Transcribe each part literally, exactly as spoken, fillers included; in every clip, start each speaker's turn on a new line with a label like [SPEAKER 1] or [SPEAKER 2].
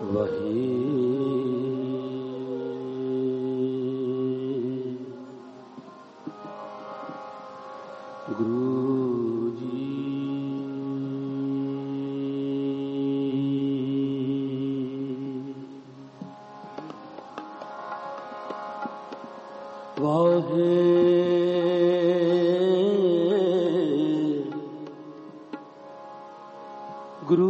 [SPEAKER 1] ਵਹੀ ਗੁਰੂ ਜੀ ਵਾਹੇ ਗੁਰੂ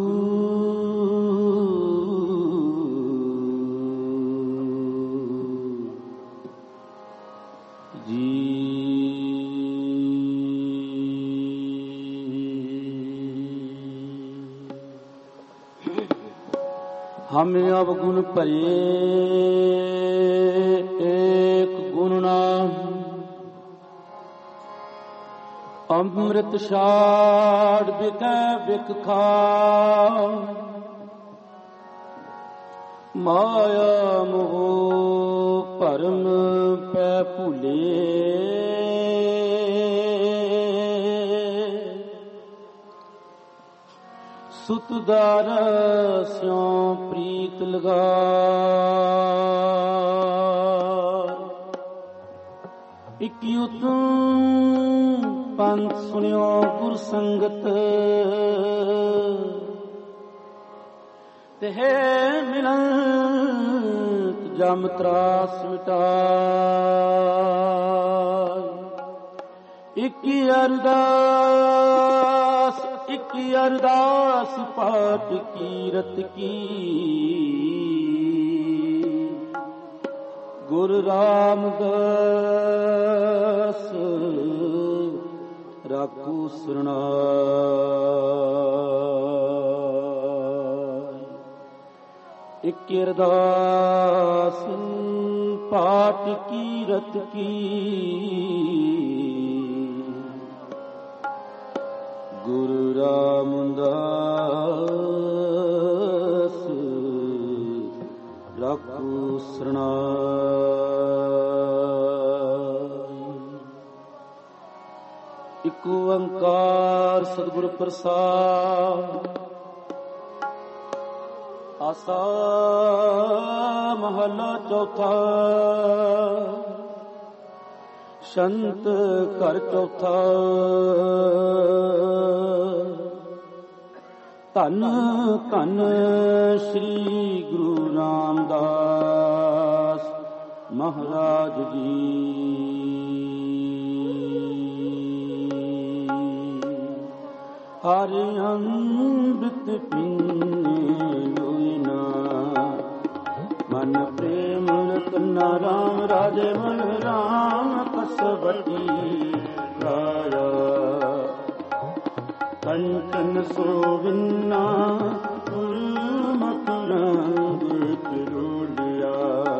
[SPEAKER 1] हम अवगुण भरे एक गुण नाम अमृत छाड़ बिकै बिक खा माया मोह भरम पै भूले सुतदार स्यों प्रीत लगा इक्युतम पंथ सुनियो गुर संगत तेह मिलंत जम त्रास मिटा इक्की अरदास इक्की अरदास पाठ कीरत की गुरु रामदास राखू सरनाई इक्की अरदास पाठ कीरत की गुरु रामदास राखू सरनाई। इक ओंकार सतगुर प्रसाद आसा महला चौथा संत घर चौथा धन धन श्री गुरु रामदास महाराज जी। हरि अमृत पीने लोइना मन प्रेम रतना राम राजे मन राम कसवटी राया कंचन सोविन्ना मकरंद तिरुलिया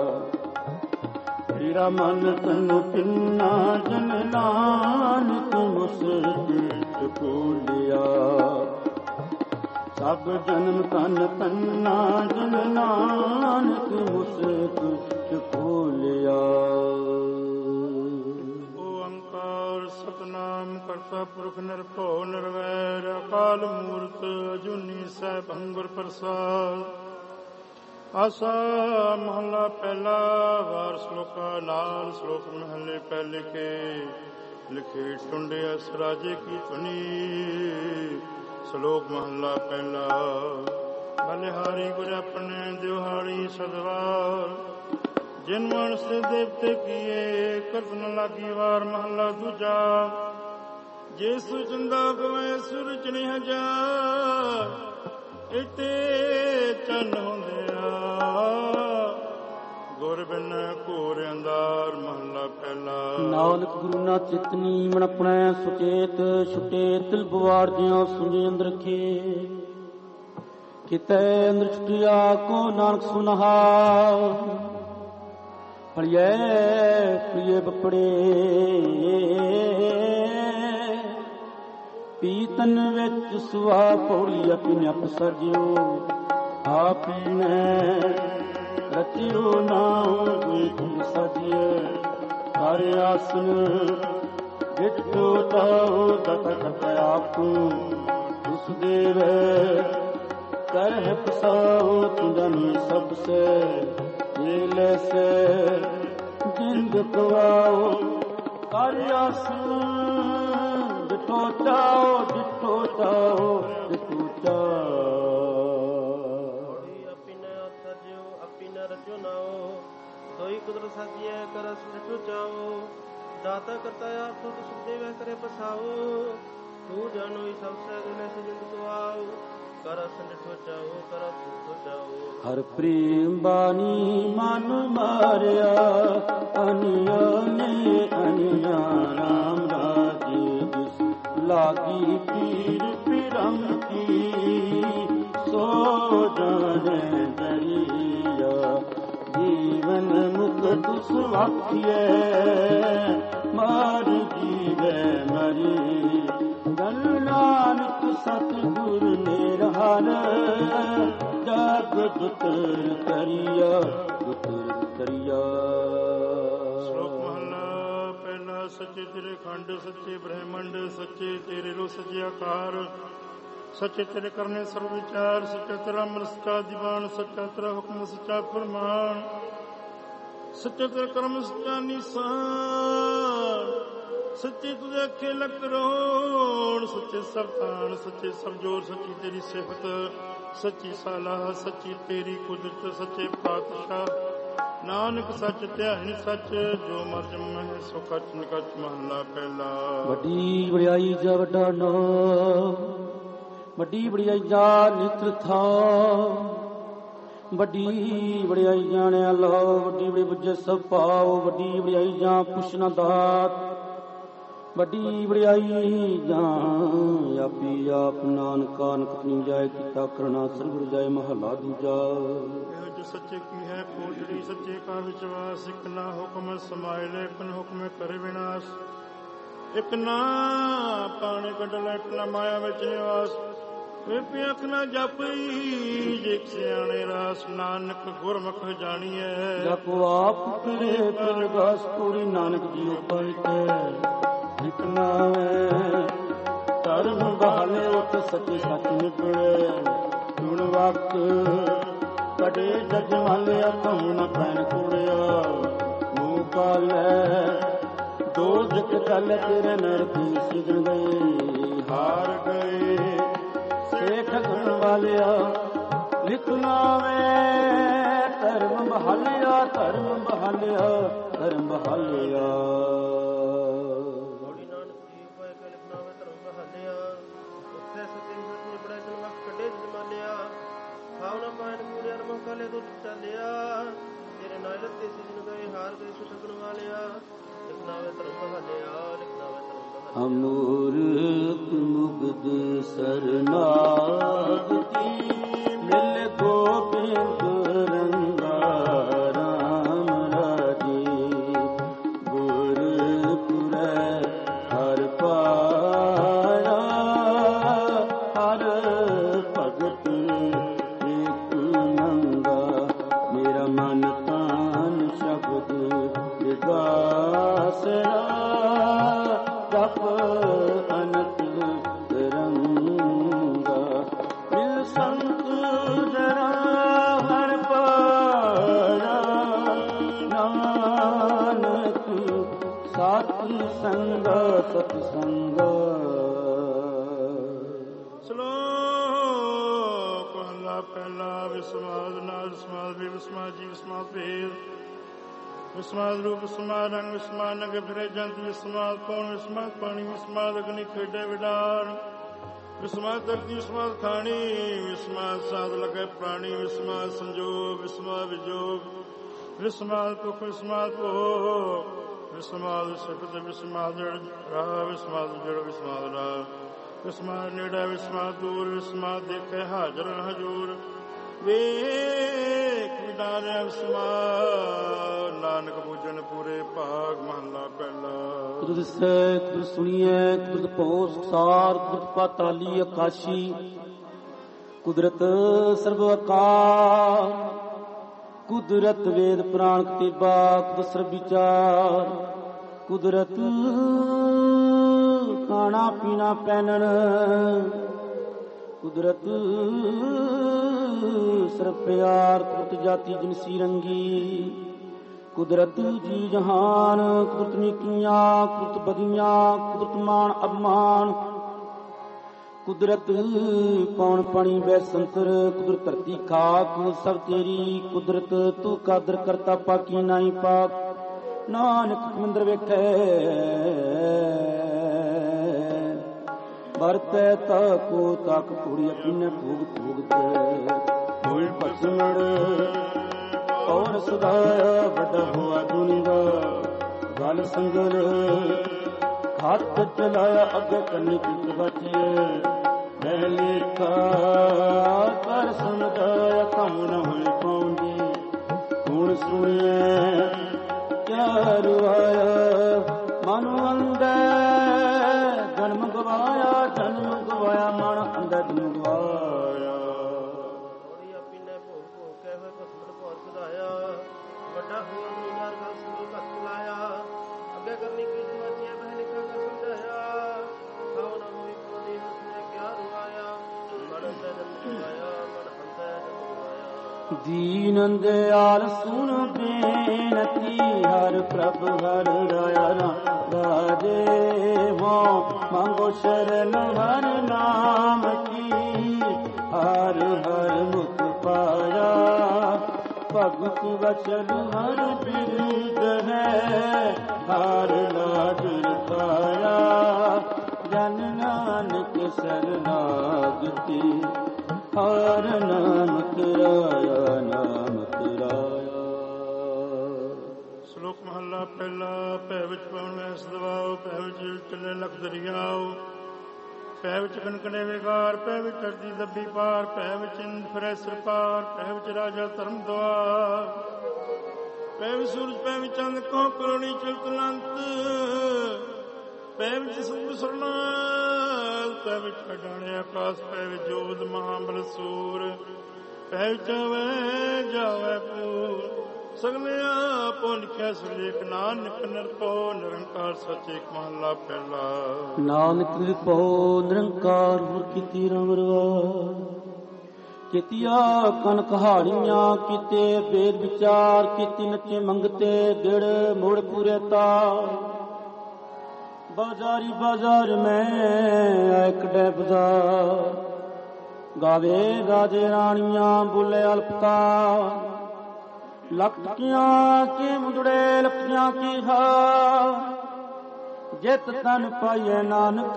[SPEAKER 1] तेरा मन तन पिन्ना जन नानक मुस्कित खोलिया सब जन्म तन तन्ना जन नानक मुस्कित खोलिया।
[SPEAKER 2] सतनाम करता पुरख निरभਉ निरवैर अकाल मूर्त अजूनी सैभੰ ਗੁਰ ਪ੍ਰਸਾਦ। आसा महला पहला वार श्लोका नाल श्लोक महले पहले के लिखे टुंडे अस राजे की धुनी। श्लोक महला पहला बलिहारी गुर अपने दिवहाड़ी सदवार जिन मनुष देवते किए करत न लागी वार। महला दूजा जे सुचंदा गवै सूरज नहीं हजार इते चन होंदिया गुर बिन घोर अंधार। महला पहला
[SPEAKER 1] नानक गुरु ना चितनी मन अपने सुचेत छुटे तिल बवार जियो सुनी अंदर रखे कितै अंदर छुटिया को नानक सुनहा प्रिय प्रिय बपड़े पीतन विच सुहा पौड़ी अपने अप सजियो आपने रचियो नाम सजिए हर आसन जिठो ताओ दत आप उस देव कर पसाओ तुझन सबसे मेले से जिंद गवाओ कर आसन डिठो चाओ डिठो चाओ डिठो चाओ
[SPEAKER 3] अपने सजियो अपने रचो नाओ दोई कुदरत साजिए कर डिठो चाओ दाता करता यार तू तो सुखदेव करे पसाओ तू जानो ही सबसे दिले से जिंद गवाओ कर डिठो चाओ कर डिठो चाओ
[SPEAKER 1] हर प्रेम बानी मन मारिया अनिया ने अनिया राम राजे जिस लागी पीर पिरम की सो जाने दरिया जीवन मुक्त सुवाखिए मार जीवे मरी गल नानक सतगुर निरहर जग दुतर करिया दुतर करिया।
[SPEAKER 2] श्लोक महला पहला। सच्चे तेरे खंड सच्चे ब्रह्मंड सच्चे तेरे रो सच्चे आकार सच्चे तेरे करने सर्व विचार सच्चा तेरा अमर सच्चा दीवान सच्चा तेरा हुक्म सच्चा फरमान सच्चे तेरे कर्म सच्चा निशान सच्चे तुझे अखे लग करोड़ सच्चे सब तान सच्चे सब जोर सच्ची तेरी सिफत सच्ची सलाह सच्ची तेरी कुदरत सच्चे पातशाह नानक सच ध्यान सच जो मर्जम है सो कच निकच महला पहला।
[SPEAKER 1] ਵੱਡੀ ਵਡਿਆਈ ਜਾ ਵੱਡਾ ਨਾਮ ਵੱਡੀ ਵਡਿਆਈ ਜਾ ਨਿਤਰ ਥਾ ਵੱਡੀ ਵਡਿਆਈ ਜਾਣਿਆ ਲੋ ਵੱਡੀ ਵਡੀ ਬੁੱਝੇ ਸਭ ਪਾਓ ਵੱਡੀ ਵਡਿਆਈ ਜਾ ਪੁੱਛਣਾ ਦਾਤ ਵੱਡੀ ਵਡਿਆਈ ਜਾਂ ਆਪੀ ਆਪ ਨਾਨਕਾ ਨਕਨੀ ਜਾਏ ਕੀਤਾ ਕਰਨਾ ਸਰਗੁਰ ਜਾਏ ਮਹਲਾ ਦੂਜਾ।
[SPEAKER 2] ਜੋ ਸੱਚੇ ਕੀ ਹੈ ਕੋਟੜੀ ਸੱਚੇ ਕਾ ਵਿਸ਼ਵਾਸ ਇਕ ਨਾ ਹੁਕਮ ਸਮਾਇ ਲੈ ਇਕ ਨਾ ਹੁਕਮ ਕਰੇ ਵਿਨਾਸ਼ ਇਕ ਨਾ ਪਾਣੇ ਕੱਢ ਲੈ ਇਕ ਨਾ ਮਾਇਆ ਵਿੱਚ ਨਿਵਾਸ ਵੇ ਪਿਆਖ ਨਾ ਜਾਪਈ ਜੇ ਸਿਆਣੇ ਰਾਸ ਨਾਨਕ ਗੁਰਮੁਖ ਜਾਣੀਐ
[SPEAKER 1] ਜਪੋ ਆਪ ਕਰੇ ਪ੍ਰਗਾਸ ਪੂਰੀ ਨਾਨਕ ਜੀ ਉਪਰ ਇਕ ਨਾਵੇਂ ਧਰਮ ਬਹਾਲੇ ਉਤ ਸੱਚੇ ਸੱਚ ਨਿਕਲੇ ਹੁਣ ਵਕਤ ਕੜੇ ਜਜ ਮਾਲਿਆ ਕਹੂੰ ਨ ਪੈਣ ਕੁੜਿਆ ਮੂੰਹ ਕਾਲੇ ਦੋ ਜਗ ਚੱਲ ਤੇਰੇ ਨਰਕੀ ਸਿਜਣ ਗਏ ਹਾਰ ਗਏ ਸੇਠ ਗੁਣ ਵਾਲਿਆ ਲਿਖਣਾ ਵੇ ਧਰਮ ਬਹਾਲਿਆ ਧਰਮ ਬਹਾਲਿਆ ਧਰਮ ਬਹਾਲਿਆ।
[SPEAKER 3] ਕਾਲੇ ਦੁੱਧ ਚੱਲਿਆ ਤੇਰੇ ਨਾਲ ਤੇ ਸਿਜਨ ਗਏ ਹਾਰ ਗਏ ਸੁਖਨ ਵਾਲਿਆ ਲਿਖਣਾ ਵੇ ਧਰਮ ਬਹਾਲਿਆ ਲਿਖਣਾ ਵੇ ਧਰਮ ਬਹਾਲਿਆ।
[SPEAKER 1] ਅਮੂਰਤ ਮੁਗਦ ਸਰਨਾਗਤੀ ਮਿਲ ਗੋਬਿੰਦ ਰੰਗਾ ਰਾਮ ਰਾਜੇ ਗੁਰਪੁਰੈ ਹਰ ਪਾਇਆ ਹਰ ਭਗਤ ਮਨ ਤਾਨ ਸ਼ਬਦ ਵਿਗਾਸਰਾ ਜਪ ਅਨੰਤ ਰੰਗਾ ਮਿਲ ਸੰਤ ਜਰਾ ਹਰ ਪਾਇਆ ਨਾਨਕ ਸਾਥ ਸੰਗ ਸਤ ਸੰਗ।
[SPEAKER 2] ਪਹਿਲਾ ਵਿਸਮਾਦ ਨਾਦ ਸਮਾਦ ਵੀ ਵਿਸਮਾਦ ਜੀ ਵਿਸਮਾਦ ਭੇਦ ਵਿਸਮਾਦ ਰੂਪ ਵਿਸਮਾਦ ਰੰਗ ਵਿਸਮਾਦ ਨਗ ਫਿਰੇ ਜੰਤ ਵਿਸਮਾਦ ਕੌਣ ਵਿਸਮਾਦ ਪਾਣੀ ਵਿਸਮਾਦ ਅਗਨੀ ਖੇਡੇ ਵਿਡਾਰ ਵਿਸਮਾਦ ਧਰਤੀ ਵਿਸਮਾਦ ਖਾਣੀ ਵਿਸਮਾਦ ਸਾਧ ਲਗੇ ਪ੍ਰਾਣੀ ਵਿਸਮਾਦ ਸੰਜੋਗ ਵਿਸਮਾਦ ਵਿਜੋਗ ਵਿਸਮਾਦ ਭੁਖ ਵਿਸਮਾਦ ਭੋਗ ਵਿਸਮਾਦ ਸਿਫਤ ਵਿਸਮਾਦ ਰਾਹ ਵਿਸਮਾਦ ਜੜ ਵਿਸਮਾਦ ਰਾਹ ਵਿਸਮਾਦ ਨੇੜਾ ਵਿਸਮਾਦ ਦੂਰ ਵਿਸਮਾਦ ਦੇਖੇ ਹਾਜ਼ਰ ਹਜੂਰ ਵੇਖ ਵਿਡਾਰਿਆ ਵਿਸਮਾਦ ਨਾਨਕ ਪੂਜਨ ਪੂਰੇ ਭਾਗ ਮਹਲਾ ਪਹਿਲਾ।
[SPEAKER 1] ਕੁਦਰਤ ਦਿਸੈ ਕੁਦਰਤ ਸੁਣੀਐ ਕੁਦਰਤ ਭਉ ਸੰਸਾਰ ਕੁਦਰਤ ਪਾਤਾਲੀ ਆਕਾਸ਼ੀ ਕੁਦਰਤ ਸਰਬ ਆਕਾਰ ਕੁਦਰਤ ਵੇਦ ਪ੍ਰਾਣ ਕਤੀਬਾ ਕੁਦਰਤ ਸਰਬ ਵਿਚਾਰ ਕੁਦਰਤ ਖਾਣਾ ਪੀਣਾ ਪਹਿਨਣ ਕੁਦਰਤ ਸਿਰਫ ਪਿਆਰ ਕੁਦਰਤ ਜਾਤੀ ਜਿਨਸੀ ਰੰਗੀ ਕੁਦਰਤ ਜੀ ਜਹਾਨ ਕੁਦਰਤ ਨੀਕੀਆਂ ਕੁਦਰਤ ਬਦੀਆਂ ਕੁਦਰਤ ਮਾਣ ਅਪਮਾਨ ਕੁਦਰਤ ਪੌਣ ਪਾਣੀ ਬੈਸੰਤਰ ਕੁਦਰਤ ਧਰਤੀ ਖਾਕ ਸਭ ਤੇਰੀ ਕੁਦਰਤ ਤੂੰ ਕਾਦਰ ਕਰਤਾ ਪਾਕੀ ਨਾਹੀ ਪਾਕ ਨਾਨਕ ਮੰਦਰ ਵੇਖੇ ਵਰਤੈ ਤਾਕੋ ਤਕ ਪੂਰੀ ਅਪੀਨੇ ਭੋਗ ਭੋਗ ਤੇ ਹੋਇ ਪਸਮੜ ਔਰ ਸਦਾਇਆ ਵੱਡਾ ਹੋਆ ਦੁਨੀਦਾ ਗਲ ਸੰਗਲ ਹੱਥ ਚਲਾਇਆ ਅੱਗੇ ਕੰਨੀ ਕਿਤ ਬਚੀਏ ਪਹਿਲੇ ਕਾ ਕਰ ਸਮਝਾਇਆ ਕੰਮ ਨ ਹੋਈ ਪਾਉਂਦੀ ਹੁਣ ਸੁਣੀਏ ਕਿਆ ਰੁਆਇਆ ਮਨ ਅੰਦਰ ਜਨਮ ਗਵਾਇਆ ਜਨਮ ਗਵਾਇਆ ਮਨ ਅੰਦਰ ਜਨਮ ਗਵਾਇਆ
[SPEAKER 3] ਹੋਰੀ ਆਪੀ ਨੇ ਭੋਗ ਭੋਗ ਕੇ ਹੋਏ ਭਸਮੜ ਭੌਰ ਸਦਾਇਆ ਵੱਡਾ ਹੋਆ ਦੁਨੀਆ ਗਲ ਸੰਗਲ ਹੱਥ ਚਲਾਇਆ ਅੱਗੇ ਕਰਨੀ ਕੀ ਸਵਾਚੀਆਂ ਬਹਿ ਲਿਖਾ ਕਰ ਸਮਝਾਇਆ ਖਾਉ ਨਾ ਹੋਈ ਪਾਉਂਦੀ ਉਸਨੇ ਕਿਆ ਰੁਆਇਆ ਮਨ ਅੰਦਰ ਜਨਮ ਗਵਾਇਆ ਮਨ ਅੰਦਰ ਜਨਮ ਗਵਾਇਆ
[SPEAKER 1] ਦੀਨ ਦਿਆਲ ਸੁਣ ਬੇਨਤੀ ਹਰ ਪ੍ਰਭ ਹਰ ਰਾਇਆ ਰਾਜੇ ਹੋ ਮੰਗੋ ਸ਼ਰਨ ਹਰ ਨਾਮ ਕੀ ਹਰ ਹਰ ਮੁਖ ਪਾਇਆ ਭਗਤ ਵਚਨ ਹਰ ਬਿਰਦ ਹੈ ਹਰ ਲਾਜ ਰਖਾਇਆ ਜਨ ਨਾਨਕ ਸਰਨਾਗਤੀ ਹਰ ਨਾਮ ਤੇਰਾਇਆ ਨਾਮ ਤੇਰਾਇਆ।
[SPEAKER 2] ਸ਼ਲੋਕ ਮਹੱਲਾ ਪਹਿਲਾ। ਭੈ ਵਿੱਚ ਪਵਨ ਵੈਸ ਦਵਾਓ ਭੈ ਵਿੱਚ ਚੱਲੇ ਲਖ ਦਰਿਆਓ ਭੈ ਵਿੱਚ ਕਨਕਨੇ ਵਿਗਾਰ ਭੈ ਵਿੱਚ ਧਰਤੀ ਦੱਬੀ ਪਾਰ ਭੈ ਵਿੱਚ ਇੰਦ ਫਿਰੈ ਸਿਰ ਪਾਰ ਭੈ ਵਿੱਚ ਰਾਜਾ ਧਰਮ ਦੁਆਰ ਭੈ ਵਿੱਚ ਸੂਰਜ ਭੈ ਵਿੱਚ ਚੰਦ ਕੋ ਕਰੋਣੀ ਚਲਤ ਅਨੰਤ ਭੈ ਵਿੱਚ ਸਤਿਗੁਰ ਸਰਨਾਲ ਭੈ ਵਿੱਚ ਖਡਾਣੇ ਆਕਾਸ਼ ਭੈ ਵਿੱਚ ਜੋਤ ਮਹਾਬਲ ਸੂਰ ਭੈ ਵਿੱਚ ਆਵੇ ਜਾਵੇ ਪੂਰ ਸਗਲੇ ਆਪੋ ਲਿਖਿਆ ਸੁਲੇਖ ਨਾਨਕ ਨਿਰਭਉ ਨਿਰੰਕਾਰ ਸੱਚੇ ਮਹੱਲਾ ਪਹਿਲਾ।
[SPEAKER 1] ਨਾਨਕ ਨਿਰਭਉ ਨਿਰੰਕਾਰ ਗੁਰ ਕੀਤੀ ਰਮਰਵਾ ਕੀਤੀਆ ਕਨ ਕਹਾਣੀਆਂ ਕੀਤੇ ਵੇਦ ਵਿਚਾਰ ਕੀਤੀ ਨੱਚੇ ਮੰਗਤੇ ਗਿੜ ਮੁੜ ਪੂਰੇ ਤਾਰ ਬਾਜ਼ਾਰੀ ਬਾਜ਼ਾਰ ਮੈਂ ਇੱਕ ਡੈਬਦਾ ਗਾਵੇ ਰਾਜੇ ਰਾਣੀਆਂ ਬੋਲੇ ਅਲਪਤਾ ਲਖੀਆਂ ਕੀ ਮੁੰਦੜੇ ਲਖੀਆਂ ਕੀ ਹਾ ਜਿਤ ਤਨ ਪਾਈਏ ਨਾਨਕ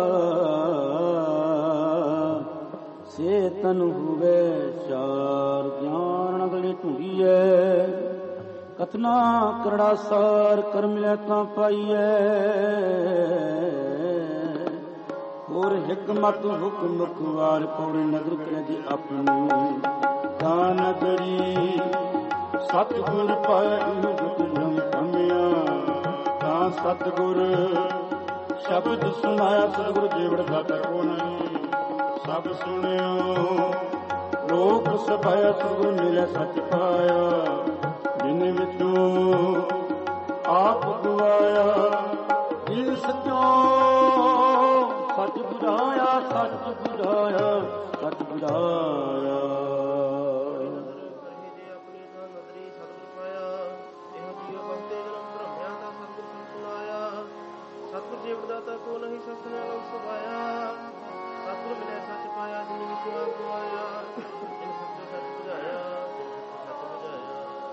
[SPEAKER 1] ਸੇ ਤਨ ਹੋਵੇ ਚਾਰ ਗਿਆਨ ਅਗਲੇ ਢੂੰਡੀਏ ਕਥਨਾ ਕਰੜਾ ਸਾਰ ਕਰ ਮਿਲੇ ਤਾਂ ਪਾਈਏ ਹੋਰ ਹਿਕਮਤ ਹੁਕਮ ਖੁਆਰ ਪੌੜੇ ਨਦਰ ਕਰੇ ਦੀ ਆਪਣੀ ਤਾਂ ਨਗਰੀ ਸਤਿਗੁਰ ਪਾਇਆ ਜੁਗ ਜਮ ਕੰਮਿਆ ਤਾਂ ਸਤਿਗੁਰ ਸ਼ਬਦ ਸੁਣਾਇਆ ਸਤਿਗੁਰ ਜੀਵੜ ਦਾਤਾ ਕੋ ਨਹੀਂ ਸਭ ਸੁਣਿਓ ਲੋਕ ਸਭਾਇਆ ਸਤਿਗੁਰ ਮਿਲਿਆ ਸੱਚ ਪਾਇਆ ਜਿਨ ਵਿੱਚੋਂ ਆਪ ਗਵਾਇਆ ਜਿਨ ਸੱਚੋ ਸੱਚ ਬੁਝਾਇਆ ਸੱਚ ਬੁਝਾਇਆ ਸੱਚ ਬੁਝਾਇਆ।
[SPEAKER 3] ਸਤਿਗੁਰ ਜੀਵ ਦਾਤਾ ਕੋ ਨਹੀਂ ਸਤਿ ਨਾਮ ਸੁਭਾਇਆ ਸਤਿਗੁਰ ਮਿਲਿਆ ਸੱਚ ਪਾਇਆ ਜਿਨ ਵਿੱਚ ਆਪ ਗਵਾਇਆ ਜਿਨ ਸੱਚੋ ਸੱਚ ਬੁਝਾਇਆ ਸੱਚ ਬੁਝਾਇਆ।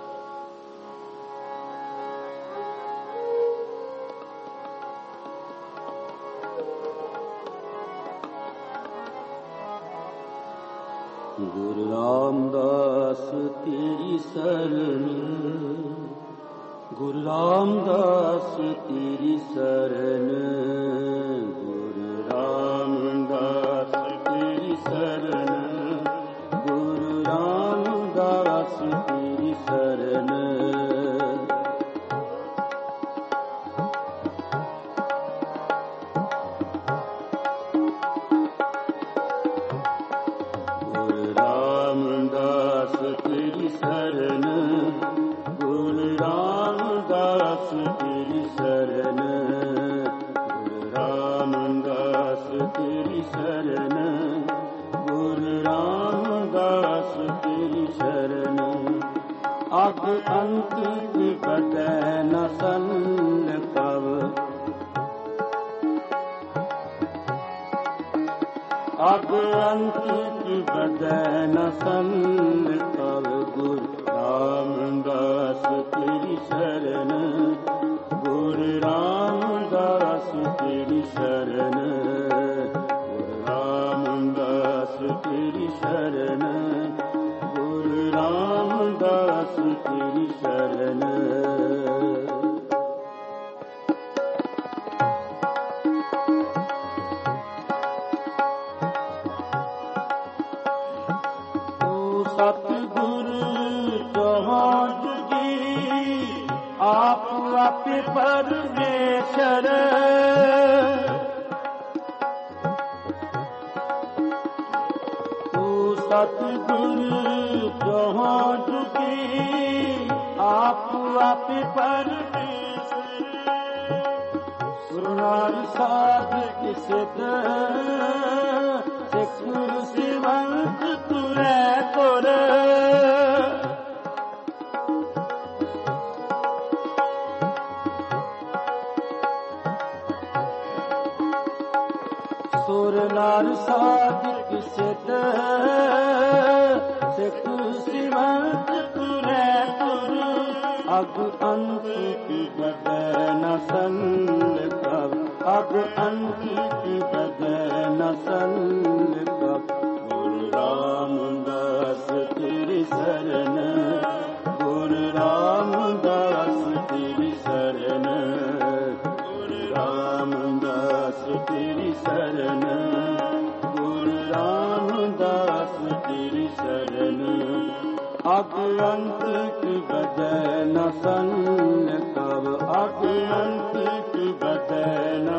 [SPEAKER 1] ਗੁਰੂ ਰਾਮਦਾਸ ਤੇਰੀ ਸਰਣ ਗੁਰੂ ਰਾਮਦਾਸ ਤੇਰੀ ਸਰਣ ਗੁਰੂ ਰਾਮਦਾਸ ਤੇਰੀ ਸਰਣ ਗੁਰੂ ਰਾਮਦਾਸ ਤੇਰੀ ਸਰਣ ਗੁਰੂ ਰਾਮਦਾਸ ਤੇਰੀ ਸਰਣ ਗੁਰੂ ਰਾਮਦਾਸ ਤੇਰੀ ਸਰਣ ਗੁਰੂ रामदास तेरी शरण अग अंत की बदै न सन कव अग अंत की बदै न सन कव गुरु रामदास तेरी शरण गुरु रामदास तेरी शरण गुरु रामदास तेरी शरण गुरु रामदास तेरी शरण आप परमेश्वर तू सतगुरु जहाँ जुगी आप आप परमेश्वर सुनार साध किसद सिखुर सिवंत तुरै तुर नार साधिक सिद्ध सिख सिवंत तुरै तुर अग अंत की बदै न सन कव अग अंत की बदै न सन कव गुरु रामदास तेरी शरण गुरु रामदास तेरी शरण गुरु रामदास तेरी शरण रामदास तेरी शरण अग अंत की बदै न सन कव अग अंत की बदै न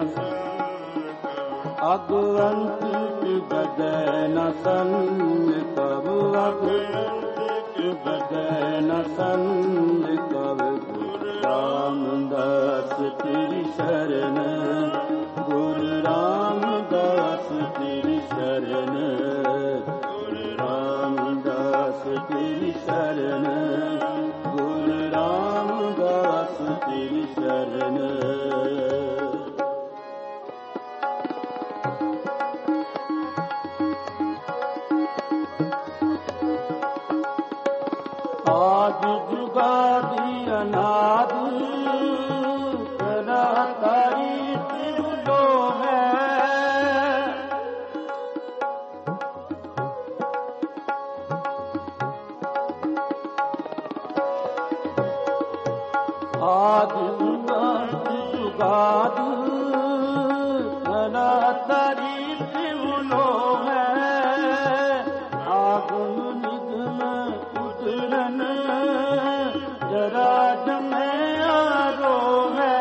[SPEAKER 1] अग अंत की बदै न सन कव अग अंत की बदै न सन कव गुरु रामदास तेरी शरण गुरु रामदास तेरी शरण गुरु रामदास तेरी शरण गुरु रामदास तेरी शरण आदि जुगादि अनाद करातारी तिरुलो है आदि जुगाद करातारी तिरुलो है आगम निगम उदरन जरा जमे आरो है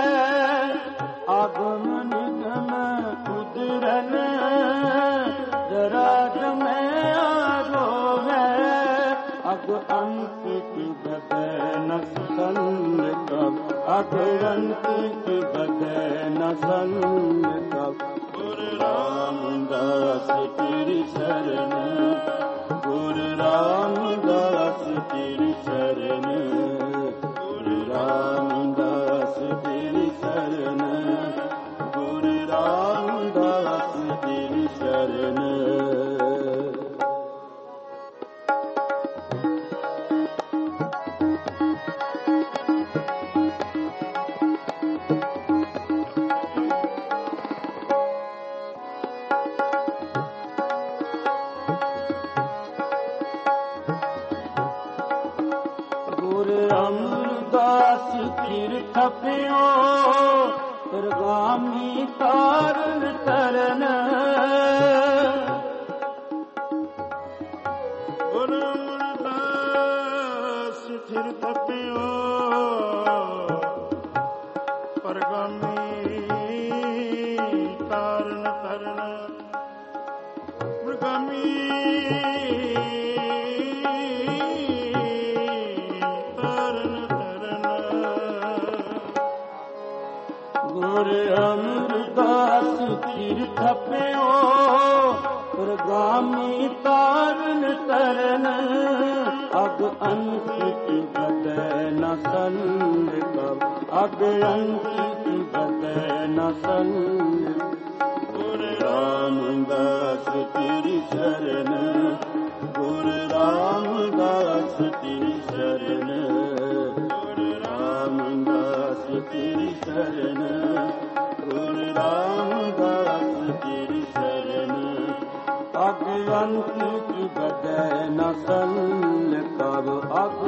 [SPEAKER 1] आगम निगम उदरन जरा जमे आरो है अग अंत की बदै न सन कव अग अंत की बदै न सन कव गुरु रामदास तेरी शरण गुरु रामदास तेरी शरण गुरु रामदास तेरी शरण गुरु रामदास तेरी शरण अमरदास तीर्थ पियो प्रगामी तारण तरन गुरु अमरदास तीर्थ पियो प्रगामी तारण तरन प्रगामी गुरु अमरदास तीर्थ पियो प्रगामी ਨਾਮੀ ਤਾਰਨ ਤਰਨ ਅਗ ਅੰਕਿਤ ਬਦੈ ਨ ਸੰਗ ਅਗ ਅੰਕਿਤ ਬਦੈ ਨ ਸੰਗ ਗੁਰ ਰਾਮਦਾਸ ਤੇਰੀ ਸ਼ਰਨ ਗੁਰ ਰਾਮਦਾਸ ਤੇਰੀ ਸ਼ਰਨ ਗੁਰ ਰਾਮਦਾਸ ਤੇਰੀ ਸ਼ਰਨ ਗੁਰ ਰਾਮਦਾਸ ਤੇਰੀ ਸ਼ਰਨ ਅਗ ਅੰਕਿਤ ਬਦੈ ਨ ਸੰਗ ਕਬ ਅਗ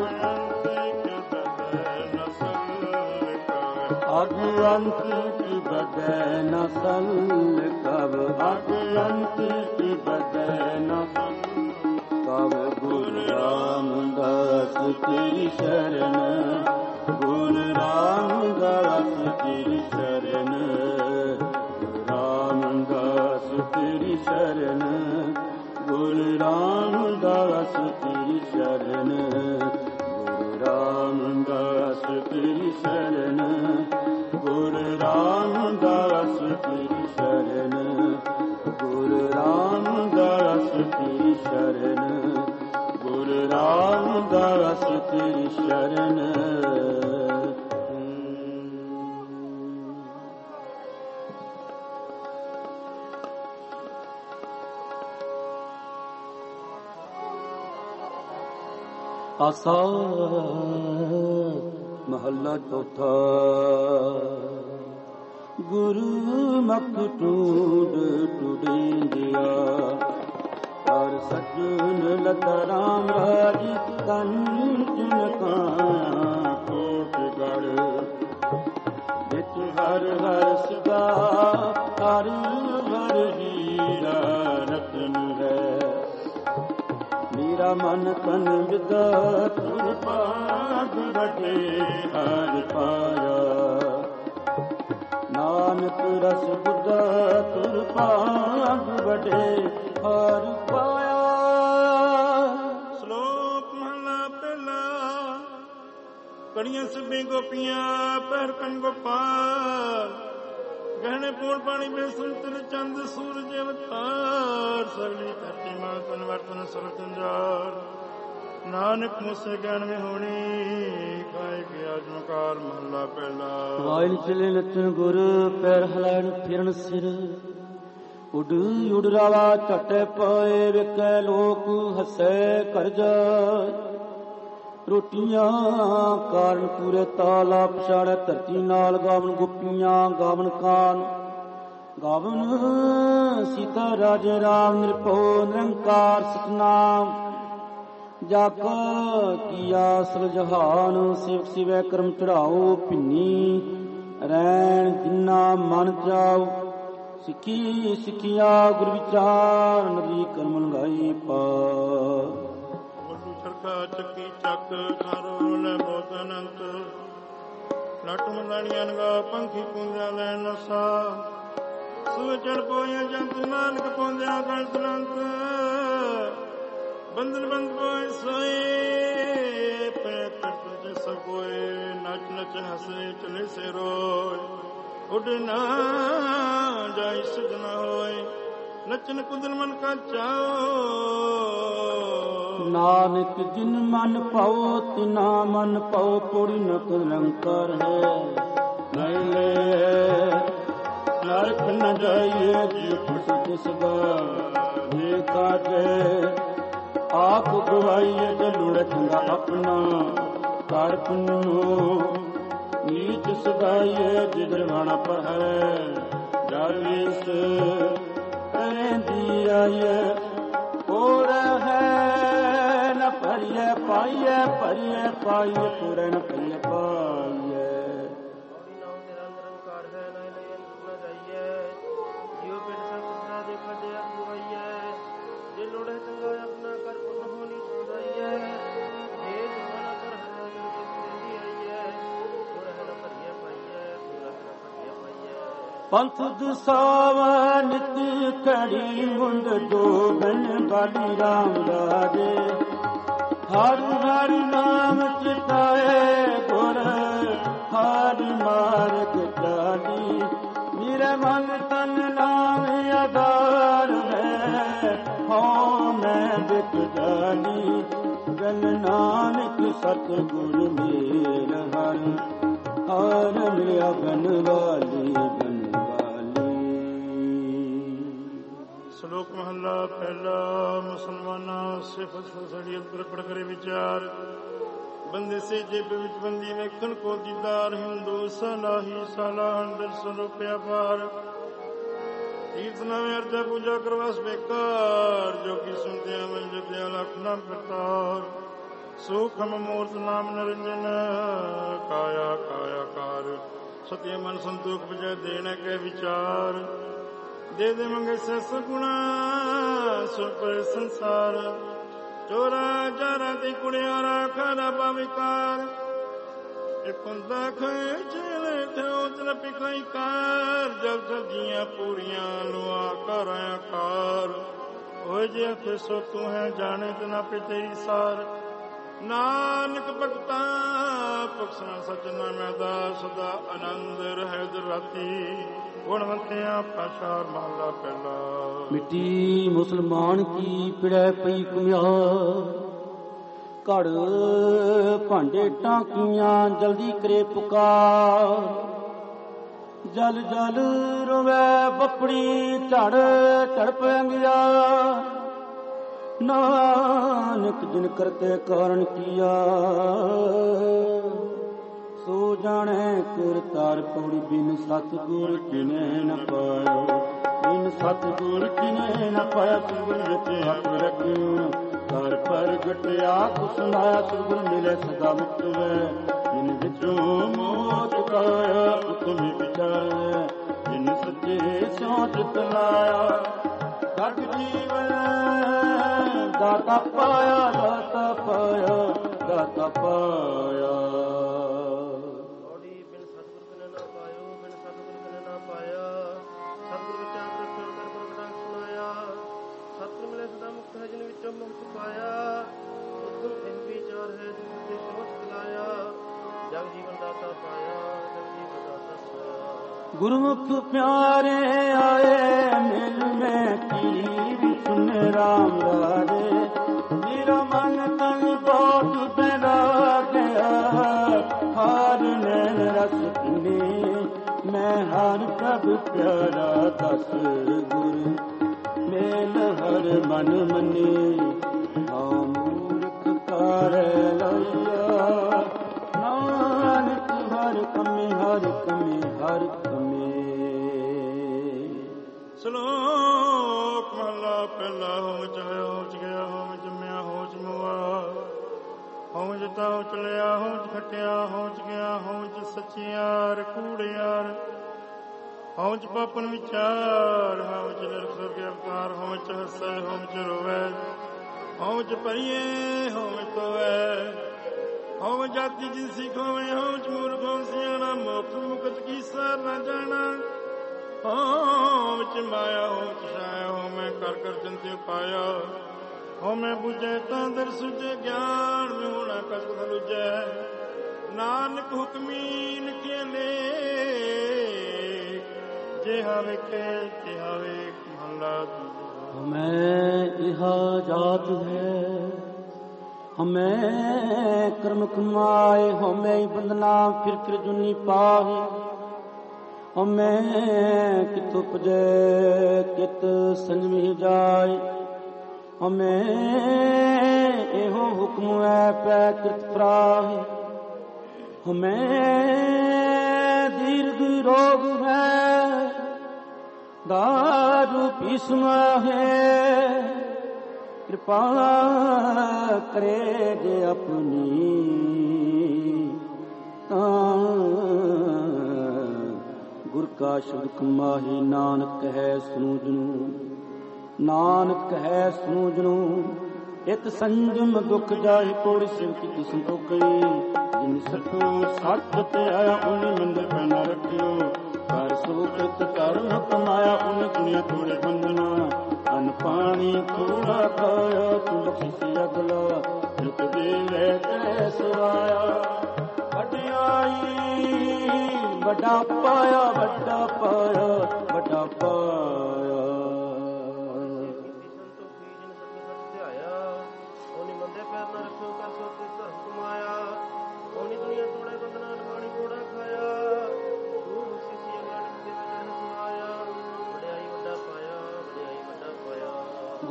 [SPEAKER 1] ਅਗ ਅੰਕਿਤ ਬਦੈ ਨ ਸੰਗ ਕਬ ਅਗ ਅੰਕਿਤ ਬਦੈ ਨ ਕਬ ਗੁਰ ਰਾਮਦਾਸ ਤੇਰੀ ਸ਼ਰਨ ਗੁਰ ਰਾਮਦਾਸ ਤੇਰੀ ਸ਼ਰਨ ਰਾਮਦਾਸ ਤੇਰੀ ਸ਼ਰਨ ਗੁਰ ਰਾਮਦਾਸ ਤੇਰੀ ਸ਼ਰਨ ਗੁਰ ਰਾਮਦਾਸ ਤੇਰੀ ਸ਼ਰਨ ਗੁਰ ਰਾਮਦਾਸ ਤੇਰੀ ਸ਼ਰਨ ਗੁਰ ਰਾਮਦਾਸ ਤੇਰੀ ਸ਼ਰਨ ਗੁਰ ਰਾਮਦਾਸ ਤੇਰੀ ਸ਼ਰਨ ਆਸਾ ਮਹੱਲਾ ਚੌਥਾ ਗੁਰੂ ਮਖ ਟੂਡ ਟੁਡੇਂਦਿਆ ਹਰ ਸਜਣ ਲਤ ਰਾਮ ਰਾਜ ਕੰਚਨ ਕਾ ਕੋਟ ਗੜ ਵਿੱਚ ਹਰ ਹਰ ਸਦਾ ਹਰ ਹਰ ਹੀਰਾ ਰਤਨ ਹੈ ਮੇਰਾ ਮਨ ਤਨ ਵਿਦਾ ਤੁਰ ਪਾਗ ਰਟੇ ਹਰ ਪਾਇਆ ਨਾਨਕ ਰਸ ਬੁੱਧਾ ਤੁਰ ਪਾਗ ਵਟੇ ਹਰ ਪਾਇਆ।
[SPEAKER 2] ਸ਼ਲੋਕ ਮਹਲਾ ਪਹਿਲਾ। ਕੜੀਆਂ ਸਭੇ ਗੋਪੀਆਂ ਪੈਰ ਕੰਨ ਗੋਪਾਲ ਗਹਿਣੇ ਪੂਰ ਪਾਣੀ ਬੇਸਨ ਤਿਲ ਚੰਦ ਸੂਰਜ ਅਵਤਾਰ ਸਗਲੀ ਧਰਤੀ ਮਾਂ ਤਨ ਵਰਤਨ ਸਰਬ ਜੰਜਾਰ ਨਾਨਕ ਮੁਸੇ ਗਿਆਨ ਵਿੱਚ ਹੋਣੀ ਕਾਇ ਗਿਆ ਜੁਕਾਰ ਮਹਲਾ ਪਹਿਲਾ।
[SPEAKER 1] ਵਾਇਲ ਚਲੇ ਲਚਨ ਗੁਰ ਪੈਰ ਹਲਾਣ ਫਿਰਨ ਸਿਰ ਉਡ ਉਡ ਰਾਵਾ ਝਟੇ ਪਏ ਵਿਕੈ ਲੋਕ ਹੱਸੇ ਕਰ ਜਾਏ ਰੋਟੀਆਂ ਕਾਰਨ ਪੂਰੇ ਤਾਲਾ ਪਛਾੜੈ ਧਰਤੀ ਨਾਲ ਗਾਵਨ ਗੋਪੀਆਂ ਗਾਵਨ ਕਾਨ ਗਾਵਨ ਸੀਤਾ ਰਾਜੇ ਰਾਮ ਨਿਰਭਉ ਨਿਰੰਕਾਰ ਸਤਨਾਮ ਜਾ ਕਾ ਕੀਆ ਅਸਲ ਜਹਾਨ ਸੇਵਕ ਸਿਵੈ ਕਰਮ ਚੜਾਓ ਭਿੰਨੀ ਰੈਣ ਜਿਨਾ ਮਨ ਜਾਓ ਸਿੱਖੀ ਸਿੱਖਿਆ ਗੁਰ ਵਿਚਾਰ ਨਦੀ ਕਰਮ ਲੰਗਾਈ ਪਾ
[SPEAKER 2] ਚਰਖਾ ਚੱਕੀ ਚੱਕ ਖਾਰੋ ਲੈ ਬਹੁਤ ਅਨੰਤ ਲੱਟ ਮਲਾਣੀਆਂ ਨਗਾ ਪੰਖੀ ਪੁੰਜਾ ਲੈ ਨਸਾ ਸੂਏ ਚੜ ਪੋਇਆ ਜੰਤ ਨਾਨਕ ਪਹੁੰਚਿਆ ਗਲ ਤੁਰੰਤ ਬੰਧਨ ਬੰਦ ਪੋਏ ਸੋਏ ਪੈ ਕਰਤ ਜੇ ਸਭ ਕੋਏ ਨਚ ਨਚ ਹਸੇ ਚਲੇ ਸੇ ਰੋਏ ਉੱਡ ਨਾ ਜਾਈ ਸਜਣਾ ਹੋਏ ਨਚਨ ਕੁੰਦਨ ਮਨ ਕਾ ਚਾਓ
[SPEAKER 1] ਨਾਨਕ ਜਿਨ ਮਨ ਪਾਓ ਤਿਨਾ ਮਨ ਪਾਓ ਪੂਰੀ ਨਕ ਨਿਰੰਕਾਰ ਹੈ ਨੈਲੇ ਨਰਕ ਨ ਜਾਈਏ ਜਿਉ ਫਟ ਦਿਸਦਾ ਜੇ ਕਾਜੇ ਆਪ ਗਵਾਈਏ ਜੇ ਲੁੜ ਚੰਗਾ ਆਪਣਾ ਕਰ ਪੁੰਨੋ ਨੀਚ ਸਦਾਈਏ ਜਿਦਰ ਬਾਣਾ ਪਰ ਹੈ ਜਾਲੀਸ ਰਹਿੰਦੀ ਆਈਏ ਕੋਰ ਹੈ ਨ ਭਰੀਏ ਪਾਈਏ ਭਰੀਏ ਪਾਈਏ ਕੋਰ ਨ ਭਰੀਏ ਪਾਈਏ ਪੰਥ ਦਸਾਵਾ ਨਿਤ ਘੜੀ ਮੁੰਡ ਡੋਬਨ ਬਾਲੀ ਰਾਮ ਰਾਜੇ ਹਰ ਹਰ ਨਾਮ ਚਿਤਾਏ ਗੁਰ ਹਰ ਮਾਰਗ ਚਾਲੀ ਮੇਰੇ ਮਨ ਤਨ ਨਾਮ ਆਧਾਰ ਹੈ ਬਿਕ ਜਾਨੀ ਜਨ ਨਾਨਕ ਸਤਿਗੁਰ ਮੇਲ ਹਰ ਹਰ ਮਿਲਿਆ ਬਨਵਾਲੀ ਬਨਵਾਲੀ।
[SPEAKER 2] ਸ਼ਲੋਕ ਮਹੱਲਾ ਪਹਿਲਾ। ਮੁਸਲਮਾਨਾਂ ਸਿਫਤ ਸੜੀ ਅੰਦਰ ਪੜ ਕਰੇ ਵਿਚਾਰ ਬੰਦੇ ਸੇ ਜੇਬ ਵਿੱਚ ਬੰਦੀ ਵੇਖਣ ਕੋ ਦੀਦਾਰ ਹਿੰਦੂ ਸਲਾਹੀ ਸਾਲਾ ਅੰਦਰ ਸਰੂਪਿਆ ਪਾਰ ਤੀਰਥ ਨਾਵੇਂ ਅਰਜਾ ਪੂਜਾ ਕਰਵਾਸ ਬੇਕਾਰ ਜੋ ਕਿ ਸੁਣਦਿਆਂ ਮਨ ਜਪਿਆ ਲੱਖ ਨਾਮ ਕਰਤਾਰ ਸੂਖਮ ਮੂਰਤ ਨਾਮ ਨਿਰੰਜਨ ਕਾਇਆ ਕਾਇਆ ਕਾਰ ਸਤਿ ਮਨ ਸੰਤੋਖ ਬਜੈ ਦੇਣ ਕੇ ਵਿਚਾਰ ਦੇ ਦੇ ਮੰਗੇ ਸਸ ਗੁਣਾ ਸੁਪਰ ਸੰਸਾਰ ਚੋਰਾ ਚਾਰਾ ਤੇ ਕੁੜਿਆਰਾ ਖਾਣਾ ਪਾਵਿਕਾਰ ਇੱਕ ਹੁੰਦਾ ਖਾਏ ਚਲੇ ਤੇ ਉਤਰ ਪਿਖਾਈ ਕਾਰ ਜਬ ਸਬਜ਼ੀਆਂ ਪੂਰੀਆਂ ਲੋਆ ਕਰ ਆਕਾਰ ਹੋਏ ਜੇ ਅਥੇ ਸੋ ਤੂੰ ਹੈ ਜਾਣੇ ਤੇ ਨਾ ਪੇ ਤੇਰੀ ਸਾਰ ਨਾਨਕ ਭਗਤਾ ਬਖਸ਼ਣਾ ਸਚ ਨਾਮੈ ਦਾ ਸਦਾ ਆਨੰਦ ਰਹਿ ਰਾਤੀ ਗੁਣਵੰਤਿਆ ਪਾਸ਼ਾਰ ਮਹਲਾ ਪਹਿਲਾ।
[SPEAKER 1] ਮਿੱਟੀ ਮੁਸਲਮਾਨ ਕੀ ਪਿੜੈ ਪਈ ਕੁਮਿਆਰ ਘੜ ਭਾਂਡੇ ਟਾਕੀਆਂ ਜਲਦੀ ਕਰੇ ਪੁਕਾਰ ਜਲ ਜਲ ਰੋਵੇ ਬੱਪੜੀ ਝੜ ਝੜ ਪੈਂਗਿਆ ਨਾਨਕ ਜਿਨ ਕਰਤੇ ਕਾਰਨ ਕੀਆ ਸੋ ਜਾਣੇ ਕਰਤਾਰ ਪੌੜੀ ਬਿਨ ਸਤਿਗੁਰ ਕਿਨੇ ਨ ਪਾਇਓ ਬਿਨ ਸਤਿਗੁਰ ਕਿਨੇ ਨ ਪਾਇਆ ਸਤਿਗੁਰ ਵਿੱਚ ਹੱਥ ਰੱਖਿਓ ਕਰ ਪ੍ਰਗਟਿਆ ਕੁਸਮਾਇਆ ਸਤਿਗੁਰ ਮਿਲੇ ਸਦਾ ਮੁਕਤ ਵੇ ਜਿਨ ਵਿੱਚੋਂ ਮੋਹ ਚੁਕਾਇਆ ਉਤਮੀ ਵਿਚਾਰ ਜਿਨ ਸੱਚੇ ਸਿਉ ਚਿਤ ਲਾਇਆ ਜਗ ਜੀਵਨ ਦਾਤਾ ਪਾਇਆ ਦਾਤਾ ਪਾਇਆ ਦਾਤਾ ਪਾਇਆ। गुरुमुख प्यारे आए मिल में की सुन राम राजे मेरा मन तन बहुत बेरा गया हार नैन रस पीने मैं हर प्रभ प्यारा दस गुरु मेल हर मन मने मूर्ख कार लैया नानक हर कमी हर कमी हर
[SPEAKER 2] ਸ਼ਲੋਕ ਮਹਲਾ ਪਹਿਲਾ। ਹੋਮ ਚਾਹੇ ਹੋਚ ਗਿਆ ਹੋਮ ਜੰਮਿਆ ਹੋਚ ਮੁਆ ਹੋਮ ਜਿਤਾ ਹੋਚ ਲਿਆ ਹੋਚ ਖਟਿਆ ਹੋਚ ਗਿਆ ਹੋਚ ਸੱਚਿਆਰ ਕੂੜਿਆਰ ਹੋਚ ਪਾਪਨ ਵਿਚਾਰ ਹੋਚ ਨਰਕ ਸੁਰਗ ਅਵਤਾਰ ਹੋਚ ਹੱਸੈ ਹੋਚ ਰੋਵੈ ਹੋਚ ਭਰੀਏ ਹੋਚ ਤੋਵੈ ਹੋਮ ਜਾਤੀ ਜਿਨ ਸਿਖੋਵੇ ਹੋਚ ਮੂਰਖ ਹੋਮ ਸਿਆਣਾ ਮੁਕਤ ਮੁਕਤ ਕੀ ਸਾਰ ਨਾ ਜਾਣਾ ਹੋਮ ਚ ਮਾਇਆ ਹੋਮ ਚ ਛਾਇਆ ਹੋਮੈ ਕਰ ਕਰ ਜੰਤੇ ਪਾਇਆ ਹੋਮੈ ਬੁਝੈ ਤਾਂ ਦਰ ਸੁਝੈ ਗਿਆਨ ਹੋਣਾ ਕਸਕ ਲੁਝੈ ਨਾਨਕ ਹੁਕਮੀ ਨਿਕਲੇ ਜਿਹਾ ਵੇਖੇ ਤਿਹਾ ਵੇਖ ਮਹਲਾ।
[SPEAKER 1] ਹਮੈ ਇਹਾ ਜਾਤ ਹੈ ਹਮੈ ਕਰਮ ਕਮਾਏ ਹਮੈ ਬੰਦਨਾ ਫਿਰ ਫਿਰ ਜੁਨੀ ਪਾਹੀ ਹਮੈ ਕਿਤ ਉਪਜੈ ਕਿਤ ਸੰਜਮੀ ਜਾਏ ਹਮੈ ਇਹੋ ਹੁਕਮ ਹੈ ਪੈ ਕਿਰਤ ਪ੍ਰਾਹੀ ਹਮੈ ਦੀਰਘ ਰੋਗ ਹੈ ਦਾਰੂ ਪੀਸਮਾ ਹੈ ਕਿਰਪਾ ਕਰੇ ਜੇ ਆਪਣੀ ਤਾਂ ਗੁਰ ਕਾ ਸ਼ਬਦ ਕਮਾਹੀ ਨਾਨਕ ਕਹੈ ਸੂਝ ਨੂੰ ਨਾਨਕ ਕਹੈ ਸੂਝ ਨੂੰ ਇਤ ਸੰਜਮ ਦੁਖ ਜਾਏ ਕੋੜੀ ਸਿਵ ਕੀ ਸੰਤੋਖਈ ਜਿਨ ਸਤੂ ਸਤ ਤੇ ਆਇਆ ਉਹਨੇ ਮੰਦਰ ਪੈਣਾ ਰੱਖਿਓ ਕਰ ਸੁਖਤ ਕਰਨ ਕਮਾਇਆ ਉਹਨੇ ਦੁਨੀਆ ਥੋੜੇ ਬੰਦਨਾ ਅਨ ਪਾਣੀ ਥੋੜਾ ਖਾਇਆ ਤੂੰ ਬਖਸ਼ੀ ਅਗਲਾ ਰੁਕ ਦੇ ਲੈ ਤੈ ਸਵਾਇਆ ਵਡਿਆਈ ਵੱਡਾ ਪਾਇਆ ਵੱਡਾ ਪਾਇਆ ਵੱਡਾ ਪਾਇਆ।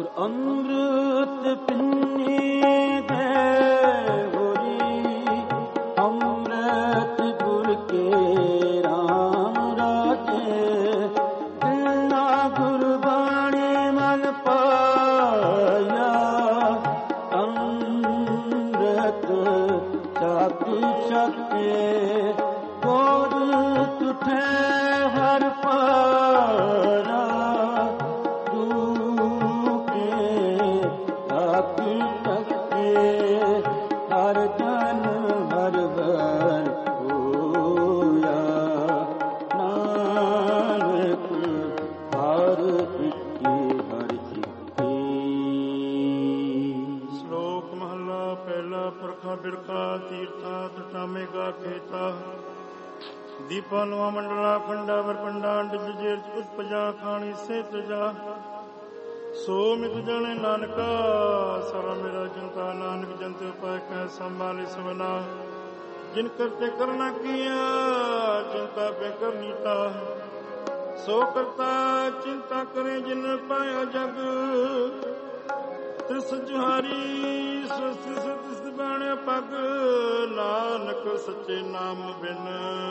[SPEAKER 1] ਗੁਰ ਅੰਮ੍ਰਿਤ ਪਿੰਨੀ ਦੇ ਹੋਰੀ ਅੰਮ੍ਰਿਤ ਗੁਰ ਕੇ ਰਾਮ ਰਾਜੇ ਦਿਨਾ ਗੁਰਬਾਣੀ ਮਨ ਪਾਇਆ ਅੰਮ੍ਰਿਤ ਚੱਕ ਚੱਕੇ ਗੋਦ ਤੁਠੇ ਹਰ ਪਾਰਾ ਹਰ ਜਨ ਹਰ ਬਰ ਹੋਇਆ ਨਾਨਕ ਹਰ ਪਿੱਟੀ ਹਰ ਚਿੱਤੀ।
[SPEAKER 2] ਸ਼ਲੋਕ ਮਹਲਾ ਪਹਿਲਾ। ਪੁਰਖਾ ਬਿਰਖਾ ਤੀਰਥਾ ਤਟਾਮੇ ਗਾ ਖੇਤਾ ਦੀਪਾ ਲਵਾ ਮੰਡਲਾ ਖੰਡਾ ਵਰਪੰਡਾ ਅੰਡ ਜੇਰ ਉਤਪਜਾ ਖਾਣੀ ਸੇ ਤਜਾ ਸੋ ਮਿਤ ਜਾਣੇ ਨਾਨਕਾ ਸਾਰਾ ਮੇਰਾ ਜਨਤਾ ਨਾਨਕ ਜਨਤੇ ਉਪਾਇ ਕਹਿ ਸੰਭਾਲੇ ਸਵਨਾ ਜਿਨ ਕਰਤੇ ਕਰਨਾ ਕੀਆ ਚਿੰਤਾ ਪੇ ਕਰਨੀਤਾ ਸੋ ਕਰਤਾ ਚਿੰਤਾ ਕਰੇ ਜਿਨ ਪਾਇਆ ਜਗ ਤਿਸ ਜੁਹਾਰੀ ਸ੍ਰਿਸ਼ਟ ਸਤਿ ਬਾਣਿਆ ਪਗ ਨਾਨਕ ਸੱਚੇ ਨਾਮ ਬਿਨ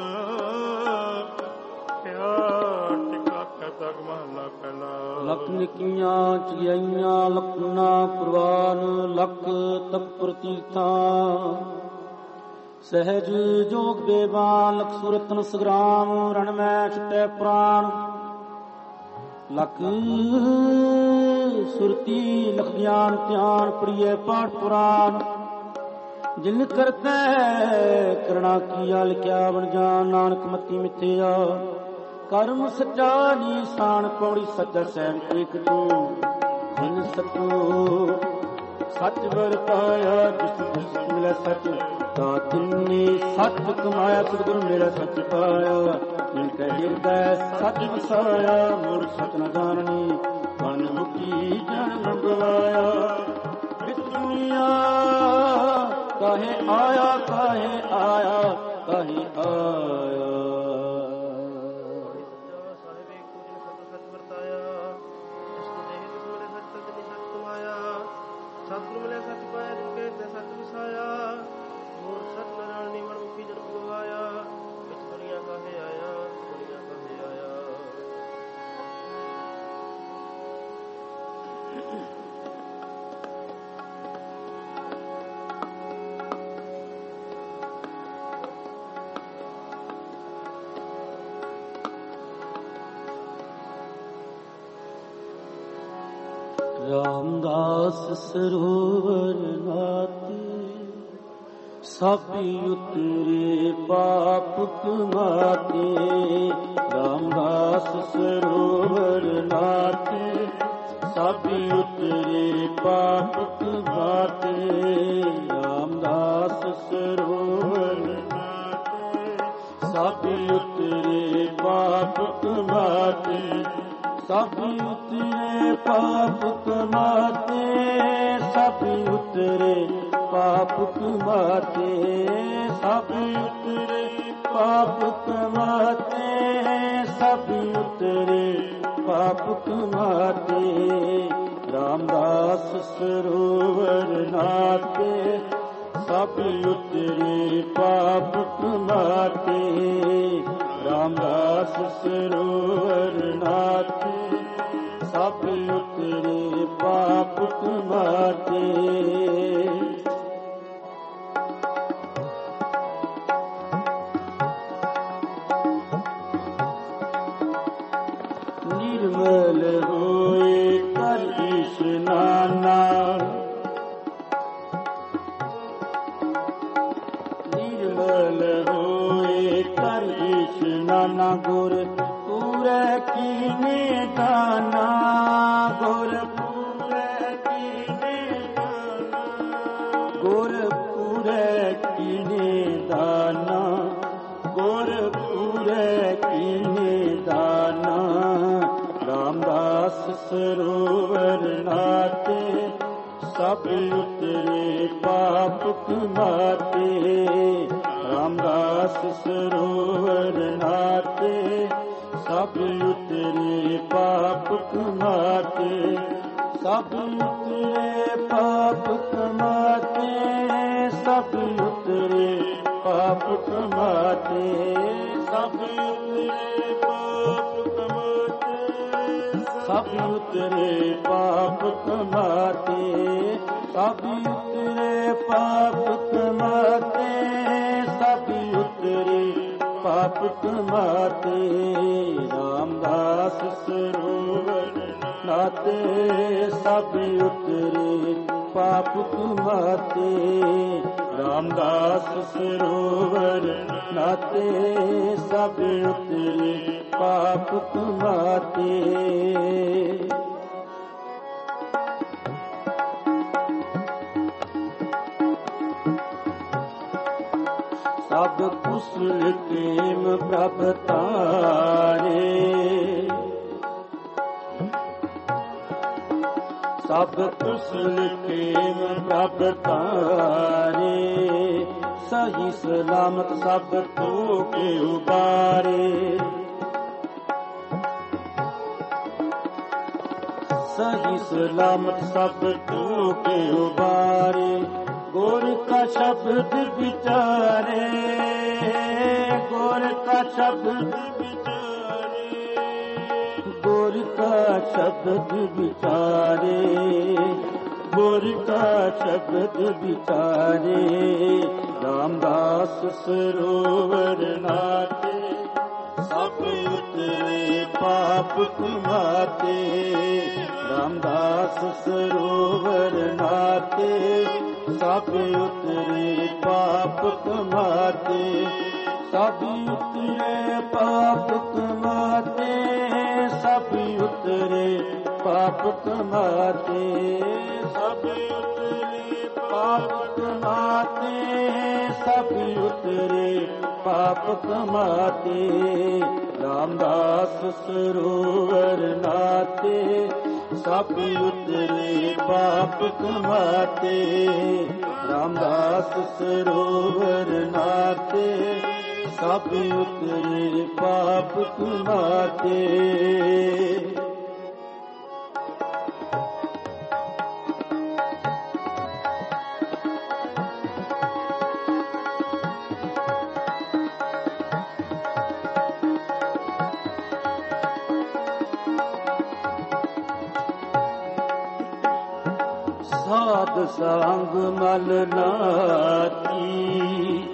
[SPEAKER 1] ਲੱਖ ਨਿੱਕੀਆਂ ਚਿਆਈਆਂ ਲਖਨਾ ਪ੍ਰਵਾਨ ਲੱਖ ਤਪ ਪ੍ਰਤੀਤਾਂ ਸਹਿਜ ਜੋਗ ਬੇਬਾਨ ਲਖ ਸੁਰਤਨ ਸੰਗਰਾਮ ਰਣ ਮੈਂ ਛੁਟੈ ਪ੍ਰਾਨ ਲਖ ਸੁਰਤੀ ਲਖ ਗਿਆਨ ਧਿਆਨ ਪ੍ਰਿਯ ਪਾਠ ਪੁਰਾਨ ਜਿਨ ਕਰਤੈ ਕਰਣਾ ਕੀਆ ਲਿਖਿਆ ਬਣ ਜਾਨ ਨਾਨਕ ਮਤੀ ਮਿਥਿਆ ਕਰਮ ਸੱਚਾ ਨੀਸਾਨ ਪੌੜੀ ਸੱਚਾ ਸਹਿਬ ਏਕ ਤੂੰ ਜਿਨ ਸਤੂ ਸੱਚ ਵਰਤਾਇਆ ਜਿਸ ਜਿਸ ਮਿਲਿਆ ਸੱਚ ਤਾਂ ਤਿੰਨੀ ਸੱਚ ਕਮਾਇਆ ਸਤਿਗੁਰੂ ਮੇਰਾ ਸੱਚ ਪਾਇਆ ਜਿਨ ਕੈ ਹਿਰਦੈ ਸੱਚ ਵਸਾਇਆ ਮੁਰ ਸਤ ਨ ਜਾਣਨੀ ਮਨ ਮੁਕੀ ਜਨ ਮੰਗਵਾਇਆ ਵਿਚ ਦੁਨੀਆ ਕਾਹੇ ਆਇਆ ਕਾਹੇ ਆਇਆ ਕਾਹੇ ਆਇਆ
[SPEAKER 3] ਸਤਿਗੁਰੂ ਮਿਲਿਆ ਸੱਚ ਪਾਇਆ ਜਿਨ ਕੇ ਤੇ ਸੱਚ ਵਸਾਇਆ ਮੂਰ ਸਤ ਨ ਜਾਣਨੀ ਮਨ ਮੁਖੀ ਜਨ ਗਵਾਇਆ ਵਿੱਚ ਦੁਨੀਆ ਕਾਹੇ ਆਇਆ ਦੁਨੀਆ ਕਾਹੇ ਆਇਆ।
[SPEAKER 1] ਰਾਮਦਾਸ ਸਰੋਵਰ ਨਾਤੇ ਸਾਪੀ ਉਤਰੇ ਪਾਪ ਕਮਾਤੇ ਰਾਮਦਾਸ ਸਰੋਵਰ ਨਾਤੇ ਸਾਪੀ ਉਤਰੇ ਪਾਪ ਕਮਾਤੇ ਰਾਮਦਾਸ ਸਰੋਵਰ ਨਾਤੇ ਸਾਪੀ ਉਤਰੇ ਪਾਪ ਕਮਾਤੇ ਸਾਪੀ ਉਤਰੇ ਪਾਪ ਕਮਾਤੇ ਸਾਪੀ ਉਤਰੇ ਪਾਪ ਕਮਾਤੇ ਸਾਪੀ ਉਤਰੇ ਪਾਪ ਕਮਾਤੇ ਸਾਪੀ ਉਤਰੇ ਪਾਪ ਕਮਾਤੇ ਰਾਮਦਾਸ ਸਰੋਵਰ ਨਾਤੇ ਸਾਪੀ ਉਤਰੇ ਪਾਪ ਕਮਾਤੇ ਰਾਮਦਾਸ ਸਰੋਵਰ ਨਾਤੇ ਸਾਪੀ ਉਤਰੇ ਪਾਪ ਕਮਾਤੇ। ਨਿਰਮਲ ਹੋਏ ਕਰ ਇਸ਼ਨਾਨਾ ਨਿਰਮਲ ਹੋਏ ਕਰ ਇਸ਼ਨਾਨਾ ਗੁਰ ਪੂਰੇ ਕੀਨੇ ਦਾਨਾ ਗੁਰ ਪੂਰੇ ਕੀਨੇ ਦਾਨਾ ਗੁਰ ਪੂਰੇ ਕੀਨੇ ਦਾਨਾ ਗੁਰ ਪੂਰੇ ਕੀਨੇ ਦਾਨਾ ਰਾਮਦਾਸ ਸਰੋਵਰ ਨਾਤੇ ਸਭ ਉਤਰੇ ਪਾਪ ਕਮਾਤੇ ਰਾਮਦਾਸ ਸਰੋਵਰ ਨਾਤੇ ਸਭ ਉਤਰੇ ਪਾਪ ਕਮਾਤੇ ਸਭ ਉਤਰੇ ਪਾਪ ਕਮਾਤੇ, ਸਭ ਉਤਰੇ ਪਾਪ ਕਮਾਤੇ, ਸਭ ਉਤਰੇ ਪਾਪ ਕਮਾਤੇ, ਸਭ ਉਤਰੇ ਪਾਪ ਕਮਾਤੇ, ਸਭ ਉਤਰੇ ਪਾਪ ਕਮਾਤੇ, ਸਭ ਉਤਰੇ ਪਾਪ ਕਮਾਤੇ। ਰਾਮਦਾਸ ਸਰੋਵਰ ਨਾਤੇ, ਸਭ ਉਤਰੇ ਪਾਪ ਕਮਾਤੇ। ਰਾਮਦਾਸ ਸਰੋਵਰ ਨਾਤੇ, ਸਭ ਉਤਰੇ ਪਾਪ ਕਮਾਤੇ। ਸਭ ਕੁਸਲ ਕੇਮ ਪ੍ਰਭ ਤਾਰੇ, ਸਭ ਕੁਸਲ ਕੇਮ ਪ੍ਰਭ ਤਾਰੇ। ਸਹੀ ਸਲਾਮਤ ਸਭ ਧੋ ਕੇ ਉਬਾਰੇ, ਸਹੀ ਸਲਾਮਤ ਸਭ ਧੋ ਕੇ ਉਬਾਰੇ। ਗੁਰ ਕਾ ਸ਼ਬਦ ਵਿਚਾਰੇ, ਗੁਰ ਕਾ ਸ਼ਬਦ ਵਿਚਾਰੇ, ਗੁਰ ਕਾ ਸ਼ਬਦ ਵਿਚਾਰੇ, ਗੁਰ ਕਾ ਸ਼ਬਦ ਵਿਚਾਰੇ। ਰਾਮਦਾਸ ਸਰੋਵਰ ਨਾਤੇ, ਸਭ ਉਤਰੇ ਪਾਪ ਕਮਾਤੇ। ਰਾਮਦਾਸ ਸਰੋਵਰ ਨਾਤੇ, ਸਭ ਉਤਰੇ ਪਾਪ ਕਮਾਤੇ। ਸਭ ਉਤਰੇ ਪਾਪ ਕਮਾਤੇ, ਸਭ ਉਤਰੇ ਪਾਪ ਕਮਾਤੇ, ਸਭ ਉਤਰੇ ਪਾਪ ਕਮਾਤੇ, ਸਭ ਉਤਰੇ ਪਾਪ ਕਮਾਤੇ। ਰਾਮਦਾਸ ਸਰੋਵਰ ਨਾਤੇ, ਸਭ ਉਤਰੇ ਪਾਪ ਕਮਾਤੇ। ਰਾਮਦਾਸ ਸਰੋਵਰ ਨਾਤੇ, ਸਭ ਉਤਰੇ ਪਾਪ ਕਮਾਤੇ। ਸਾਧ ਸੰਗ ਮਲ ਨਾਤੀ,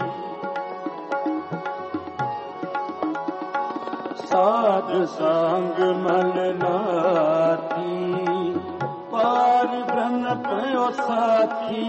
[SPEAKER 1] ਸਾਧ ਸੰਗ ਮਲ ਨਾਤੀ। ਪਾਰ ਬ੍ਰਹਮ ਪਇਓ ਸਾਥੀ,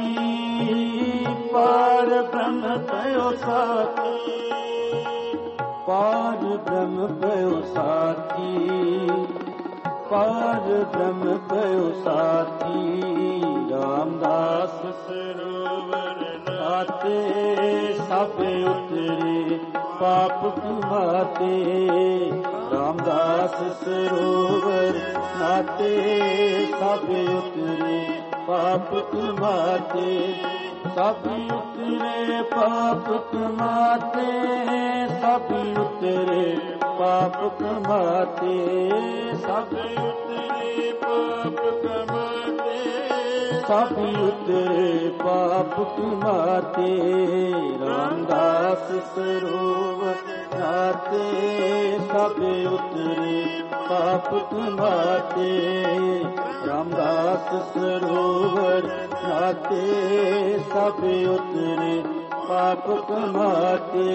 [SPEAKER 1] ਪਾਰ ਬ੍ਰਹਮ ਪਇਓ ਸਾਥੀ, ਪਾਰ ਬ੍ਰਹਮ ਪਇਓ ਸਾਥੀ, ਪਾਰ ਬ੍ਰਹਮ ਪਇਓ ਸਾਥੀ। ਰਾਮਦਾਸ ਸਰੋਵਰ ਨਾਤੇ, ਸਭ ਉਤਰੇ ਪਾਪ ਕਮਾਤੇ। ਰਾਮਦਾਸ ਸਰੋਵਰ ਨਾਤੇ, ਸਭ ਉਤਰੇ ਪਾਪ ਕਮਾਤੇ। ਸਭ ਉਤਰੇ ਪਾਪ ਕਮਾਤੇ, ਸਭ ਉਤਰੇ ਪਾਪ ਕਮਾਤੇ, ਸਭ ਉਤਰੇ ਪਾਪ ਕਮਾਤੇ, ਸਭ ਉਤਰੇ ਪਾਪ ਕਮਾਤੇ। ਰਾਮਦਾਸ ਸਰੋਵਰ ਨਾਤੇ, ਸਭ ਉਤਰੇ ਪਾਪ ਕਮਾਤੇ। ਰਾਮਦਾਸ ਸਰੋਵਰ ਨਾਤੇ, ਸਭ ਉਤਰੇ ਪਾਪ ਕਮਾਤੇ।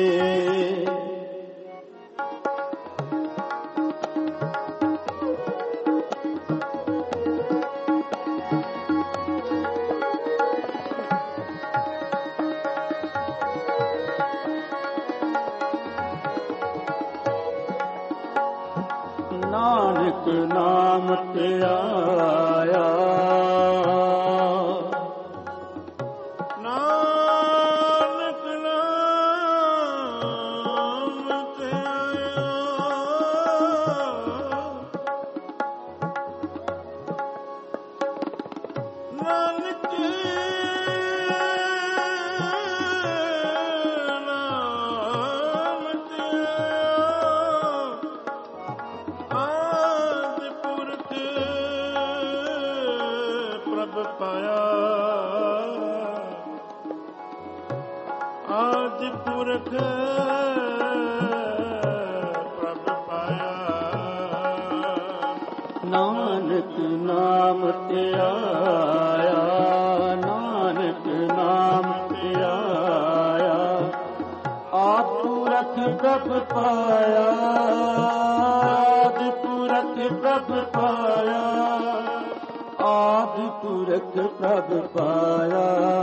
[SPEAKER 1] ਨਾਨਕ ਨਾਮ ਤੇ ਆਇਆ, ਨਾਨਕ ਨਾਮ ਤੇ ਆਇਆ। ਨਾਨਕ ਨਾਮ ਤੇ ਆਇਆ।
[SPEAKER 2] ਪਾਇਆ। ਆਦਿ ਪੁਰਖ ਪ੍ਰਭ ਪਾਇਆ।
[SPEAKER 1] ਨਾਨਕ ਨਾਮ ਧਿਆਇਆ, ਨਾਨਕ ਨਾਮ ਧਿਆਇਆ। ਆਦਿ ਪੁਰਖ ਪ੍ਰਭ ਪਾਇਆ, ਆਦਿ ਪੁਰਖ ਪ੍ਰਭ ਪਾਇਆ। ਆਦਿ ਪੁਰਖ ਪ੍ਰਭ ਪਾਇਆ,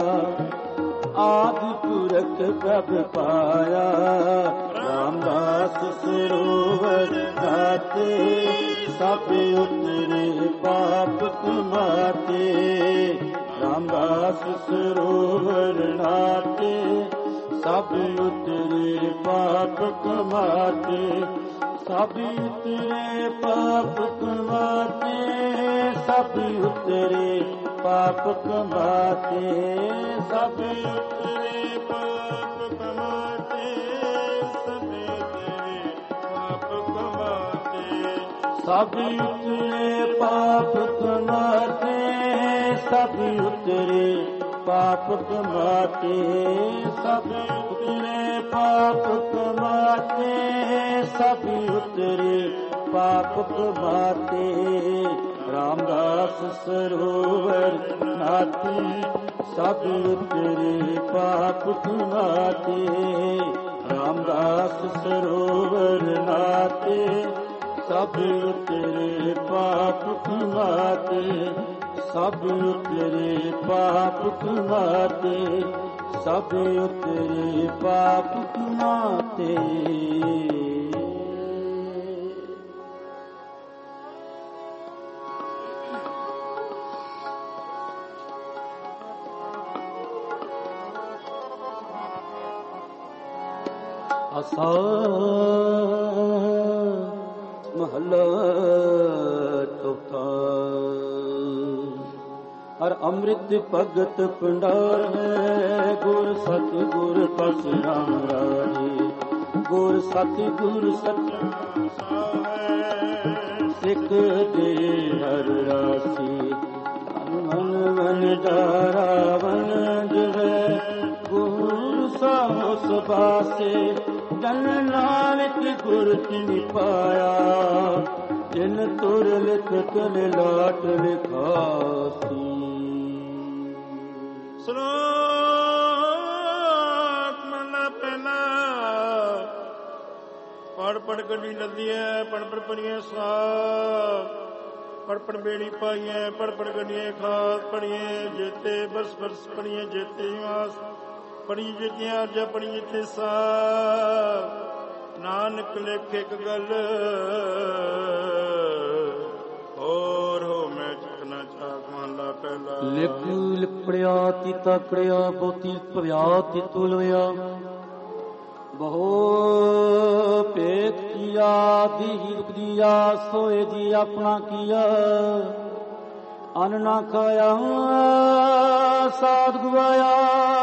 [SPEAKER 1] ਆਦਿ ਪੁਰਖ ਪ੍ਰਭ ਪਾਇਆ। ਰਾਮਦਾਸ ਸਰੋਵਰ ਗਾਤੇ, ਸਭ ਉਤਰੇ ਪਾਪ ਕਮਾਤੇ। ਰਾਮਦਾਸ ਸਰੋਵਰ ਨਾਤੇ, ਸਭ ਉਤਰੇ ਪਾਪ ਕਮਾਤੇ। ਸਭ ਉਤਰੇ ਪਾਪ ਕਮਾਤੇ, ਸਭ ਉਤਰੇ ਪਾਪ ਕਮਾਤੇ। ਸਭ ਉਤਰੇ ਪਾਪ ਕਮਾਤੇ, ਸਭ ਉਤਰੇ ਪਾਪ ਕਮਾਤੇ। ਸਭ ਉਤਰੇ ਪਾਪ ਕਮਾਤੇ, ਸਭ ਉਤਰੇ ਪਾਪ ਕਮਾਤੇ। ਸਭ ਉਤਰੇ ਪਾਪ ਕਮਾਤੇ, ਸਭ ਉਤਰੇ ਪਾਪ ਕਮਾਤੇ। ਰਾਮਦਾਸ ਸਰੋਵਰ ਨਾਤੇ, ਸਭ ਉਤਰੇ ਪਾਪ ਕਮਾਤੇ। ਰਾਮਦਾਸ ਸਰੋਵਰ ਨਾਤੇ, ਸਭ ਉਤਰੇ ਪਾਪ ਕਮਾਤੇ। ਸਭ ਉਤਰੇ ਪਾਪ ਕਮਾਤੇ, ਸਭ ਉਤਰੇ ਪਾਪ ਕਮਾਤੇ। ਆਸਾ ਮਹਲਾ ਚੌਥਾ। ਹਰ ਅੰਮ੍ਰਿਤ ਭਗਤ ਭੰਡਾਰ ਹੈ, ਗੁਰ ਸਤਿ ਗੁਰ ਪਸ ਰਾਮ ਰਾਜੇ। ਗੁਰ ਸਤਿ ਗੁਰ ਸਤਿ ਸਿੱਖ ਦੇ ਹਰ ਰਾਸੀ। ਮਨ ਮਨ ਡਾਰਾ ਵਨ ਜਵੇ, ਗੁਰ ਸਾਹਿਬ ਸਬਾਸੇ। ਜਨ ਨਾਨਕ ਗੁਰ ਤਿਨਿ ਪਾਇਆ, ਜਿਨ ਤੁਰ ਲਿਖ ਤੁਲ ਲਾਟ ਲਿਖਾਸੀ।
[SPEAKER 2] ਸਲੋਕ ਮਹਲਾ ਪਹਿਲਾ। ਪੜ ਪੜ ਗੱਡੀ ਲੱਦੀਐ, ਪੜ ਪੜ ਪੜੀਐ ਸਾਹ। ਪੜ ਪੜ ਬੇੜੀ ਪਾਈਐ, ਪੜ ਪੜ ਗੱਡੀਐ ਖਾਸ। ਪੜੀਏ ਜੇਤੇ ਬਰਸ ਬਰਸ, ਪੜੀਏ ਜੇਤੇ ਮਾਸ। ਪੜੀ ਜਿਤਿਆ ਅਰਜ, ਪੜੀ ਜਿਤੇ ਸਾਹ। ਨਾਨਕ ਲੇਖ ਇੱਕ ਗੱਲ, ਹੋਰ ਹੋ ਮੈਂ ਚੁੱਕਣਾ ਚਾਕ। ਮਹਲਾ ਪਹਿਲਾ।
[SPEAKER 1] ਲਿਖ ਲਿਪੜਿਆ ਤੀਤਾ ਕੜਿਆ, ਬੋਤੀ ਭਵਿਆ ਤੀਤੂ ਲਵਿਆ। ਬਹੁ ਭੇਦ ਕੀਆ, ਦੀਹੀ ਦੁਖ ਦੀਆ। ਸੋਏ ਜੀ ਆਪਣਾ ਕੀਆ, ਅੰਨ ਨਾ ਖਾਇਆ ਸਾਧ ਗਵਾਇਆ।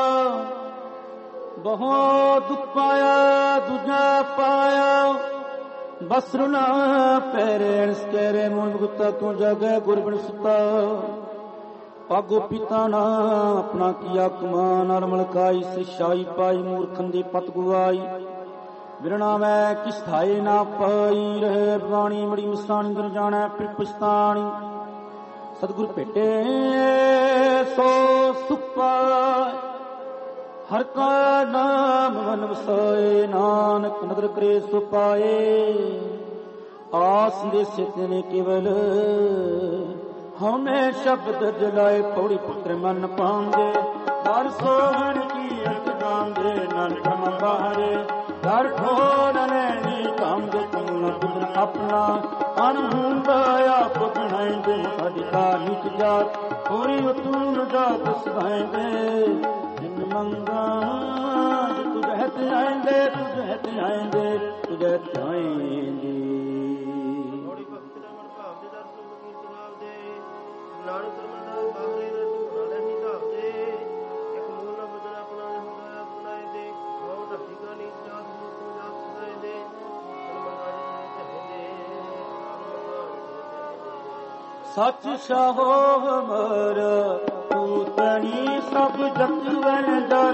[SPEAKER 1] ਬਹੁ ਦੁੱਖ ਪਾਇਆ ਦੂਜਾ ਪਾਇਆ। ਬਸਰ ਨਾ ਪੈਰੇ ਸਕੇਰੇ, ਮੂਲ ਗੁੱਤਾ ਤੂੰ ਜਗੈ ਗੁਰ ਬਿਨ ਸੁਤਾ। ਪਾਗੋ ਪਿਤਾ ਨਾ ਆਪਣਾ ਕੀਆ ਕਮਾ। ਨਰਮਲ ਕਾਈ ਸਿਸ਼ਾਈ ਪਾਈ, ਮੂਰਖਨ ਦੀ ਪਤ ਗੁਆਈ। ਵਿਰਣਾ ਮੈਂ ਕਿਸ ਥਾਏ ਨਾ ਪਾਈ, ਰਹੇ ਬਾਣੀ ਮੜੀ ਮਸਾਣੀ। ਗੁਰ ਜਾਣੈ ਫਿਰ ਪਛਤਾਣੀ, ਸਤਿਗੁਰ ਭੇਟੇ ਸੋ ਸੁਖ ਪਾਇ। ਹਰ ਕਾ ਨਾਮ ਮਨ ਵਸਾਏ, ਨਾਨਕ ਨਦਰ ਕਰੇ ਸੋ ਪਾਏ। ਆਸ ਦੇ ਸਿਤ ਨੇ ਕੇਵਲ, ਹਉਮੈ ਸ਼ਬਦ ਜਲਾਏ। ਪੌੜੀ ਪੁੱਤਰ ਮਨ ਪਾਉਂਦੇ, ਦਰ ਸੋਹਣ ਕੀ ਅਰਥ ਗਾਉਂਦੇ। ਨਾਨਕ ਮੰਬਾਰੇ ਦਰ ਠੋਰ ਨੈਣੀ ਕਾਂਦੇ। ਕਮਲ ਪੁੱਤਰ ਆਪਣਾ ਅਨਹੁੰਦਾ ਆਪ ਬਣਾਏਂਦੇ। ਸਾਡੀ ਕਾ ਨਿਤ ਜਾਤ ਹੋਰੀ ਉਤੂਨ ਜਾਤ ਸਦਾਏਂਦੇ। ਜਿਨ ਮੰਗਾ ਤੁਝ ਹੱਥ ਆਏਂਦੇ, ਤੁਝ ਹੱਥ ਆਏਂਦੇ, ਤੁਝ ਹੱਥ ਆਏਂਦੇ।
[SPEAKER 3] ਨਾਨਕ ਰਮਨ ਬਾਹਰੇ ਢੂਣਾ ਲੈਣੀ ਧਾਵਦੇ। ਇੱਕ ਮੂਲ ਨਾ ਬਦਨ ਆਪਣਾ ਹੁੰਦਾ ਆਪਣਾਏ ਦੇ। ਬਹੁ ਢੱਟੀ ਕਾ ਨੀ ਜਾਤ ਮੂਲ ਜਾਤ ਸਦਾਏ ਦੇ।
[SPEAKER 1] ਸੱਚ ਸ਼ਾਹੋ ਹਮਾਰਾ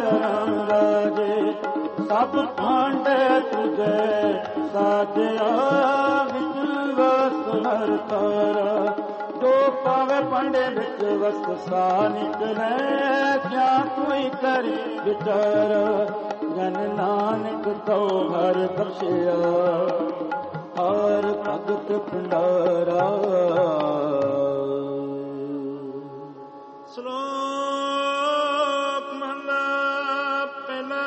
[SPEAKER 1] ਰਾਜੇ ਸਭ ਭਾਂਡੇ ਤੁਝੇ ਸਾਜਿਆ ਵਿੱਚ ਵਸ ਹਰ ਤਾਰਾ ਜੋ ਪਾਵੇ ਭਾਂਡੇ ਵਿੱਚ ਵਸ ਸਾ ਨਿਕਲੇ ਕਿਆ ਕੋਈ ਕਰੇ ਵਿਚਾਰ ਜਨ ਨਾਨਕ ਤੋ ਹਰ ਬਖਸ਼ਿਆ ਹਰ ਭਗਤ ਭੰਡਾਰਾ।
[SPEAKER 2] ਸ਼ਲੋਕ ਮਹਲਾ ਪਹਿਲਾ।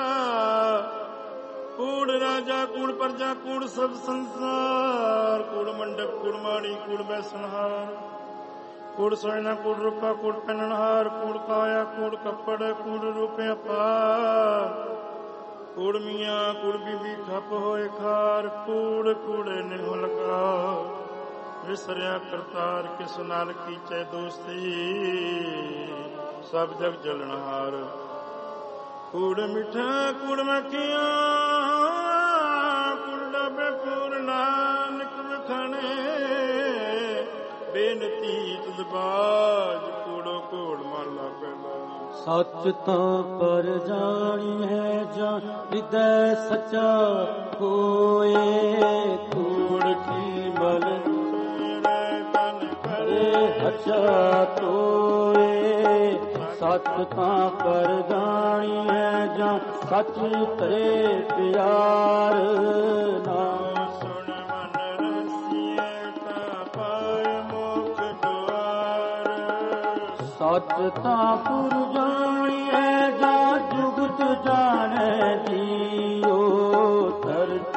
[SPEAKER 2] ਕੂੜ ਰਾਜਾ ਕੂੜ ਪਰਜਾ ਕੂੜ ਸਭ ਸੰਸਾਰ ਕੂੜ ਮੰਡਪ ਕੂੜ ਮਾੜੀ ਕੂੜ ਬੈਸਨਹਾਰ ਕੂੜ ਸੋਇਨਾ ਕੂੜ ਰੂਪਾ ਕੂੜ ਪਹਿਨਣਹਾਰ ਕੂੜ ਕਾਇਆ ਕੂੜ ਕੱਪੜ ਕੂੜ ਰੂਪਿਆ ਪਾਰ ਕੂੜ ਮੀਆਂ ਕੂੜ ਬੀਬੀ ਖੱਪ ਹੋਏ ਖਾਰ ਕੂੜ ਕੂੜੇ ਨਿਹੁ ਲਗਾ ਵਿਸਰਿਆ ਕਰਤਾਰ ਕਿਸ ਨਾਲ ਕੀਚੈ ਦੋਸਤੀ ਸਭ ਜਗ ਜਲਣਹਾਰ ਕੂੜ ਮਿੱਠਾ ਕੂੜ ਮੱਖੀਆਂ ਕੂੜ ਡਾਬੇ ਕੂੜ ਨਾਨਕ ਵਖਾਣੇ ਬੇਨਤੀ ਤੁਧ ਬਾਜ ਕੂੜੋ ਕੂੜ ਮਹਲਾ ਪਹਿਲਾ।
[SPEAKER 1] ਸੱਚ ਤਾਂ ਪਰ ਜਾਣੀਐ ਜਾਂ ਹਿਰਦੈ ਸੱਚਾ ਹੋਏ ਕੂੜ ਕੀ ਮਲ ਕਰੇ ਹੱਚਾ ਤੋਏ। ਸੱਚ ਤਾਂ ਪਰ ਜਾਣੀਐ ਜਾਂ ਸੱਚ ਤਰੇ ਪਿਆਰ ਨਾ
[SPEAKER 2] ਸੁਣ ਮਨ ਰਸੀਏ ਤਾ ਪਾਏ ਮੁਖ ਦੁਆਰ।
[SPEAKER 1] ਸੱਚ ਤਾਂ ਪੁਰ ਜਾਣੀਐ ਜਾਂ ਜੁਗਤ ਜਾਣੈ ਜੀਓ ਤਰਕ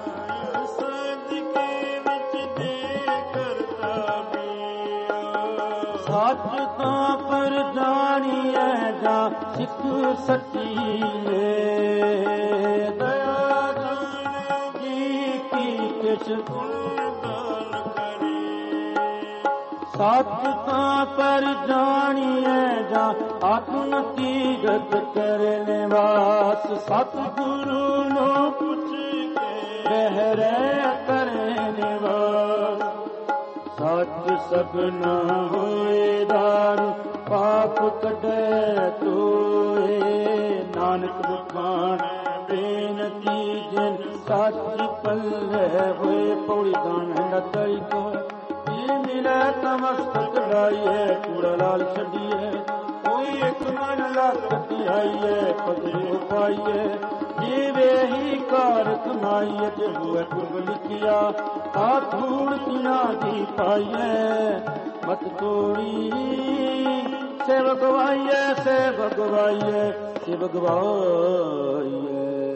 [SPEAKER 2] ਸਦਕੇ ਵਿੱਚ ਦੇ ਕਰਤਾ ਬੀਓ।
[SPEAKER 1] ਸੱਚ ਤਾਂ ਪਰ ਜਾਣੀਐ ਜਾਂ ਸਿੱਖ ਸੱਚੀ ਏ ਦਇਆ ਜਾਣੇਗੀ ਕੀ ਕਿਛ
[SPEAKER 2] ਦਾਨ ਕਰੀ।
[SPEAKER 1] ਸੱਚ ਤਾਂ ਪਰ ਜਾਣੀਐ ਜਾਂ ਆਤਮ ਤੀਰਥ ਕਰਨ ਵਾਸ ਸਤਿਗੁਰੂ ਨੂੰ
[SPEAKER 2] ਪੁੱਛ ਕੇ
[SPEAKER 1] ਬਹਿਰੇ ਕਰਨ ਵਾਸ। ਸੱਚ ਸਭਨਾ ਹੋਏ ਦਾਰੂ ਪਾਪ ਕੱਢੈ ਤੋਏ ਨਾਨਕ ਬਖਾਣ ਬੇਨਤੀ ਜਿਨ ਸੱਚ ਪੱਲੇ ਹੋਏ ਪੌੜੀ ਦਾਨ ਹੈ ਤਰੀ ਕੋ ਇਹ ਮਿਲੇ ਤਮਸਤਕ ਲਾਈਏ ਕੂੜਾ ਲਾਲ ਛੱਡੀਏ ਕੋਈ ਇੱਕ ਮਨ ਲੱਖ ਧਿਆਈਏ ਪਦਰੀ ਪਾਈਏ ਜੀਵੇ ਹੀ ਕਾਰ ਕਮਾਈਏ ਜੇ ਹੋਏ ਪੁਰਬ ਲਿਖਿਆ ਆ ਧੂੜ ਤਿਨਾ ਦੀ ਪਾਈਏ ਮਤ ਤੋੜੀ ਸੇਵ ਗਵਾਈਏ ਸੇਵ ਗਵਾਈਏ ਸੇਵ ਗਵਾਈਏ।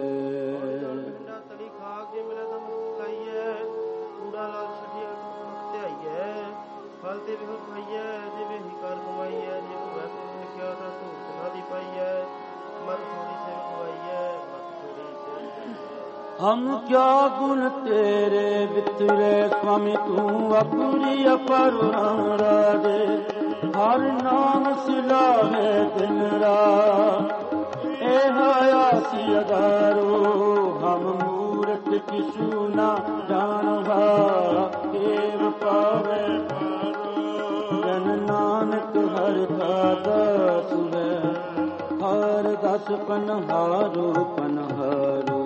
[SPEAKER 3] ਤਲੀ ਖਾਕ ਜੇ ਮਿਲੇ ਤਾਂ ਮੁਕਤ ਲਾਈਏ ਕੂੜਾ ਲਾਲ ਛੱਡੀਏ ਮੁਕਤ ਧਿਆਈਏ ਫਲ ਤੇ ਵੀ ਖਾਈਏ ਜਿਵੇਂ ਹੀ ਕਾਰ ਕਮਾਈਏ ਜੇ ਹੋਵੇ ਪੁਰਬ ਲਿਖਿਆ ਤਾਂ ਧੂੜ ਤਿਨਾ ਦੀ ਪਾਈਏ ਮਤ ਥੋੜੀ ਸੇਵ ਗਵਾਈਏ ਮਤ ਥੋੜੀ ਸੇਵ।
[SPEAKER 1] हम क्या गुण तेरे बितरे स्वामी तू अपनी अपर राजे हर नाम सिला है दिन रात ए हयासी अदारो हम मूरत किसु ना जानवा देव पावे जन नानक हर दादा सुने हर दस पनहारो पनहारो।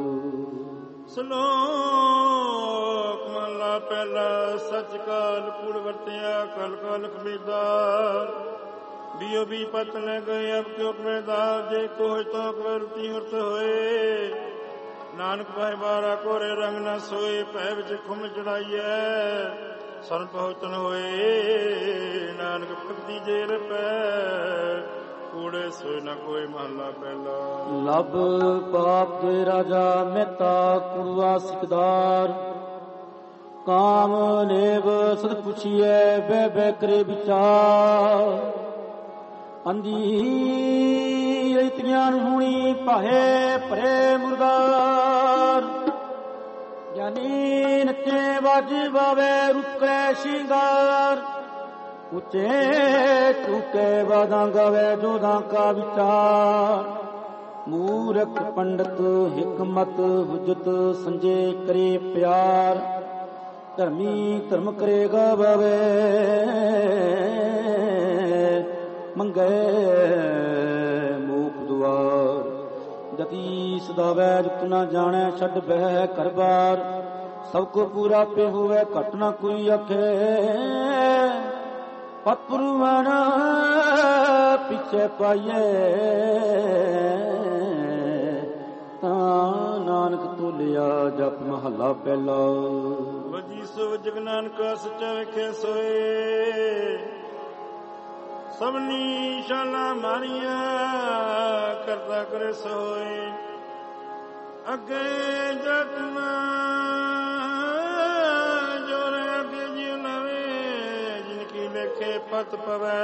[SPEAKER 2] ਸ਼ਲੋਕ ਮਹਲਾ ਪਹਿਲਾ। ਸੱਚ ਕਾਲ ਕੂੜ ਵਰਤਿਆ ਕਲ ਕਲ ਕਬੀਦਾ ਬੀਓ ਬੀ ਪਤ ਲੈ ਗਏ ਅਬ ਕਿਉ ਕਬੀਦਾ ਜੇ ਕੋਇ ਤੋ ਕਰਤੀ ਉਰਤ ਹੋਏ ਨਾਨਕ ਭਾਈ ਬਾਰਾ ਕੋਰੇ ਰੰਗ ਨਾ ਸੋਏ ਭੈ ਵਿੱਚ ਖੁਮ ਚੜਾਈਐ ਸਰਨ ਪਹੁੰਚਨ ਹੋਏ ਨਾਨਕ ਭਗਤੀ ਜੇਰ ਪੈ ਕੂੜੇ ਸੋਏ ਨਾ ਕੋਈ ਮਹਲਾ ਪਹਿਲਾ।
[SPEAKER 1] ਲਬ ਪਾਪ ਦੇ ਰਾਜਾ ਮਹਿਤਾ ਕੁੜਵਾ ਸਿਕਦਾਰ ਕਾਮ ਨੇਵ ਸਦ ਪੁੱਛੀਐ ਬਹਿ ਬਹਿ ਕਰੇ ਵਿਚਾਰ ਅੰਧੀ ਰਤਿਆਂ ਨੂੰ ਹੁਣੀ ਭਾਏ ਭਰੇ ਮੁਰਦਾਰ ਗਿਆਨੀ ਨੱਚੇ ਵੱਜ ਵਾਵੇ ਰੁਕੈ ਸ਼ਿੰਗਾਰ ਉੱਚੇ ਚੁਕੇ ਵਾਦਾਂ ਗਵੇ ਜੋਦਾਂ ਕਾ ਵਿਚਾਰ ਮੂਰਖ ਪੰਡਤ ਹਿਕਮਤ ਹੁਜਤ ਸੰਜੇ ਕਰੇ ਪਿਆਰ ਧਰਮੀ ਧਰਮ ਕਰੇਗਾ ਬਾਵੇ ਮੰਗੇ ਮੂਖ ਦੁਆਰ। ਗਤੀ ਸਦਾਵੈ ਜੁਕ ਨਾ ਜਾਣੈ ਛੱਡ ਬਹਿ ਘਰ ਬਾਰ ਸਭ ਕੋ ਪੂਰਾ ਪੇ ਹੋਵੇ ਘਟ ਨਾ ਕੋਈ ਆਖੇ ਪਤਪੁਰਵਣ ਪਿਛੇ ਪਾਈਏ ਤਾਂ ਨਾਨਕ ਤੋਲਿਆ ਜਪ ਮਹੱਲਾ ਪਹਿਲਾ।
[SPEAKER 2] ਵਜੀ ਸੋ ਜਗ ਨਾਨਕਾ ਸੱਚਾ ਵੇਖੇ ਸੋਏ ਸਭਨੀ ਸ਼ਾਲਾ ਮਾਰੀਆਂ ਕਰਦਾ ਕਰੇ ਸੋਏ ਅੱਗੇ ਜਤਨਾ ਜੋਰ ਅੱਗੇ ਜਿਉ ਨਵੇਂ ਜਿਨ ਕੀ ਲੇਖੇ ਪਤ ਪਵੈ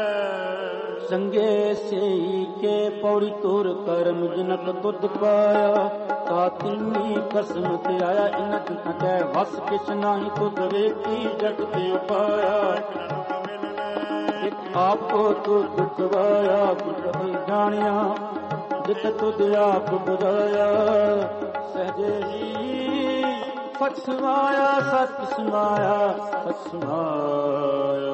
[SPEAKER 1] ਸੰਗੇ ਸਈ ਕੇ ਪੌੜੀ ਤੋਰ ਕਰਮ ਜਨਕ ਤੁਧ ਪਾਇਆ ਤਾ ਤਿੰਨੀ ਕਸਮ ਤੇ ਆਇਆ ਇਨ ਕਟੈ ਵਸ ਕਿਛ ਨਾਹੀ ਤੁਧ ਵੇਖੀ ਜਗ ਤੇ ਉਪਾਇਆ ਆਪ ਕੋ ਤੁਧ ਖਵਾਇਆ ਗੁਰ ਜਾਣਿਆ ਜਿਤ ਤੁਧ ਆਪ ਬੁਝਾਇਆ ਸਹਜੇ ਹੀ ਸਚ ਸਮਾਇਆ ਸਚ ਸਮਾਇਆ ਸਚ ਸਮਾਇਆ।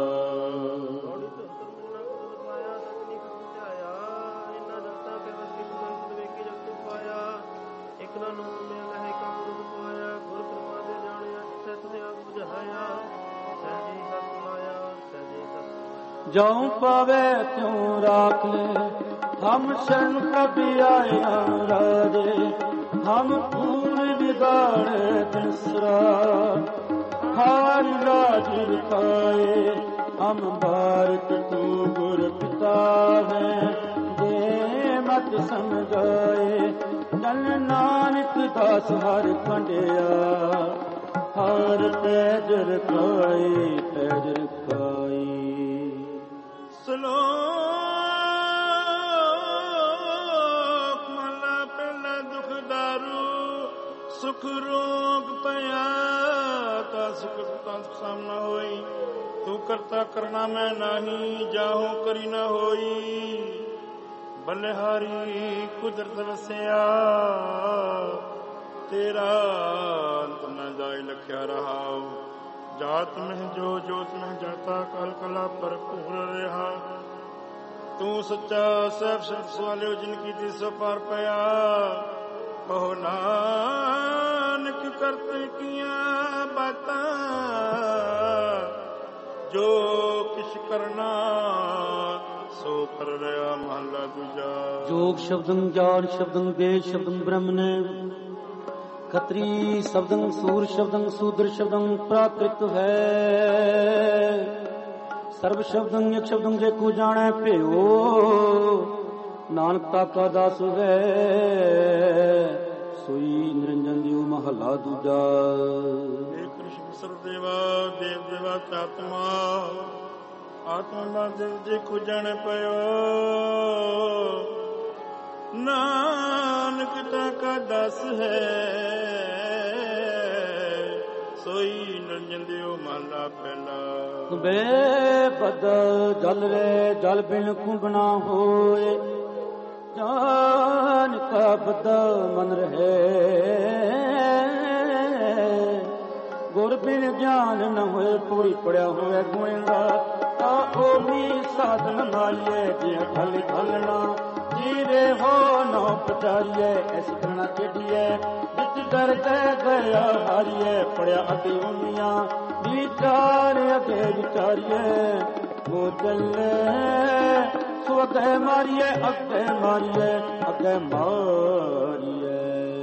[SPEAKER 1] ਜਉ ਪਾਵੇ ਤਿਉ ਰਾਖ ਲੈ ਹਮ ਸ਼ਰਨ ਕਬੀ ਆਇਆ ਰਾਜੇ ਹਮ ਪੂਰ ਵਿਗਾੜੇ ਤਿਸਰਾ ਹਾਰ ਰਾਜ ਰਖਾਏ ਹਮ ਭਾਰਤ ਤੂ ਗੁਰ ਪਿਤਾ ਹੈ ਦੇ ਮਤ ਸਮਝਾਏ ਜਨ ਨਾਨਕ ਦਾਸ ਹਰ ਖੰਡਿਆ ਹਰ ਪੈਜ ਰਖਾਏ ਪੈਜ ਰਖਾਏ।
[SPEAKER 2] ਸਲੋਕ ਮਹਲਾ ਪਹਿਲਾ ਦੁਖ ਦਾਰੂ ਸੁਖ ਰੋਗ ਪਿਆ ਤਾ ਸੁਖ ਤਾ ਸਾਮਨਾ ਹੋਈ ਤੂੰ ਕਰਤਾ ਕਰਨਾ ਮੈਂ ਨਹੀਂ ਜਾਹੋ ਕਰੀ ਨਾ ਹੋਈ ਬਲਿਹਾਰੀ ਕੁਦਰਤ ਵਸਿਆ ਤੇਰਾ ਅੰਤ ਨ ਜਾਇ ਲਖਿਆ ਰਹਾਉ ਜਾਤ ਮਹਿ ਜੋ ਜੋਤ ਮਹਿ ਜਾਤਾ ਕਲ ਕਲਾ ਭਰਪੂਰ ਰਿਹਾ ਤੂੰ ਸੱਚਾ ਸਹਿਬ ਸ਼ਬਦ ਸਵਾਲਿਓ ਜਿਨ ਕੀਤੀ ਸੋ ਪਾਰ ਪਿਆ ਕਹੋ ਨਾਨਕ ਕਰਤੇ ਕੀਆਂ ਬਾਤਾਂ ਜੋ ਕਿਛ ਕਰਨਾ ਸੋ ਕਰ ਰਿਹਾ ਮਹਲਾ ਦੂਜਾ।
[SPEAKER 1] ਜੋਗ ਸ਼ਬਦੰ ਜਾਨ ਸ਼ਬਦੰ ਵੇਦ ਸ਼ਬਦੰ ਬ੍ਰਹਮ ਨੇ ਖਤਰੀ ਸ਼ਬਦੰ ਸੂਰ ਸ਼ਬਦੰ ਸੂਦਰ ਸ਼ਬਦੰ ਪ੍ਰਾਕ੍ਰਿਤ ਹੈ ਸਰਬ ਸ਼ਬਦੰ ਇੱਕ ਸ਼ਬਦੰ ਜੇ ਕੋ ਜਾਣੈ ਭਿਓ ਨਾਨਕ ਤਾਕਾ ਦਾਸ ਹੈ ਸੋਈ ਨਿਰੰਜਨ ਦਿਓ ਮਹੱਲਾ ਦੂਜਾ।
[SPEAKER 2] ਏ ਕ੍ਰਿਸ਼ਨ ਸਰਦੇਵਾ ਦੇਵ ਦੇਵਾ ਚਾਤਮਾ ਆਤਮਾ ਦਾ ਦਿਲ ਜੇ ਕੋ ਜਾਣੈ ਪਇਓ ਨਾਨਕ ਤਾਕਾ ਦਾਸ ਹੈ ਸੋਈ ਨਿਰੰਜਨ ਦਿਓ ਮਹਲਾ ਪਹਿਲਾ।
[SPEAKER 1] ਬੇ ਬਦਲ ਜਲ ਰੇ ਜਲ ਬਿਨ ਕੁੰਭਣਾ ਹੋਏ ਜਾਨ ਕਾ ਬਦਲ ਮਨ ਰਹੇ ਗੁਰ ਬਿਨ ਗਿਆਨ ਨ ਹੋਏ ਪੂਰੀ ਪੜਿਆ ਹੋਵੇ ਗੁਣਗਾ ਤਾ ਓਹੀ ਸਾਧਨ ਮਾਈਏ ਜੇ ਫਲ ਫਲਣਾ ਜੀਰੇ ਹੋ ਨੋ ਪਟਾਰੀਏ ਐਸੀ ਕਰਨਾ ਚੇਡੀਏ ਜਿਤ ਦਰ ਕਹਿ ਗਿਆ ਹਾਰੀਏ ਪੜਿਆ ਅਤੇ ਉਮੀਆਂ ਵਿਚਾਰ ਅਗੇ ਵਿਚਾਰੀਏ ਉਹ ਚੱਲੇ ਸੋ ਅੱਗੇ ਮਾਰੀਏ ਅੱਗੇ ਮਾਰੀਏ ਅੱਗੇ ਮਾਰੀਏ।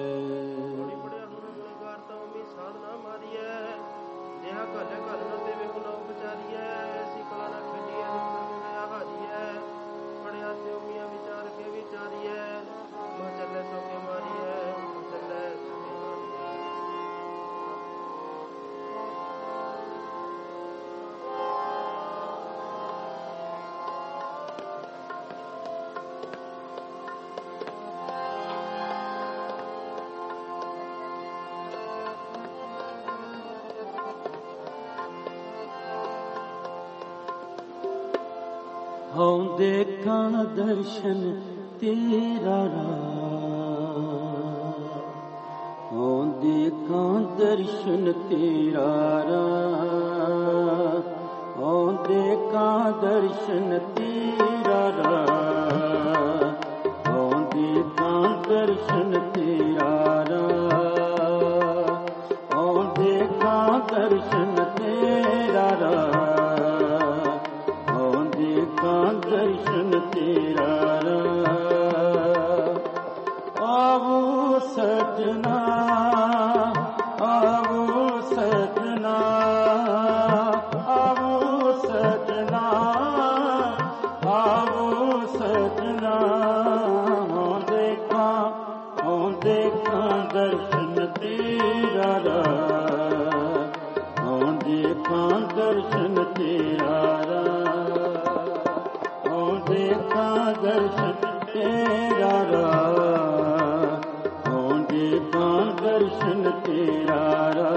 [SPEAKER 1] ਹਉ ਦੇਖਾਂ ਦਰਸ਼ਨ ਤੇਰਾ ਹਉ ਦੇਖਾਂ ਦਰਸ਼ਨ ਤੇਰਾ ਹਉ ਦੇਖਾਂ ਦਰਸ਼ਨ ਤੇਰਾ ਹਉ ਦੇਖਾਂ ਦਰਸ਼ਨ ਦਰਸ਼ਨ ਤੇਰਾ ਰਾ, ਓ ਦੇਖਾਂ ਦਰਸ਼ਨ ਤੇਰਾ ਰਾ, ਓ ਦੇਖਾਂ ਦਰਸ਼ਨ ਤੇਰਾ ਰਾ। ਆਵੋ ਸਜਣਾ, ਆਵੋ ਸਜਣਾ, ਆਵੋ ਸਜਣਾ, ਆਵੋ ਸਜਣਾ, ਹੋਂ ਦੇਖਾਂ, ਹੋਂ ਦੇਖਾਂ ਦਰਸ਼ਨ ਤੇਰਾ ਰਾ, ਹੋਂ ਦੇਖਾਂ ਦਰਸ਼ਨ ਤੇਰਾ ਰਾ, ਹੋਂ ਦੇਖਾਂ ਦਰਸ਼ਨ ਤੇਰਾ ਰਾ, ਹੋਂ ਦੇਖਾਂ ਦਰਸ਼ਨ ਤੇਰਾ ਰਾ।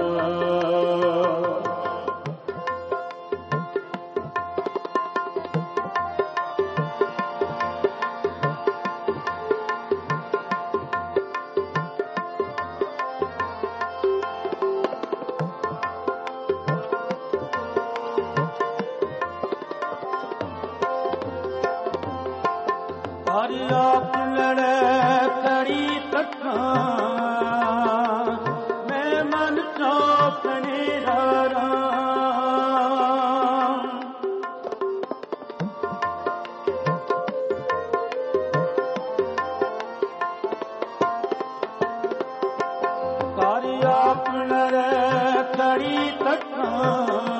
[SPEAKER 1] ਹਰਿ ਆਪ ਲੜੈ ਕਰੀ ਤੱਕਾਂ, ਮੈਂ ਮਨ ਚੌਕਣੇ ਰਾਰਾਂ। ਹਰਿ ਆਪ ਲੜੈ ਕਰੀ ਤੱਕਾਂ,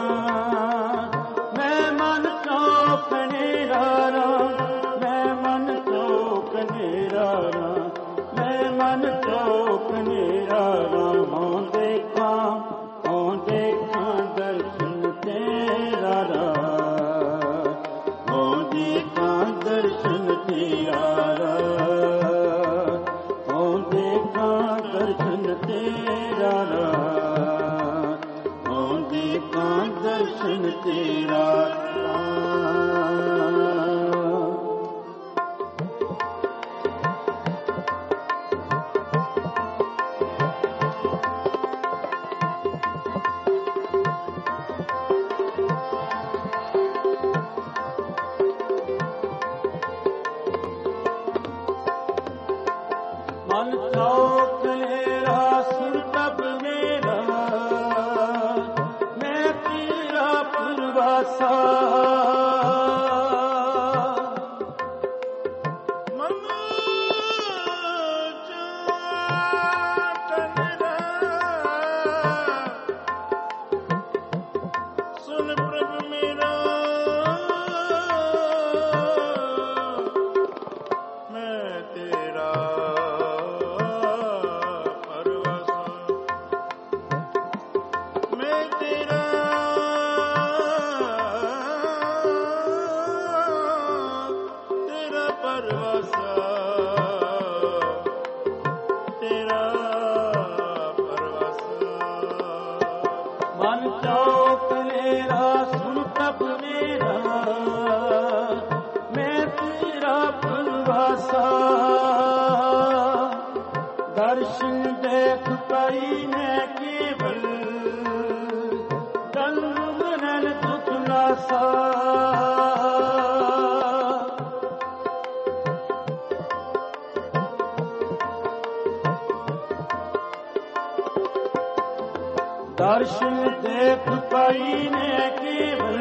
[SPEAKER 1] ਮੈਂ ਮਨ ਚੌਕਣੇ ਰਾਰਾਂ, ਮੈਂ ਮਨ ਚੌਕ ਨਿਰਾਰਾ, ਮੈਂ ਮਨ ਚੌਕ ਨਿਰਾਰਾ। ਹੋਂ ਦੇਖਾਂ, ਹੋਂ ਦੇਖਾਂ ਦਰਸ਼ਨ ਤੇਰਾ ਰਾ, ਹੋਂ ਦੇਖਾਂ ਦਰਸ਼ਨ ਤੇਰਾ ਰਾ, ਹੋਂ ਦੇਖਾਂ ਦਰਸ਼ਨ ਤੇਰਾ ਰਾ, ਹੋਂ ਦੇਖਾਂ ਦਰਸ਼ਨ ਤੇਰਾ ਰਾ। ਮਨ ਚੌਕ ਮੇਰਾ ਸੁਰ ਤਬ ਮੇਰਾ, ਮੈਂ ਤੇਰਾ ਪਰਵਾਸਾ। ਮਨ ਚੌਕ ਮੇਰਾ, ਸੁਨ ਪ੍ਰਭ ਮੇਰਾ, ਮੈਂ ਤੇਰਾ ਮਨ ਚੌਕ ਮੇਰਾ ਸੁਨ ਪ੍ਰਭ ਮੇਰਾ, ਮੈਂ ਤੇਰਾ ਪਰਵਾਸਾ। ਦਰਸ਼ਨ ਦੇਖ ਪਾਈ ਮੈਂ ਕੇਵਲ, ਜਨਮ ਮਰਨ ਦੁਖ ਨਾਸਾ। ਦਰਸ਼ਨ ਦੇਖ ਪਾਈ ਨੇ ਕੇਵਲ,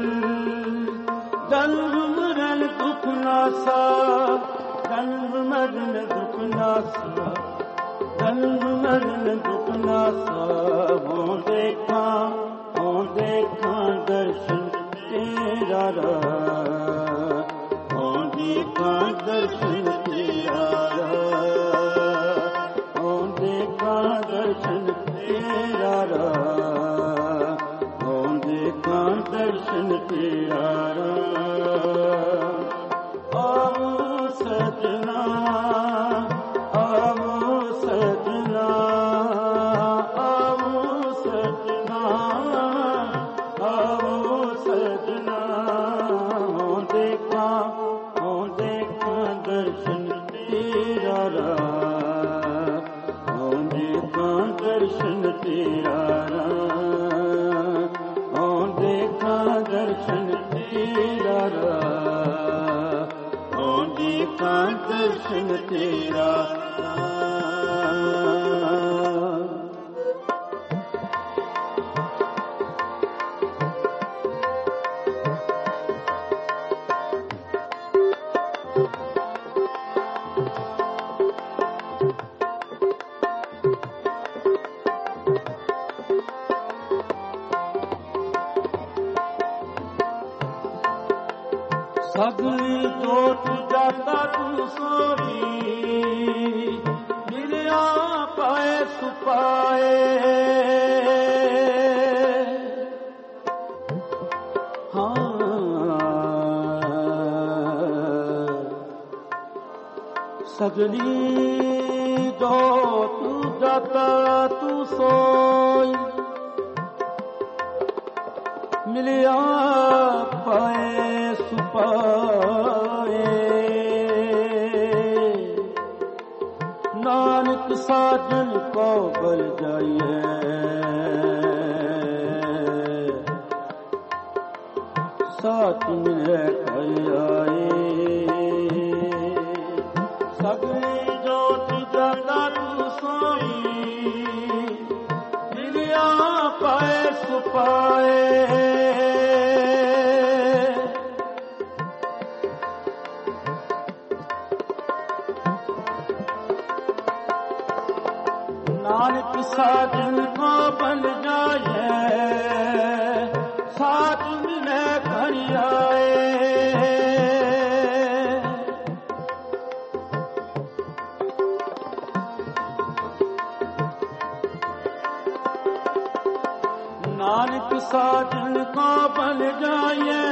[SPEAKER 1] ਜਨਮ ਮਰਨ ਦੁਖ ਨਾਸਾ। ਜਨਮ ਮਰਨ ਦੁਖ ਨਾਸਾ, ਜਨਮ ਮਰਨ ਦੁਖ ਨਾਸਾ। ਹੋਂ ਦੇਖਾਂ, ਹੋਂ ਦੇਖਾਂ ਦਰਸ਼ਨ ਤੇਰਾ ਰਾ, ਹੋਂ ਦੇਖਾਂ ਦਰਸ਼ਨ ਤੇਰਾ ਰਾ, ਹੋਂ ਦੇਖਾਂ ਦਰਸ਼ਨ ਤੇਰਾ ਰਾ, ਹੋਂ ਦੇਖਾਂ ਦਰਸ਼ਨ ਤੇਰਾ ਰਾ। ਆਵੋ ਸਜਣਾ, ਆਵੋ ਸਜਣਾ, ਆਵੋ ਸਜਣਾ, ਆਵੋ ਸਜਣਾ। ਹੋਂ ਦੇਖਾਂ, ਹੋਂ ਦੇਖਾਂ ਦੇਖਾਂ ਦਰਸ਼ਨ ਤੇਰਾ। ਸਗਲੀ ਜੋਤ ਜਾਤਾ ਤੂੰ ਸੋਈ, ਮਿਲਿਆ ਪਾਏ ਸੁਪਾਏ। ਹਾਂ ਸਗਲੀ ਜੋਤ ਜਾਤਾ ਤੂੰ ਸੋਈ, ਮਿਲਿਆ ਪਾਏ ਸੁਪਾਏ। ਨਾਨਕ ਸਾਜਨ ਕੋ ਬਲ ਜਾਈਏ, ਸਾਥ ਮਿਲੇ ਘਰ ਆਏ। ਸਗਲੀ ਜੋਤ ਜਾਤਾ ਤੂੰ ਸੋਈ, ਮਿਲਿਆ ਪਾਏ ਸੁਪਾਏ। नानक साजन को बन जाए, साथ मिले घर आए। नानक साजन को बन जाए,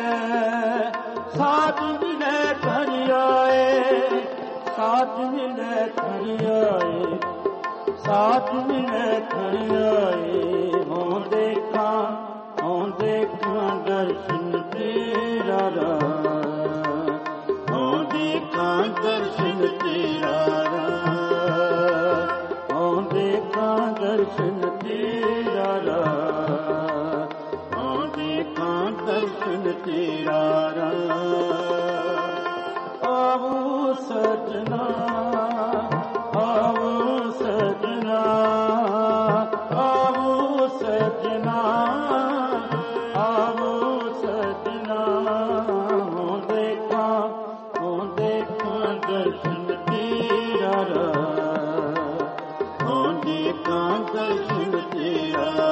[SPEAKER 1] साथ मिले घर आए। साथ मिले घर आए, साथ मिले घर आए। हों देखा हों देखा दर्शन तेरा, हों देखा दर्शन तेरा, हों देखा दर्शन तेरा, हों देखा दर्शन तेरा। आवो सजना आवो सजना, आवो सजना, आवो सजना। हों देखा हों देखा दर्शन तेरा, हों देखा दर्शन तेरा,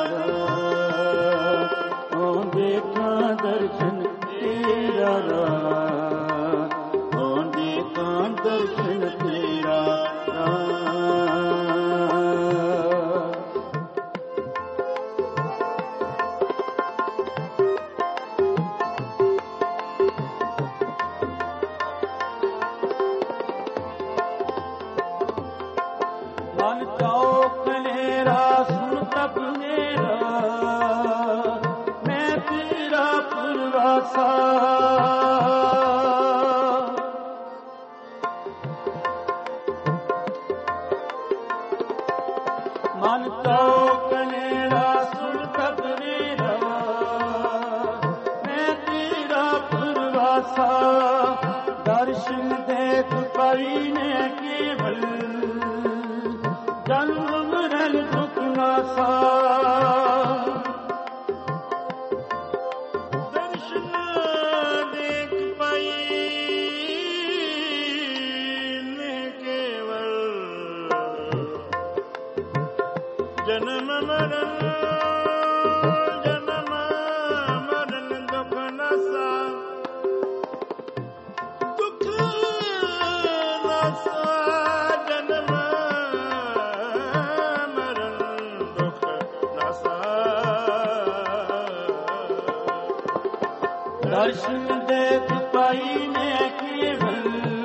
[SPEAKER 1] हों देखा दर्शन तेरा, हों देखा दर्शन तेरा। मन चौक मेरा सुन तब मेरा, मैं तेरा पुरवासा। मन चौक मेरा सुन तब मेरा, मैं तेरा पुरवासा। दर्शन देख पाई ने केवल, जन्म मरण दुख नासा। दर्शन देख पाई ने केवल, जन्म मरण जन्म मरण दुख नासा। दुख नासा जन्म दर्शन देख पाई ने केवल,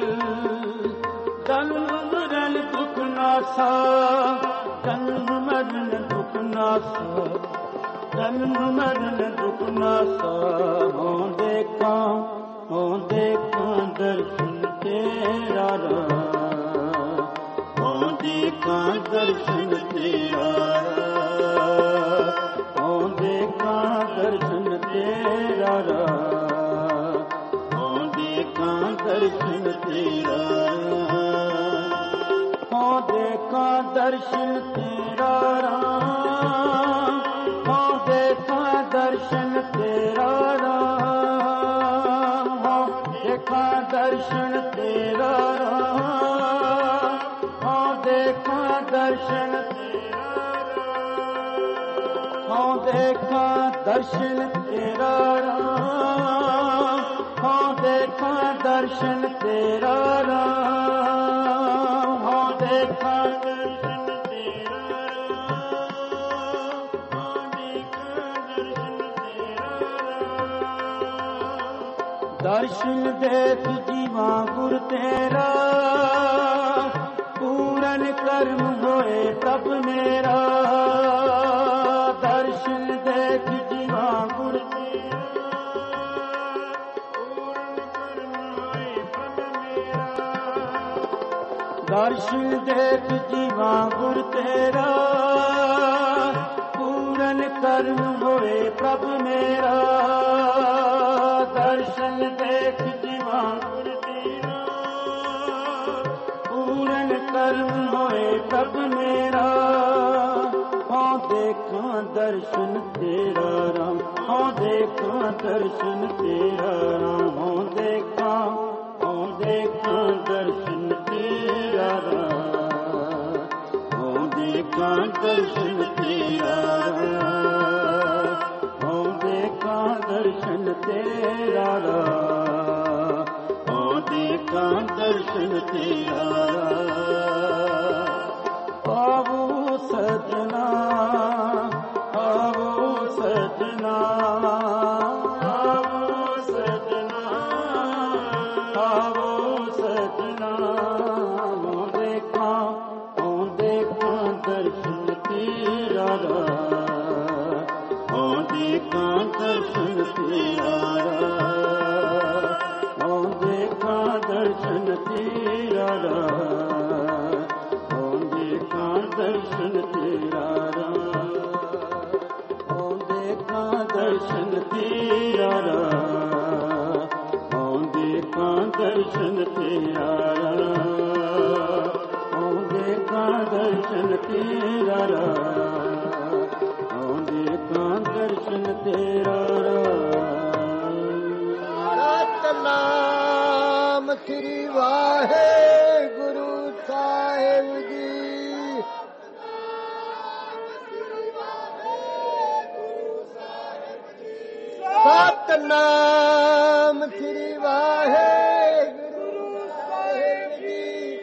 [SPEAKER 1] जन्म मरण दुख नासा। जन्म मरण दुख नासा, जन्म मरण दुख नासा। हों देखा हों देखा दर्शन तेरा, हों देखा दर्शन तेरा, हों देखा दर्शन तेरा, हों देखा ਦੇਖਾਂ ਦਰਸ਼ਨ ਤੇਰਾ, ਹਾਂ ਦੇਖਾਂ ਦਰਸ਼ਨ ਤੇਰਾ ਰਾਮ, ਹਾਂ ਦੇਖਾਂ ਦਰਸ਼ਨ ਤੇਰਾ ਰਾਮ, ਹਾਂ ਦੇਖਾਂ ਦਰਸ਼ਨ ਤੇਰਾ ਰਾਮ, ਹਾਂ ਦੇਖਾਂ ਦਰਸ਼ਨ ਹਾਂ ਦੇਖਾਂ ਦਰਸ਼ਨ ਤੇਰਾ ਰਾਮ, ਹਾਂ ਦੇਖਾਂ ਦਰਸ਼ਨ ਤੇਰਾ ਰਾਮ, ਹਾਂ ਦੇਖਾਂ ਦਰਸ਼ਨ ਤੇਰਾ ਰਾਮ, ਹਾਂ ਦੇਖਾਂ ਦਰਸ਼ਨ ਤੇਰਾ ਰਾਮ। ਦਰਸ਼ਨ ਦੇਖ ਜੀਵਾਂ ਗੁਰ ਤੇਰਾ, ਪੂਰਨ ਕਰਮ ਹੋਏ ਪ੍ਰਭ ਮੇਰਾ। ਦਰਸ਼ਨ ਦੇਖ ਜੀਵਾਂ ਗੁਰ ਤੇਰਾ, ਪੂਰਨ ਕਰਮ ਹੋਏ ਪ੍ਰਭ ਮੇਰਾ। ਦਰਸ਼ਨ ਦੇਖ ਜੀਵਾਂ ਗੁਰ ਤੇਰਾ, ਪੂਰਨ ਕਰਮ ਹੋਏ ਪ੍ਰਭ ਮੇਰਾ। ਦਰਸ਼ਨ ਦੇਖ ਜੀਵਾਂ ਗੁਰ ਤੇਰਾ, ਪੂਰਨ ਕਰਮ ਹੋਏ ਪ੍ਰਭ ਮੇਰਾ। ਹਾਂ ਦੇਖਾਂ ਦਰਸ਼ਨ ਤੇਰਾ ਰਾਮ, ਹਾਂ ਦੇਖਾਂ ਦਰਸ਼ਨ ਤੇਰਾ ਰਾਮ, ਹਾਂ ਦੇਖਾਂ ਹਾਂ ਦੇਖਾਂ ਦਰਸ਼ਨ ਤੇਰਾ ਰਾਮ, ਹਾਂ ਦੇਖਾਂ ਦਰਸ਼ਨ ਤੇਰਾ ਰਾਮ, ਹਾਂ ਦੇਖਾਂ ਦਰਸ਼ਨ ਤੇਰਾ ਰਾਮ, ਹਾਂ ਦੇਖਾਂ ਦਰਸ਼ਨ ਤੇਰਾ ਰਾਮ। ਆਵੋ ਸਜਣਾ ਆਵੋ ਸਜਣਾ, ਆਵੋ ਸਜਣਾ ਆਵੋ ਸਜਣਾ, ਹਾਂ ਦੇਖਾਂ ਹਾਂ ਦੇਖਾਂ ਦਰਸ਼ਨ ਤੇਰਾ ਰਾਮ, ਹਾਂ ਦੇਖਾਂ ਦਰਸ਼ਨ ਤੇਰਾ ਰਾਮ, ਹਾਂ ਦੇਖਾਂ ਦਰਸ਼ਨ ਤੇਰਾ ਰਾਮ, ਹਾਂ ਦੇਖਾਂ ਦਰਸ਼ਨ ਤੇਰਾ ਰਾਮ, ਹਾਂ ਦੇਖਾਂ ਦਰਸ਼ਨ ਤੇਰਾ ਰਾਮ, ਹਾਂ ਦੇਖਾਂ ਦਰਸ਼ਨ ਤੇਰਾ ਰਾਮ, ਹਾਂ ਦੇਖਾਂ ਦਰਸ਼ਨ ਤੇਰਾ ਰਾਮ, ਹਾਂ ਦੇਖਾਂ ਦਰਸ਼ਨ ਤੇਰਾ ਰਾਮ।
[SPEAKER 4] ਸਤਿਨਾਮ ਸ੍ਰੀ ਵਾਹਿਗੁਰੂ ਸਾਹਿਬ ਜੀ। ਸਤਿਨਾਮ ਸ੍ਰੀ ਵਾਹਿਗੁਰੂ ਸਾਹਿਬ ਜੀ।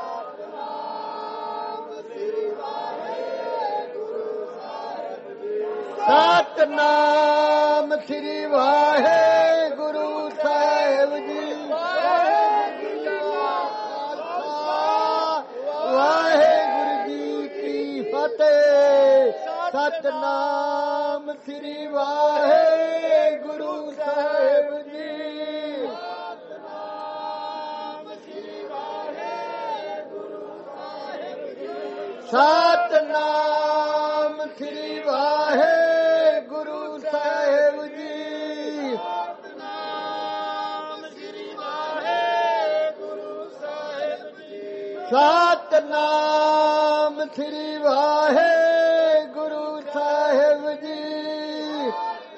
[SPEAKER 4] ਸਤਿਨਾਮ ਸ੍ਰੀ ਵਾਹਿਗੁਰੂ ਸਾਹਿਬ ਜੀ। ਵਾਹਿਗੁਰੂ ਜੀ ਕੀ ਫਤਿਹ। ਸਤਿਨਾਮ ਸ੍ਰੀ ਵਾਹਿਗੁਰੂ ਸਾਹਿਬ ਜੀ। ਸਤਿਨਾਮ ਸ੍ਰੀ ਵਾਹਿਗੁਰੂ ਸਾਹਿਬ ਜੀ। ਸਤਿਨਾਮ ਸ੍ਰੀ ਵਾਹਿਗੁਰੂ ਸਾਹਿਬ ਜੀ। ਸਤਿਨਾਮ ਸ੍ਰੀ ਵਾਹਿਗੁਰੂ ਸਾਹਿਬ ਜੀ।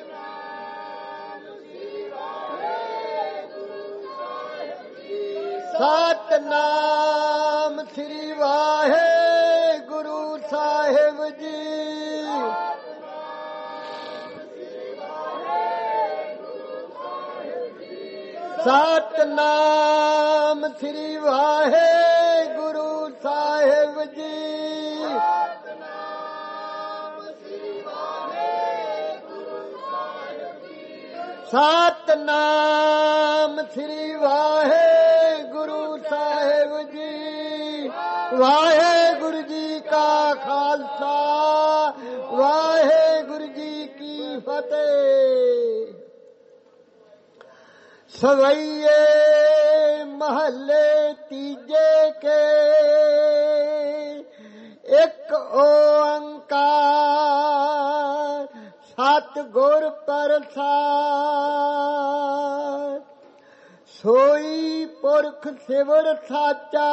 [SPEAKER 4] ਸਤਿਨਾਮ ਸ੍ਰੀ ਵਾਹਿਗੁਰੂ ਸਾਹਿਬ ਜੀ। ਸਤਿਨਾਮ ਸ੍ਰੀ ਵਾਹਿਗੁਰੂ ਸਾਹਿਬ ਜੀ। ਸਤਿਨਾਮ ਸ੍ਰੀ ਵਾਹਿਗੁਰੂ ਸਾਹਿਬ ਜੀ। ਵਾਹਿਗੁਰੂ ਜੀ ਕਾ ਖਾਲਸਾ, ਵਾਹਿਗੁਰੂ ਜੀ ਕੀ ਫਤਿਹ। ਸਵਈਏ ਮਹੱਲੇ ਤੀਜੇ ਕੇ ਇੱਕ ਓੰਕਾਰ ਸਤਿਗੁਰ ਪ੍ਰਸਾਦਿ। ਸੋਈ ਸੋਈ ਪੁਰਖ ਸਿਵਰ ਸਾਚਾ,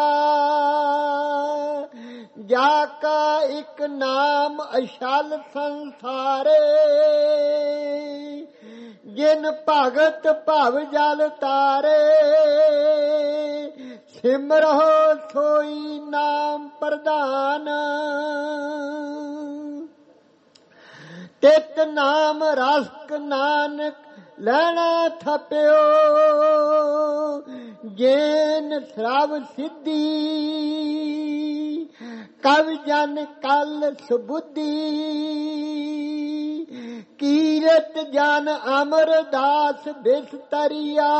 [SPEAKER 4] ਜਾ ਕਾ ਇੱਕ ਨਾਮ ਅਸ਼ਲ ਸੰਸਾਰੇ, ਜਿਨ ਭਗਤ ਭਵ ਜਲ ਤਾਰੇ, ਸਿਮਰਹੁ ਸੋਈ ਨਾਮ ਪ੍ਰਧਾਨ, ਤਿਤ ਨਾਮ ਰਸਕ ਨਾਨਕ ਲੈਣਾ ਥਪਿਓ, ਜੇਨ ਸਰਵ ਸਿੱਧੀ, ਕਵ ਜਨ ਕਲ ਸੁਬੁੱਧੀ, ਕੀਰਤ ਜਨ ਅਮਰਦਾਸ ਬਿਸਤਰੀਆ,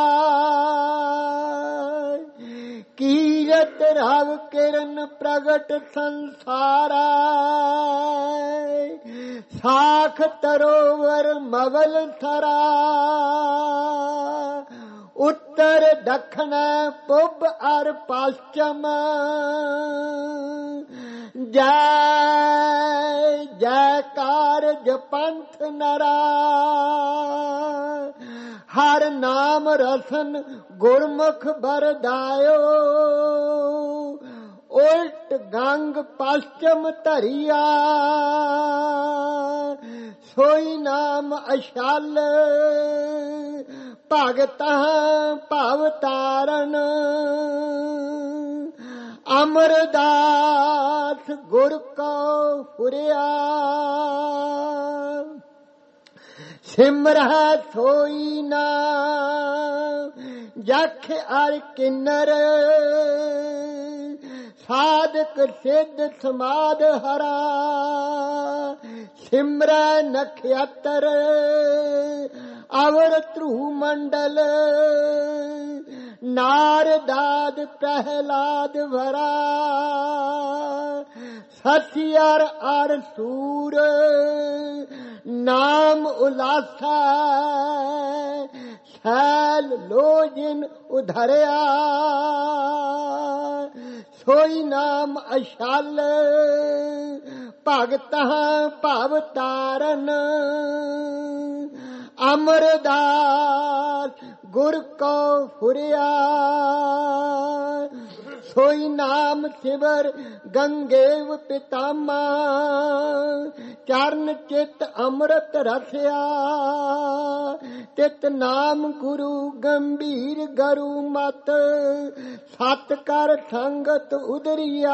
[SPEAKER 4] ਕੀਰਤ ਰਵ ਕਿਰਨ ਪ੍ਰਗਟ ਸੰਸਾਰਾ, ਸਾਖ ਤਰੋਵਰ ਮਵਲ ਥਰਾ, ਉੱਤਰ ਦੱਖਣ ਪੁਬ ਅਰ ਪશ્ਚਮ, ਜੈ ਜੈਕਾਰ ਜਪੰਥ ਨਰਾ, ਹਰ ਨਾਮ ਰਸਨ ਗੁਰਮੁਖ ਬਰਦਾਇਓ, ਉਲਟ ਗੰਗ ਪશ્ਚਮ ਧਰਿਆ, ਸੋਈ ਨਾਮ ਅਸ਼ਲ ਭਗਤਾਂ ਭਵ ਤਾਰਨ, ਅਮਰਦਾਸ ਗੁਰ ਕੋ ਫੁਰਿਆ, ਸਿਮਰਹਿ ਸੋਈ ਨਾਮ ਜਖ ਅਰ ਕਿੰਨਰ, ਸਾਧਕ ਸਿੱਧ ਸਮਾਧ ਹਰਾ, ਸਿਮਰੈ ਨਖਯਤਰ ਅਵਰ ਧਰੂ ਮੰਡਲ, ਨਾਰਦਾਦ ਪ੍ਰਹਿਲਾਦ ਵਰਾ, ਸਤਿਅਰ ਅਰ ਸੂਰ ਨਾਮ ਉਲਾਸਾ, ਸੈਲ ਲੋਜਨ ਉਧਰਿਆ, ਸੋਈ ਨਾਮ ਅਸ਼ਲ ਭਗਤਾਂ ਭਵ ਤਾਰਨ, ਅਮਰਦਾਸ ਗੁਰ ਕੋ ਫੁਰਿਆ, ਸੋਈ ਨਾਮ ਸਿਵਰ ਗੰਗੇਵ ਪਿਤਾਮਾ, ਚਰਨ ਚਿਤ ਅੰਮ੍ਰਿਤ ਰਸਿਆ, ਤਿਤ ਨਾਮ ਗੁਰੂ ਗੰਭੀਰ ਗਰੂ ਮਤ, ਸਤ ਕਰ ਸੰਗਤ ਉਦਰੀਆ,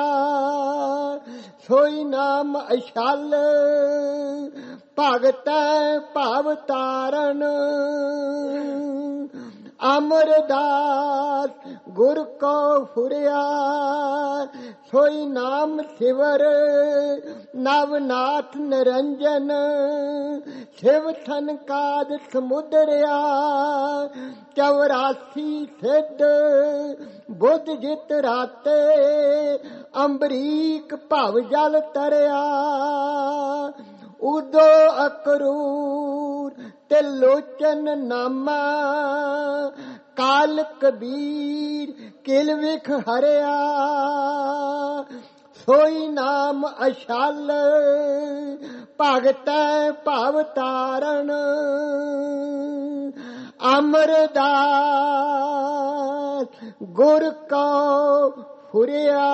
[SPEAKER 4] ਸੋਈ ਨਾਮ ਅਸ਼ਲ ਭਗਤੈ ਭਵ ਤਾਰਨ, ਅਮਰਦਾਸ ਗੁਰ ਕੋ ਫੁਰਿਆ, ਸੋਈ ਨਾਮ ਸਿਵਰ ਨਵਨਾਥ ਨਿਰੰਜਨ, ਸ਼ਿਵ ਸੰਕਾਦ ਸਮੁਦਰਿਆ, ਚੌਰਾਸੀ ਸਿੱਧ ਬੁੱਧ ਜਿਤ ਰਾਤੇ, ਅੰਬਰੀਕ ਭਵ ਜਲ ਤਰਿਆ, ਉਦੋ ਅਕਰੂਰ ਤਿਲੋਚਨ ਨਾਮਾ, ਕਾਲ ਕਬੀਰ ਕਿਲ ਵਿਖ ਹਰਿਆ, ਸੋਈ ਨਾਮ ਅਸ਼ਲ ਭਗਤੈ ਭਵ ਤਾਰਨ, ਅਮਰਦਾਸ ਗੁਰ ਕੋ ਫੁਰਿਆ।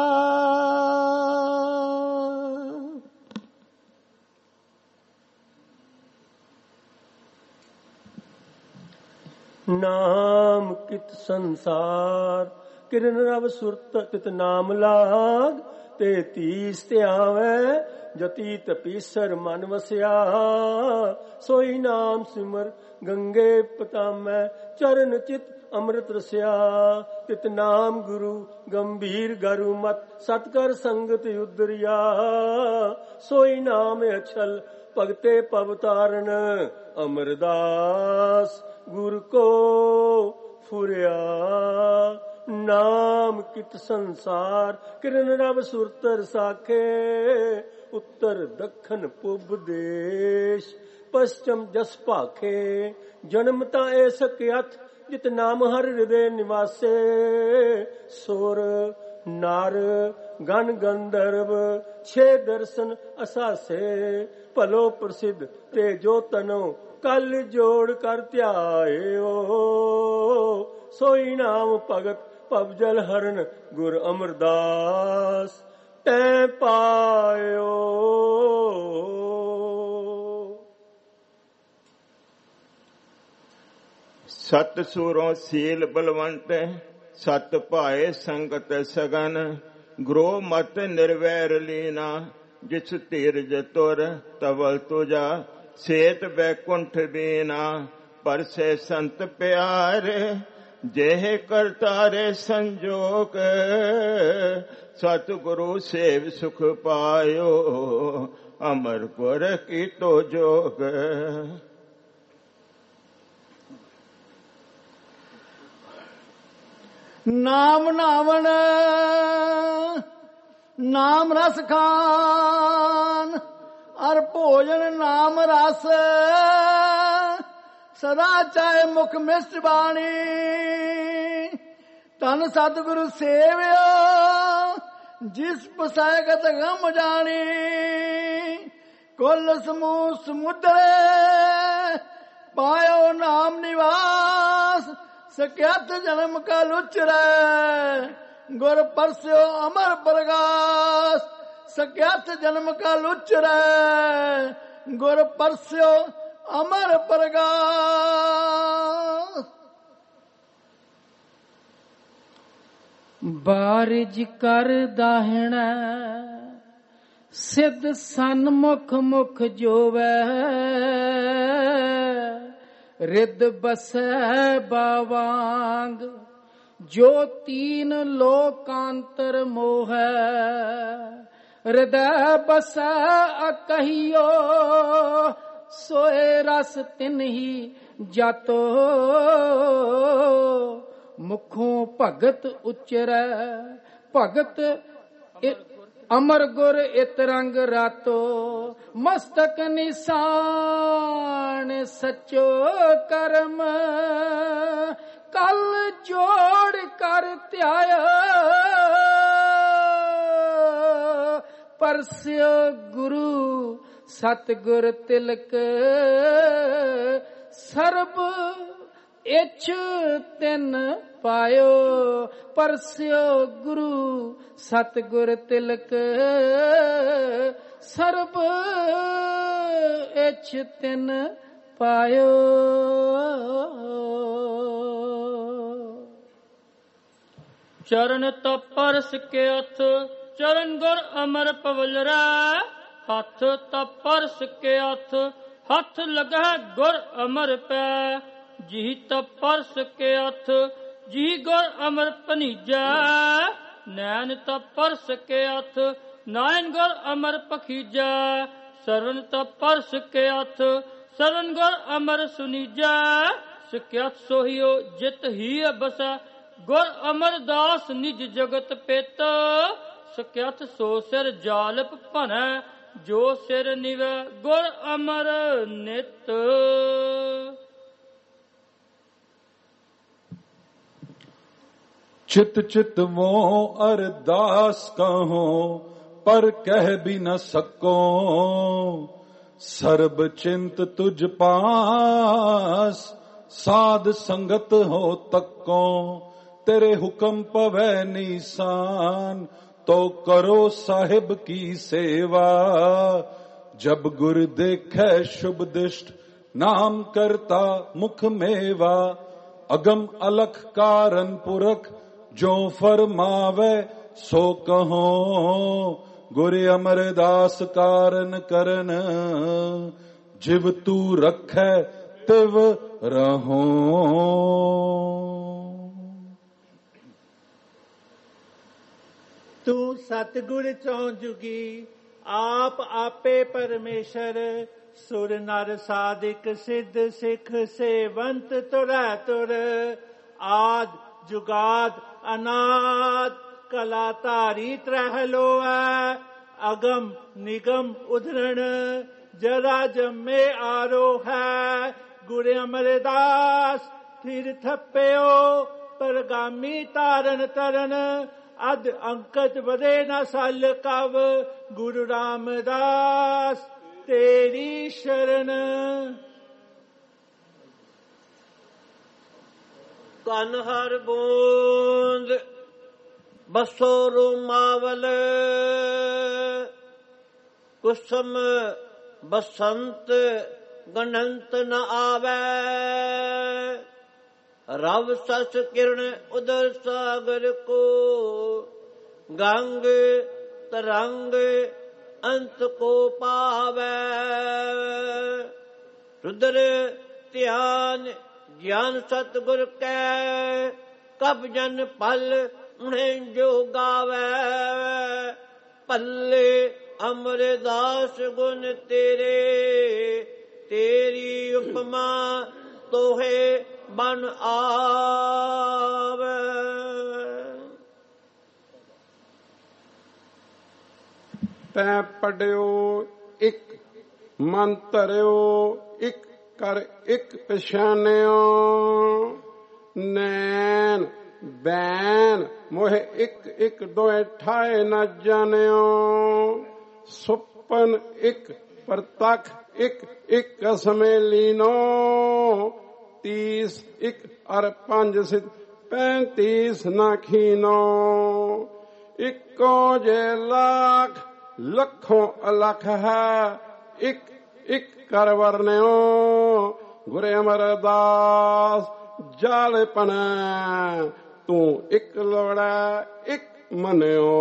[SPEAKER 5] ਨਾਮ ਕਿਤ ਸੰਸਾਰ ਕਿਰਨ ਰਵ ਸੁਰਤ ਤਿਤ ਨਾਮ ਲਾਗ, ਤੇ ਤੀਸ ਤੇ ਆਵੈ ਜਤੀ ਤਪੀਸਰ ਮਨ ਵਸਿਆ, ਸੋਈ ਨਾਮ ਸਿਮਰ ਗੰਗੇ ਪਤਾਮੈ, ਚਰਨ ਚਿਤ ਅੰਮ੍ਰਿਤ ਰਸਿਆ, ਤਿਤ ਨਾਮ ਗੁਰੂ ਗੰਭੀਰ ਗਰੂ ਮਤ, ਸਤ ਕਰ ਸੰਗਤ ਉਦਰਿਆ, ਸੋਈ ਨਾਮ ਅਛਲ ਭਗਤੇ ਭਵ ਤਾਰਨ, ਅਮਰਦਾਸ ਗੁਰ ਕੋ ਫੁਰਿਆ। ਨਾਮ ਕਿਤ ਸੰਸਾਰ ਕਿਰਨ ਰਵ ਸੁਰਤਰ ਸਾਖੇ, ਉੱਤਰ ਦੱਖਣ ਪੁਬ ਦੇਸ਼ ਪਸ਼ਚਮ ਜਸ ਭਾਖੇ, ਜਨਮ ਤਾਂ ਐ ਸਕਿਅਥ ਜਿਤ ਨਾਮ ਹਰ ਹਿਰਦੇ ਨਿਵਾਸੇ, ਸੁਰ ਨਰ ਗਨ ਗੰਧਰਵ ਛੇ ਦਰਸ਼ਨ ਅਸਾਸੇ, ਭਲੋ ਪ੍ਰਸਿੱਧ ਤੇ ਜੋ ਤਨੋ ਕਲ ਜੋੜ ਕਰ ਧਿਆਇਓ, ਸੋਈ ਨਾਮ ਭਗਤ ਭਵ ਜਲ ਹਰਨ ਗੁਰ ਅਮਰਦਾਸ ਤੈ ਪਾਇਓ।
[SPEAKER 6] ਸਤ ਸੂਰੋਂ ਸੀਲ ਬਲਵੰਤ ਸਤ ਭਾਏ ਸੰਗਤ ਸਗਨ ਗ੍ਰੋ ਮਤ ਨਿਰਵੈਰ ਲੀਨਾ ਜਿਸ ਧੀਰਜ ਤੁਰ ਤਵਲ ਤੁਜਾ ਸੇਤ ਬੈਕੁੰਠ ਬੀਨਾ ਪਰਸੇ ਸੰਤ ਪਿਆਰੇ ਜੇਹ ਕਰਤਾਰੇ ਸੰਜੋਗ ਸਤਿਗੁਰੂ ਸੇਵ ਸੁਖ ਪਾਇਓ ਅਮਰ ਗੁਰ ਕੀਤੋ ਜੋਗ।
[SPEAKER 4] ਨਾਮ ਨਾਵਣ ਨਾਮ ਰਸ ਖਾਨ ਅਰ ਭੋਜਨ ਨਾਮ ਰਸ ਸਦਾ ਚਾਹੇ ਮੁਖ ਮਿਸ਼ਟ ਬਾਣੀ ਤਨ ਸਤਿਗੁਰੂ ਸੇਵਿਓ ਜਿਸ ਪਸਾਇਗਤ ਗਮ ਜਾਣੀ ਕੁਲ ਸਮੂਹ ਸਮੁਦਰੇ ਪਾਇਓ ਨਾਮ ਨਿਵਾਸ ਸਕਿਆਤ ਜਨਮ ਕਾ ਲੁਚਰੈ ਗੁਰ ਪਰਸਿਓ ਅਮਰ ਪ੍ਰਗਾਸ ਸਕਿਆਤ ਜਨਮ ਕਾ ਲੁਚਰੈ ਗੁਰ ਪਰਸਿਓ ਅਮਰ ਪ੍ਰਗਾਸ।
[SPEAKER 1] ਬਾਰਿਜ ਕਰ ਦਾਹਿਣਾ ਸਿੱਧ ਸਨਮੁਖ ਮੁਖ ਜੋਵੈ ਰਿੱਧ ਬਸੈ ਬਾਵਾਂਗ ਜੋ ਤੀਨ ਲੋਕਾਂਤਰ ਮੋਹੈ ਹਿਰਦੈ ਬਸੈ ਅਕਹੀਓ ਸੋਏ ਰਸ ਤਿਨਹੀ ਜਾਤੋ ਮੁਖੋਂ ਭਗਤ ਉਚਰੈ ਭਗਤ ਅਮਰ ਗੁਰ ਇਤ ਰੰਗ ਰਾਤੋ ਮਸਤਕ ਨਿਸ਼ਾਨ ਸਚੋ ਕਰਮ ਕਲ ਜੋੜ ਕਰ ਧਿਆਇ ਪਰਸਿਓ ਗੁਰੂ ਸਤਿਗੁਰ ਤਿਲਕ ਸਰਬ ਇਛ ਤਿਨ ਪਾਇਓ ਪਰਸਿਓ ਗੁਰੂ ਸਤਿਗੁਰ ਤਿਲਕ ਸਰਬ ਇਛ ਤਿਨ ਪਾਇਓ।
[SPEAKER 7] ਚਰਨ ਤਪਰਸ ਕੇ ਅਥ ਚਰਨ ਗੁਰ ਅਮਰ ਪਵਲਰਾ ਹੱਥ ਤਪਰਸ ਕੇ ਅਥ ਹੱਥ ਲਗਹਿ ਗੁਰ ਅਮਰ ਪੈ ਜੀ ਤਪਰਸ ਕੇ ਅਥ ਜੀ ਗੁਰ ਅਮਰ ਪਨੀਜੈ ਨੈਣ ਤਪਰਸ ਕੇ ਅਥ ਨਾਇਨ ਗੁਰ ਅਮਰ ਪਖੀਜੈ ਸਰਵਨ ਤਪਰਸ ਕੇ ਅਥ ਸਰਵਨ ਗੁਰ ਅਮਰ ਸੁਨੀਜੈ ਸਿਕਿਅਤ ਸੋਹੀਓ ਜਿਤ ਹੀ ਬਸੈ ਗੁਰ ਅਮਰਦਾਸ ਨਿਜ ਜਗਤ ਪਿਤ ਸਿਕਿਅਤ ਸੋ ਸਿਰ ਜਾਲਪ ਭਨੈ ਜੋ ਸਿਰ ਨਿਵੈ ਗੁਰ ਅਮਰ ਨਿਤ।
[SPEAKER 8] चित चित मोह अरदास कहो पर कह भी न सको सर्ब चिंत तुझ पास साध संगत हो तको तेरे हुक्म पवै निशान तो करो साहिब की सेवा जब गुर देखे शुभ दिष्ट नाम करता मुख मेवा अगम अलख कारण पुरख जो फरमावे सो कहो गुर अमरदास कारण करन जिव तू रखै तिव रहो।
[SPEAKER 9] तू सतगुर चौं जुगी आप आपे परमेश्वर सुर नर साधिक सिद्ध सिख सेवंत तुरै तुर आद जुगाद अनाद कला धारी त्रह लोऐ अगम निगम उधरण जरा जम्मे आरो है गुर अमरदास थिर थप्पियो परगामी तारन तरन अद अंकत वदे न सल कव गुरु रामदास तेरी शरण।
[SPEAKER 3] ਕਨ ਹਰ ਬੂੰਦ ਬਸੋ ਰੁਮਾਵਲ ਕੁਸਮ ਬਸੰਤ ਗਣੰਤ ਨ ਆਵੈ ਰਵ ਸਸ ਕਿਰਨ ਉਦਰ ਸਾਗਰ ਕੋ ਗੰਗ ਤਰੰਗ ਅੰਤ ਕੋ ਪਾਵੈ ਰੁਦਰ ਧਿਆਨ ਗਿਆਨ ਸਤਿਗੁਰ ਕੈ ਕਬ ਜਨ ਪਲ ਉਨੇ ਜੋ ਗਾਵੈ ਪੱਲੇ ਅਮਰਦਾਸ ਗੁਣ ਤੇਰੇ ਤੇਰੀ ਉਪਮਾ ਤੋਹੇ ਬਨ ਆਵੈ।
[SPEAKER 10] ਤੈਂ ਪੜਿਓ ਇੱਕ ਮਨ ਧਰਿਓ ਇੱਕ ਕਰ ਇੱਕ ਪਛਾਨਿਓ ਨੈਣ ਬੈਨ ਮੋਹ ਇੱਕ ਇੱਕ ਦੋਏ ਠਾਏ ਨਾ ਜਾਣਿਓ ਸੁਪਨ ਇੱਕ ਪ੍ਰਤੱਖ ਇੱਕ ਇੱਕ ਅਸਮੇ ਲੀਨੋ ਤੀਸ ਇੱਕ ਅਰ ਪੰਜ ਸਿਧ ਪੈਂਤੀਸ ਨਾ ਖੀਨੋ ਇੱਕੋ ਜੇ ਲੱਖ ਲੱਖੋਂ ਅਲਖ ਹੈ ਇੱਕ ਇੱਕ ਕਰ ਵਰਨਿਓ ਗੁਰੇ ਅਮਰਦਾਸ ਜਾਲ ਪਨੈ ਤੂੰ ਇੱਕ ਲੋੜਾ ਇੱਕ ਮੰਨਿਓ।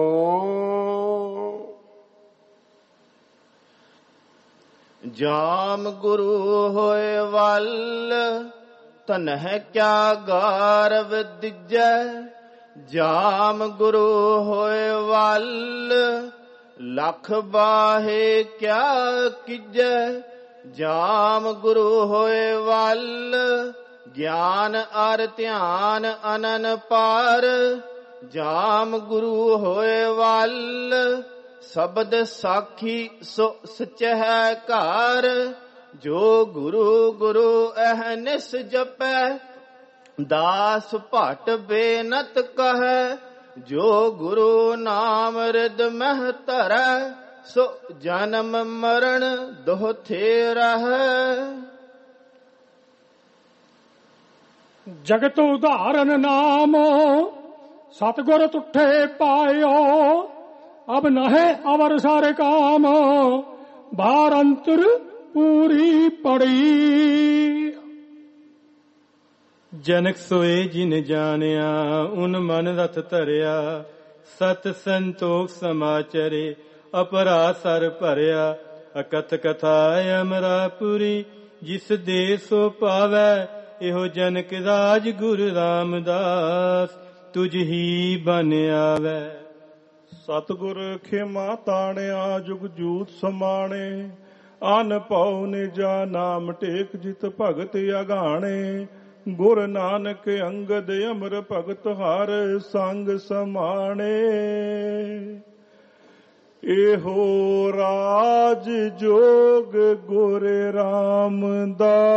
[SPEAKER 6] ਜਾਮ ਗੁਰੂ ਹੋਏ ਵੱਲ ਤਨਹਿ ਕਿਆ ਗਾਰਵ ਦਿਜੈ ਜਾਮ ਗੁਰੂ ਹੋਏ ਵੱਲ ਲੱਖ ਬਾਹੇ ਕਿਆ ਕੀਜੈ ਜਾਮ ਗੁਰੂ ਹੋਏ ਵੱਲ ਗਿਆਨ ਅਰ ਧਿਆਨ ਅਨਨ ਪਾਰ ਜਾਮ ਗੁਰੂ ਹੋਏ ਵੱਲ ਸ਼ਬਦ ਸਾਖੀ ਸੋ ਸਚਹਿ ਘਰ ਜੋ ਗੁਰੂ ਗੁਰੂ ਅਹਨਿਸ ਜਪੈ ਦਾਸ ਭਟ ਬੇਨਤ ਕਹੈ ਜੋ ਗੁਰੂ ਨਾਮ ਰਿਦ ਮਹਿ ਧਰੈ ਸੋ ਜਨਮ ਮਰਨ ਦੋਥੇ ਰਹੈ।
[SPEAKER 7] ਜਗਤ ਉਦਾਹਰਨ ਨਾਮ ਸਤਿਗੁਰ ਤੁਠੇ ਪਾਇਓ ਅਬ ਨਹਿ ਅਵਰ ਸਾਰੇ ਕਾਮ ਬਾਰ ਅੰਤਰ ਪੂਰੀ ਪੜੀ। ਜਨਕ ਸੋਏ ਜਿਨ ਜਾਣਿਆ ਉਨ ਮਨ ਰਥ ਧਰਿਆ ਸਤ ਸੰਤੋਖ ਸਮਾਚਰੇ ਅਪਰਾ ਸਰ ਭਰਿਆ ਅਕਥ ਕਥਾ ਅਮਰਾਪੁਰੀ ਜਿਸ ਦੇ ਸੋ ਪਾਵੈ ਇਹੋ ਜਨਕ ਰਾਜ ਗੁਰੂ ਰਾਮਦਾਸ ਤੁਝ ਹੀ ਬਨ ਆਵੈ।
[SPEAKER 2] ਸਤਿਗੁਰ ਖੇਮਾ ਤਾਣਿਆ ਜੁਗ ਜੂਤ ਸਮਾਣੇ ਅਨ ਪਉ ਨਿਜਾ ਨਾਮ ਟੇਕ ਜਿਤ ਭਗਤ ਅਗਾਣੇ ਗੁਰ ਨਾਨਕ ਅੰਗਦ ਅਮਰ ਭਗਤ ਹਰ ਸੰਗ ਸਮਾਣੇ ਇਹੋ ਰਾਜ ਜੋਗ ਗੁਰ ਰਾਮਦਾਸ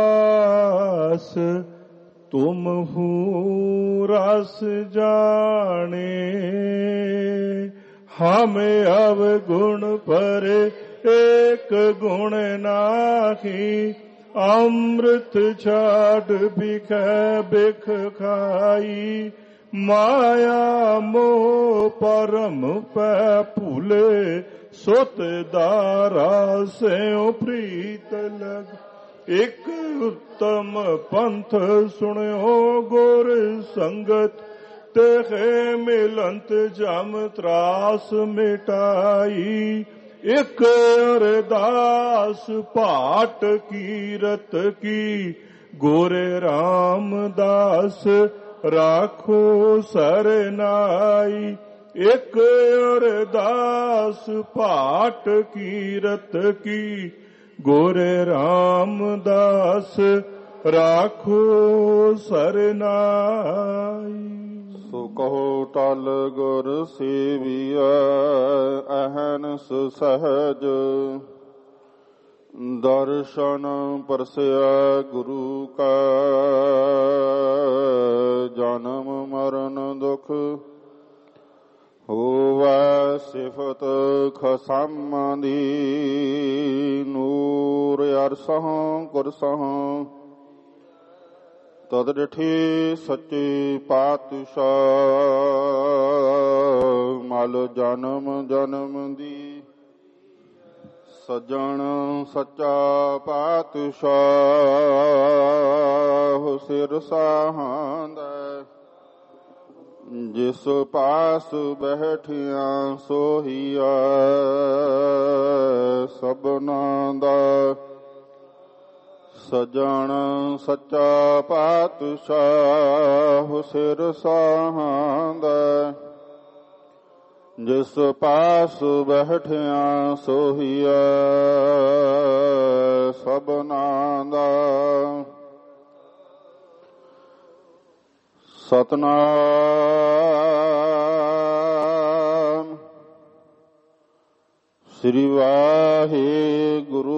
[SPEAKER 2] ਤੁਮ ਹੂ ਰਸ ਜਾਣੇ ਹਮ ਅਵਗੁਣ ਪਰ ਏਕ ਗੁਣ ਨਾਹੀ ਅੰਮ੍ਰਿਤ ਛਾੜ ਬਿਖੈ ਬਿਖ ਖਾਈ ਮਾਇਆ ਮੋਹ ਪਰਮ ਪੈ ਭੂਲੇ ਸੁਤ ਦਾਰਾ ਸਿਉ ਪ੍ਰੀਤ ਲਗ ਇਕ ਉੱਤਮ ਪੰਥ ਸੁਣਿਓ ਗੁਰ ਸੰਗਤ ਤੇ ਮਿਲੰਤ ਜਮ ਤਰਾਸ ਮਿਟਾਈ ਇਕ ਅਰਦਾਸ ਭਾਟ ਕੀਰਤ ਕੀ ਗੋਰੇ ਰਾਮਦਾਸ ਰਾਖੋ ਸਰਨਾਈ ਇਕ ਅਰਦਾਸ ਭਾਟ ਕੀਰਤ ਕੀ ਗੋਰੇ ਰਾਮਦਾਸ ਰਾਖੋ ਸਰਨਾਈ।
[SPEAKER 11] ਸੋ ਕਹੋ ਟਲ ਗੁਰ ਸੇਵੀਐ ਅਹਨਸ ਸਹਜ ਦਰਸ਼ਨ ਪਰਸਿਆ ਗੁਰੂ ਕਾ ਜਨਮ ਮਰਨ ਦੁਖ ਹੋਵੈ ਸਿਫਤ ਖਸਮਾਂ ਦੀ ਨੂਰ ਅਰਸਹੁ ਕੁਰਸਹੁ ਤਦ ਡਿਠੀ ਸੱਚੇ ਪਾਤਸ਼ਾਹ ਮਲ ਜਨਮ ਜਨਮ ਦੀ ਸਜਣ ਸੱਚਾ ਪਾਤਸ਼ਾਹ ਸਿਰ ਸਾਹਾਂਦਾ ਜਿਸ ਪਾਸ ਬੈਠਿਆ ਸੋਹੀਆ ਸਭਨਾਂ ਦਾ ਸਜਣ ਸੱਚਾ ਪਾਤਸ਼ਾਹ ਸਿਰ ਸਾਹਾਂਦਾ ਜਿਸ ਪਾਸ ਬੈਠਿਆ ਸੋਹੀਆ ਸਭਨਾਂ ਦਾ ਸਤਨਾਮ ਸ੍ਰੀ ਵਾਹਿਗੁਰੂ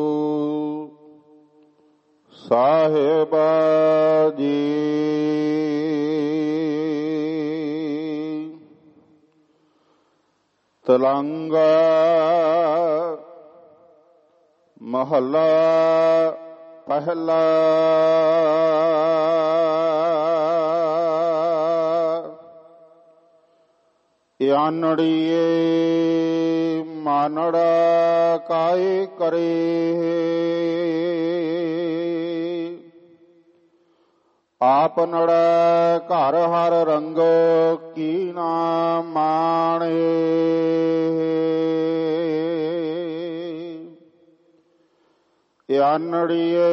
[SPEAKER 11] ਸਾਹਿਬ ਜੀ। ਤਲੰਗਾ ਮਹੱਲਾ ਪਹਿਲਾ। ਆਨੜੀਏ ਮਾਨੜਾ ਕਾਇ ਕਰੇ ਆਪ ਨੜੈ ਘਰ ਹਰ ਰੰਗ ਕੀ ਨਾ ਮਾਣੇ ਆਨੜੀਏ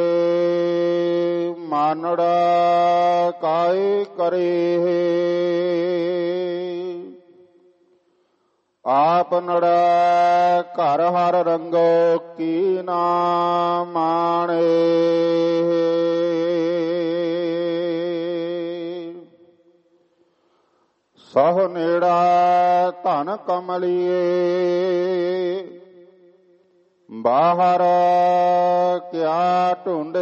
[SPEAKER 11] ਮਾਨੜਾ ਕਾਇ ਕਰੇ ਆਪ ਨੜੈ ਘਰ ਹਰ ਰੰਗੋ ਕੀ ਨਾ ਮਾਣੇ ਸਹ ਨੇੜਾ ਧਨ ਕਮਲੀਏ ਬਾਹਰ ਕਿਆ ਢੂੰਡੇ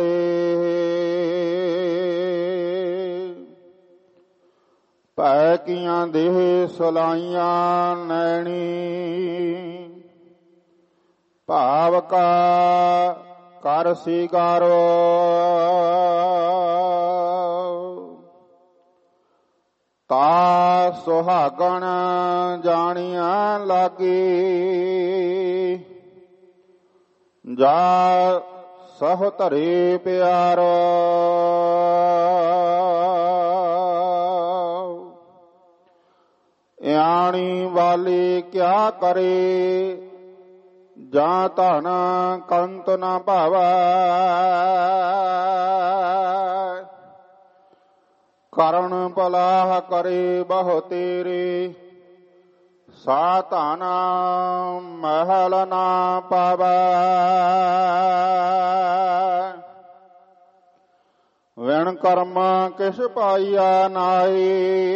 [SPEAKER 11] ਭੈ ਕੀਆਂ ਦੇਹ ਸਲਾਈਆਂ ਨੈਣੀ ਭਾਵ ਕਾ ਕਰ ਸਿਗਾਰੋ ਤਾ ਸੁਹਾਗਣ ਜਾਣੀਆਂ ਲਾਗੀ ਜਾ ਸਹ ਧਰੇ ਪਿਆਰੋ ਆਣੀ ਵਾਲੀ ਕਿਆ ਕਰੇ ਜਾਂ ਧਨ ਕੰਤ ਨਾ ਭਾਵੈ ਕਰਨ ਭਲਾਹ ਕਰੇ ਬਹੁ ਤੇਰੇ ਸਾ ਧਨ ਮਹਿਲ ਨਾ ਪਾਵੈ ਵਿਣ ਕਰਮ ਕਿਛ ਪਾਈਆ ਨਾਈ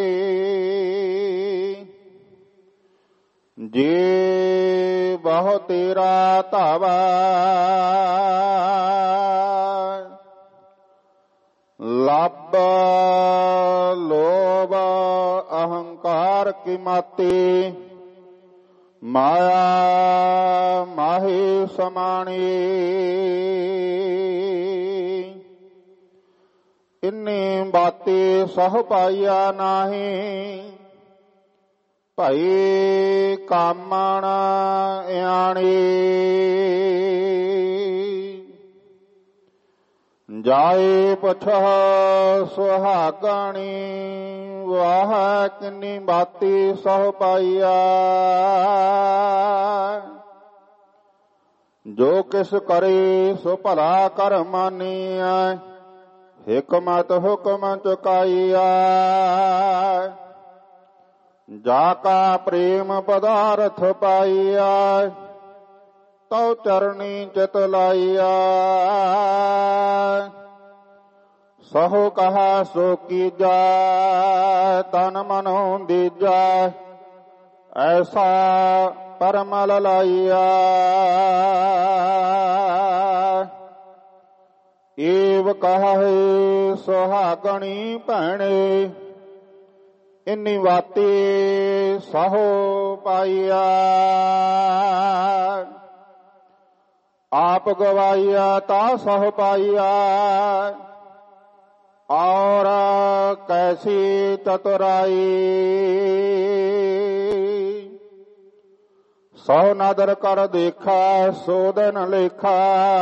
[SPEAKER 11] ਜੇ ਬਹੁ ਤੇਰਾ ਧਾਵੈ ਲੱਭ ਲੋਭ ਅਹੰਕਾਰ ਕੀ ਮਾਤੀ ਮਾਇਆ ਮਾਹੀ ਸਮਾਣੀ ਇੰਨੀ ਬਾਤੀ ਸਹ ਪਾਈਆ ਨਾਹੀ ਭਈ ਕਾਮਣ ਆਣੀ ਜਾਏ ਪੁੱਛਹ ਸੁਹਾਗਣੀ ਵਾਹ ਕਿੰਨੀ ਬਾਤੀ ਸਹੁ ਪਾਈਆ ਜੋ ਕਿਸ ਕਰੇ ਸੋ ਭਲਾ ਕਰ ਮਾਨੀਐ ਹਿਕਮਤ ਹੁਕਮ ਚੁਕਾਈਆ ਜਾ ਕਾ ਪ੍ਰੇਮ ਪਦਾਰਥ ਪਾਈਆ ਤਉ ਚਰਣੀ ਚਿਤ ਲਾਈਆ ਸਹੁ ਕਹਾ ਸੋ ਕੀਜੈ ਤਨ ਮਨੋ ਦੀਜੈ ਐਸਾ ਪਰਮਲ ਲਾਈਆ ਏਵ ਕਹੈ ਸੁਹਾਗਣੀ ਭੈਣੇ ਇੰਨੀ ਵਾਤੀ ਸਹੁ ਪਾਈਆ ਆਪ ਗਵਾਈਆ ਤਾ ਸਹੁ ਪਾਈਆ और कैसी चतुराई सौ नदर कर देखा सोदन लेखा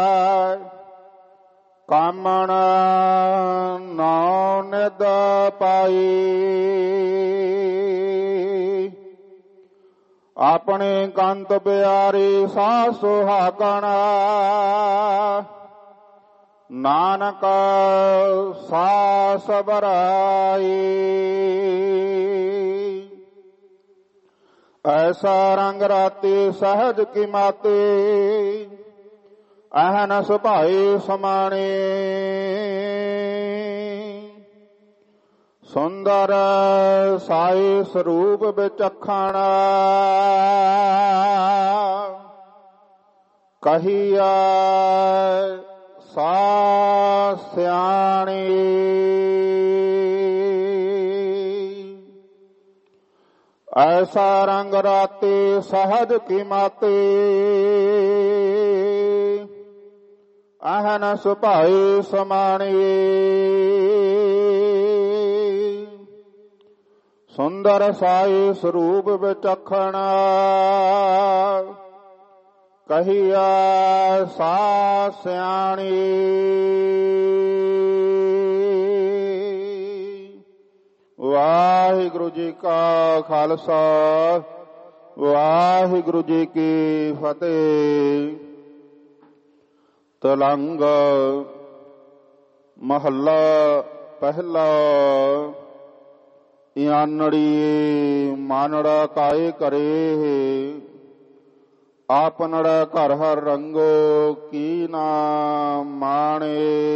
[SPEAKER 11] कामण नौ निद पाई अपने कंत प्यारी सा सुहागण नानक सास बराई ऐसा रंग राती सहज की माते अहनस भाई समाने सुंदर साई स्वरूप विचक्षण कहिया सा सियाणी ऐसा रंग राते सहज की माते अहनस भाई समाणी सुंदर साई स्वरूप विचक्षण कहिया सा सियाणी वाहिगुरु जी का खालसा वाहिगुरु जी की फतेह। तलंग महला पहला यानड़ी मानड़ा काए करे आपनड़ा घर हर रंगो की ना माणे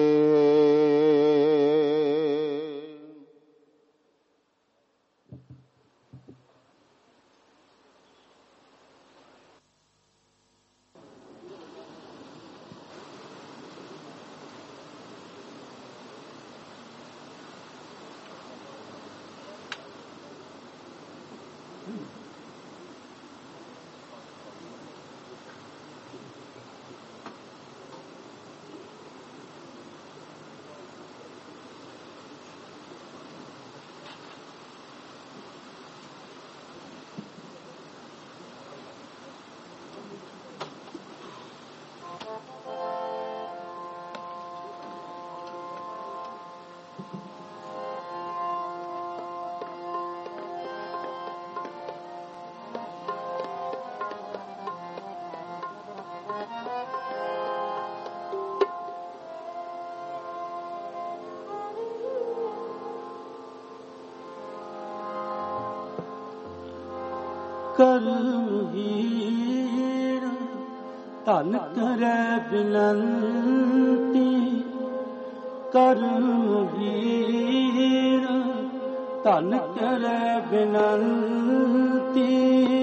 [SPEAKER 1] ਕਰਮਹੀਰ ਧਨ ਕਰੈ ਬਿਨੰਤੀ ਕਰਮਹੀਰ ਧਨ ਕਰੈ ਬਿਨੰਤੀ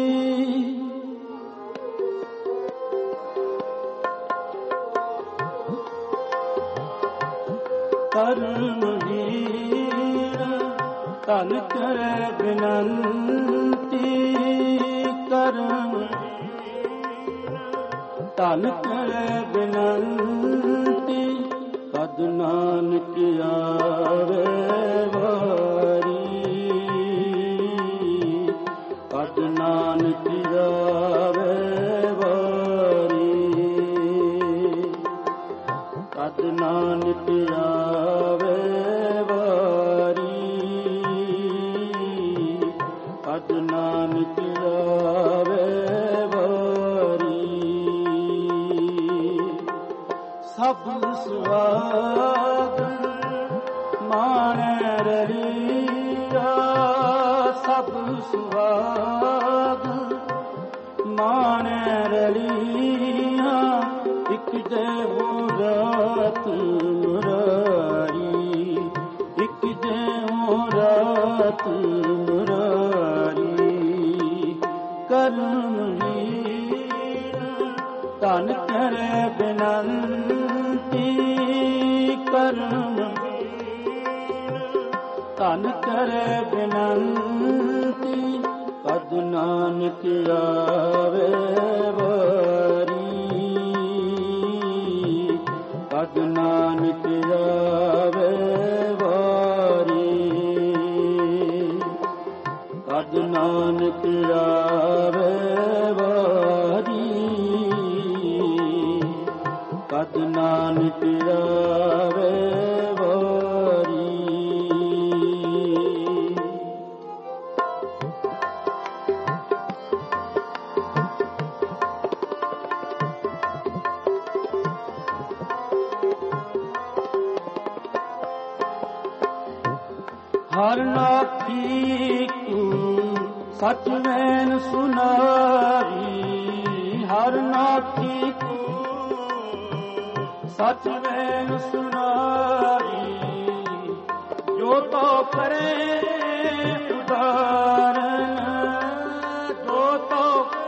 [SPEAKER 1] ਕਰਮਹੀਰ ਧਨ ਕਰੈ ਬਿਨੰਤੀ ਕਰਮ ਧਨ ਕਰੈ ਬਿਨੰਤੀ ਕਦ ਨਾਨਕ ਆਵੇ ਵਾਰੀ ਕਦ ਨਾਨਕ ਆਵੇ ਵਾਰੀ ਕਦ ਨਾਨਕ ਆਵੇ ਵਾਰੀ ਕਦ ਨਾਨਕ ਸਭ ਸੁਆਦ ਮਾਣੈ ਰਲੀਆ ਸਭ ਸੁਆਦ ਮਾਣੈ ਰਲੀਆ ਇਕ ਦੇ ਮੁਰਾਤ ਮੁਰਾਰੀ ਇਕ ਦੇ ਮੁਰਾਤ ਮੁਰਾਰੀ ਕਰਮ ਧਨ ਕਰੈ ਬਿਨੰਤੀ ਕਰਮ ਧਨ ਕਰੈ ਬਿਨੰਤੀ ਕਦ ਨਾਨਕ ਆਵੇ ਵਾਰੀ ਕਦ ਨਾਨਕ ਆਵੇ ਵਾਰੀ ਕਦ ਨਾਨਕ ਆਵੇ ਵਾਰੀ, ਕਦ ਨਾਨਕ ਆਵੇ ਵਾਰੀ। ਹਰ ਨਾਥੀ ਤੂੰ ਸਚ ਮੈਨ ਸੁਨਾਈ, ਹਰ ਨਾਥੀ ਤੂੰ ਸਚ ਮੈਨ ਸੁਨਾਈ, ਜੋ ਤੋ ਕਰੇ ਉਦਾਰਨ, ਜੋ ਤੋ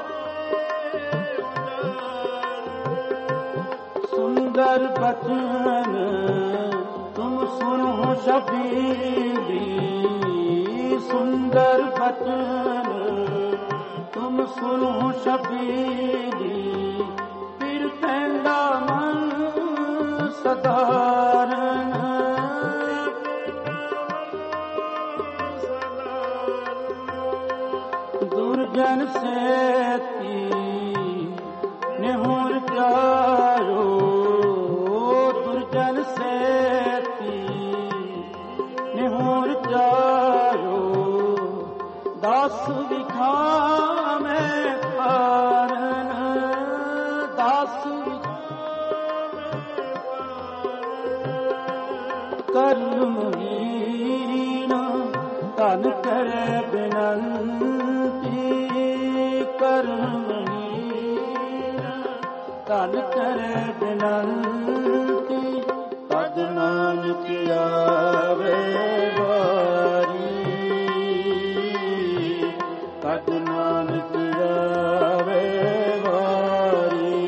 [SPEAKER 1] ਸੁੰਦਰ ਬਚਨ ਤੁਮ ਸੁਨੋ ਸ਼ਬੀਲੀ, ਸੁੰਦਰ ਬਚਨ ਤੁਮ ਸੁਨੋ ਸ਼ਬੀਲੀ, ਫਿਰ ਪੈਂਦਾ ਮਨ ਸਦਾਰਨ, ਦੁਰਜਨ ਸੇਤੀ ਨਿਹੁਰ ਚਾਰੋ, ਦੁਰਜਨ ਸੇਤੀ ਨਿਹੁਰ ਚਾਰੋ, ਦਾਸ ਵਿਖਾਵੇ ਕਾਰਨ, ਦਾਸ ਕਰਮਹੀਨ ਧਨ ਕਰੇ ਬਿਨੰਤੀ, ਕਰਮਹੀਨ ਧਨ ਕਰੇ ਬਿਨੰਤੀ, ਕਦ ਨਾਨਕ ਆਵੇ ਵਾਰੀ, ਕਦ ਨਾਨਕ ਆਵੇ ਵਾਰੀ,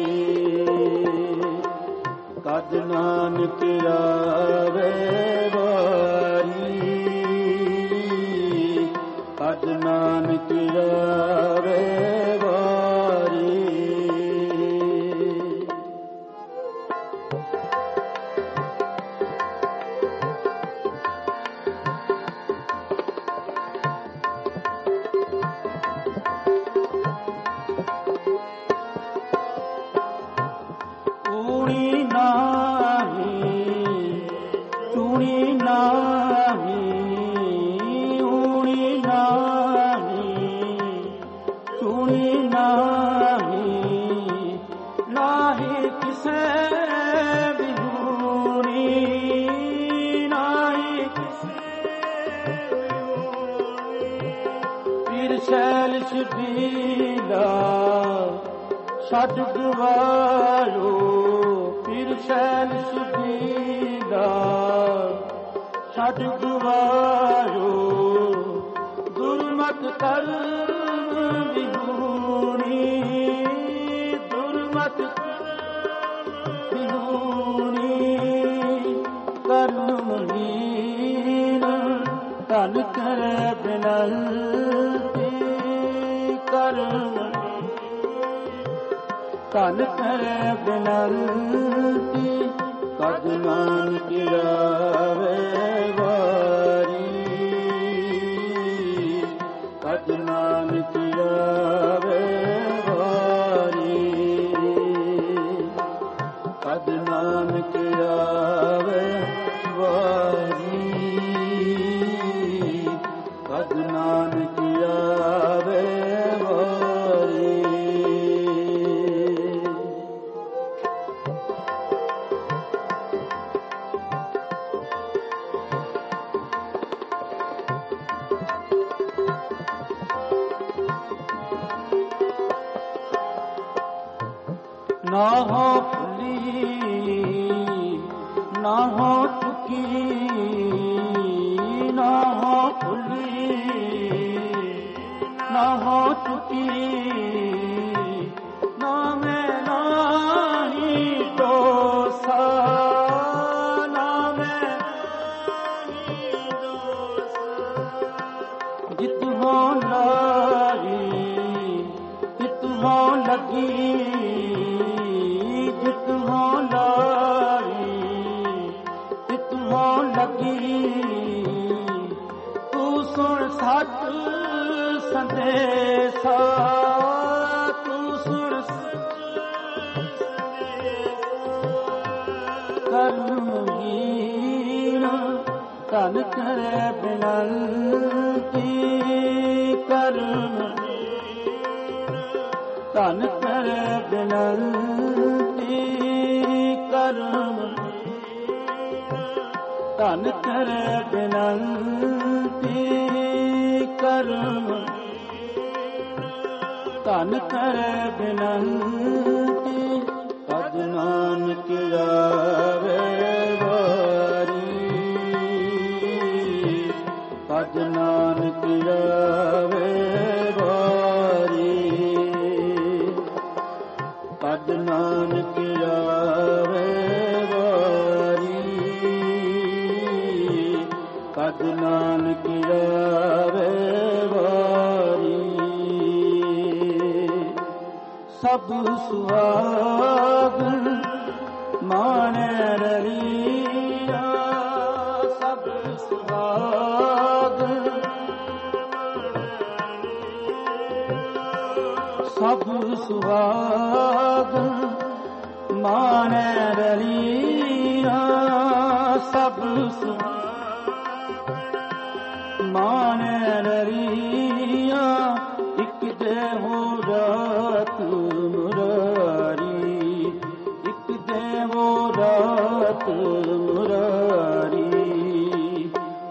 [SPEAKER 1] ਕਦ ਨਾਨਕ ਆਵੇ ਵਾਰੀ, ਕਦ ਨਾਨਕ ਆਵੇ ਵਾਰੀ। ਊਣੀ ਨਾਹੀ, ਚੂਣੀ ਨਾਹੀ, ਊਣੀ ਨਾਹੀ, ਚੂਣੀ ਨਾਹੀ, ਨਾਹੀ ਕਿਸੇ ਬਿਹੂਣੀ, ਨਾਹੀ ਕਿਸੇ ਪੀਰ ਸ਼ੈਲ ਸ਼ਬੀਲਾ ਛੱਡ ਗਵਾਰੋ, ਪੀਰ ਸ਼ੈਲ ਸ਼ਬੀਲਾ ਛੱਡ ਗਵਾਰੋ, ਦੁਰਮਤ ਕਰਮ ਵਿਹੂਣੀ, ਦੁਰਮਤ ਵਿਹੂਣੀ, ਕਰਮਹੀਨ ਧਨ ਕਰੇ ਬਿਨੰਤੀ, ਕਰਮ ਧਨ ਕਰੇ ਬਿਨੰਤੀ, ਕਦ ਨਾਨਕ ਆਵੇ ਵਾਰੀ, ਕਦ ਨਾਨਕ ਆਵੇ ਵਾਰੀ, ਕਦ ਨਾਨਕ ਆਵੇ ਵਾਰੀ, ਕਦ ਨਾਨਕ ਆਵੇ ਵਾਰੀ। ਨਾ ਹੋ ਭੁੱਲੀ, ਨਾ ਹੋ ਚੁੱਕੀ, ਨਾ ਹੋ ਭੁੱਲੀ, ਨਾ ਹੋ ਚੁੱਕੀ, ਨਾ ਮੈਂ ਨਾਹੀ ਦੋਸਾ, ਨਾ ਮੈਂ ਨਾਹੀ ਦੋਸਾ, ਜਿਤ ਹੋ ਲਾਈ ਤਿਤ ਹੋ ਲੱਗੀ, ਜਿਤ ਹੋ ਲਾਈ ਤਿਤ ਹੋ ਲੱਗੀ, ਤੂੰ ਸੁਣ ਸੱਚ ਸੰਦੇਸਾ ਤੂੰ ਸੁਰ ਕਰਮਹੀਣ ਧਨ ਕਰੇ ਬਿਨੰਤੀ ਕਰਮਹੀਣ ਧਨ ਕਰੇ ਬਿਨੰਤੀ ਕਰਮਹੀਣ ਧਨ ਕਰੇ ਬਿਨੰਤੀ ਕਰਮ ਧਨ ਕਰੇ ਬਿਨੰਤੀ ਤਦ ਨਾਨਕ ਆਵੇ ਵਾਰੀ ਤਦ ਨਾਨਕ ਆਵੇ ਵਾਰੀ ਤਦ ਨਾਨਕ ਆਵੇ ਵਾਰੀ ਤਦ ਨਾਨਕ ਆਵੇ ਵਾਰੀ ਸਭ ਸੁਹਾਗਣ ਮਾਣੇ ਰਲੀਆ ਸਭ ਸੁਹਾਗਣ ਸਭ ਸੁਹਾਗਣ ਮਾਣੇ ਰਲੀਆ ਸਭ ਸੁਹਾਗਣ ਮਾਣੇ ਰਲੀਆ ਇੱਕ ਦੇ ਹੋ ਰਾਤ ਮੁਰਾਰੀ ਇੱਕ ਦੇਵੋ ਰਾਤ ਮੁਰਾਰੀ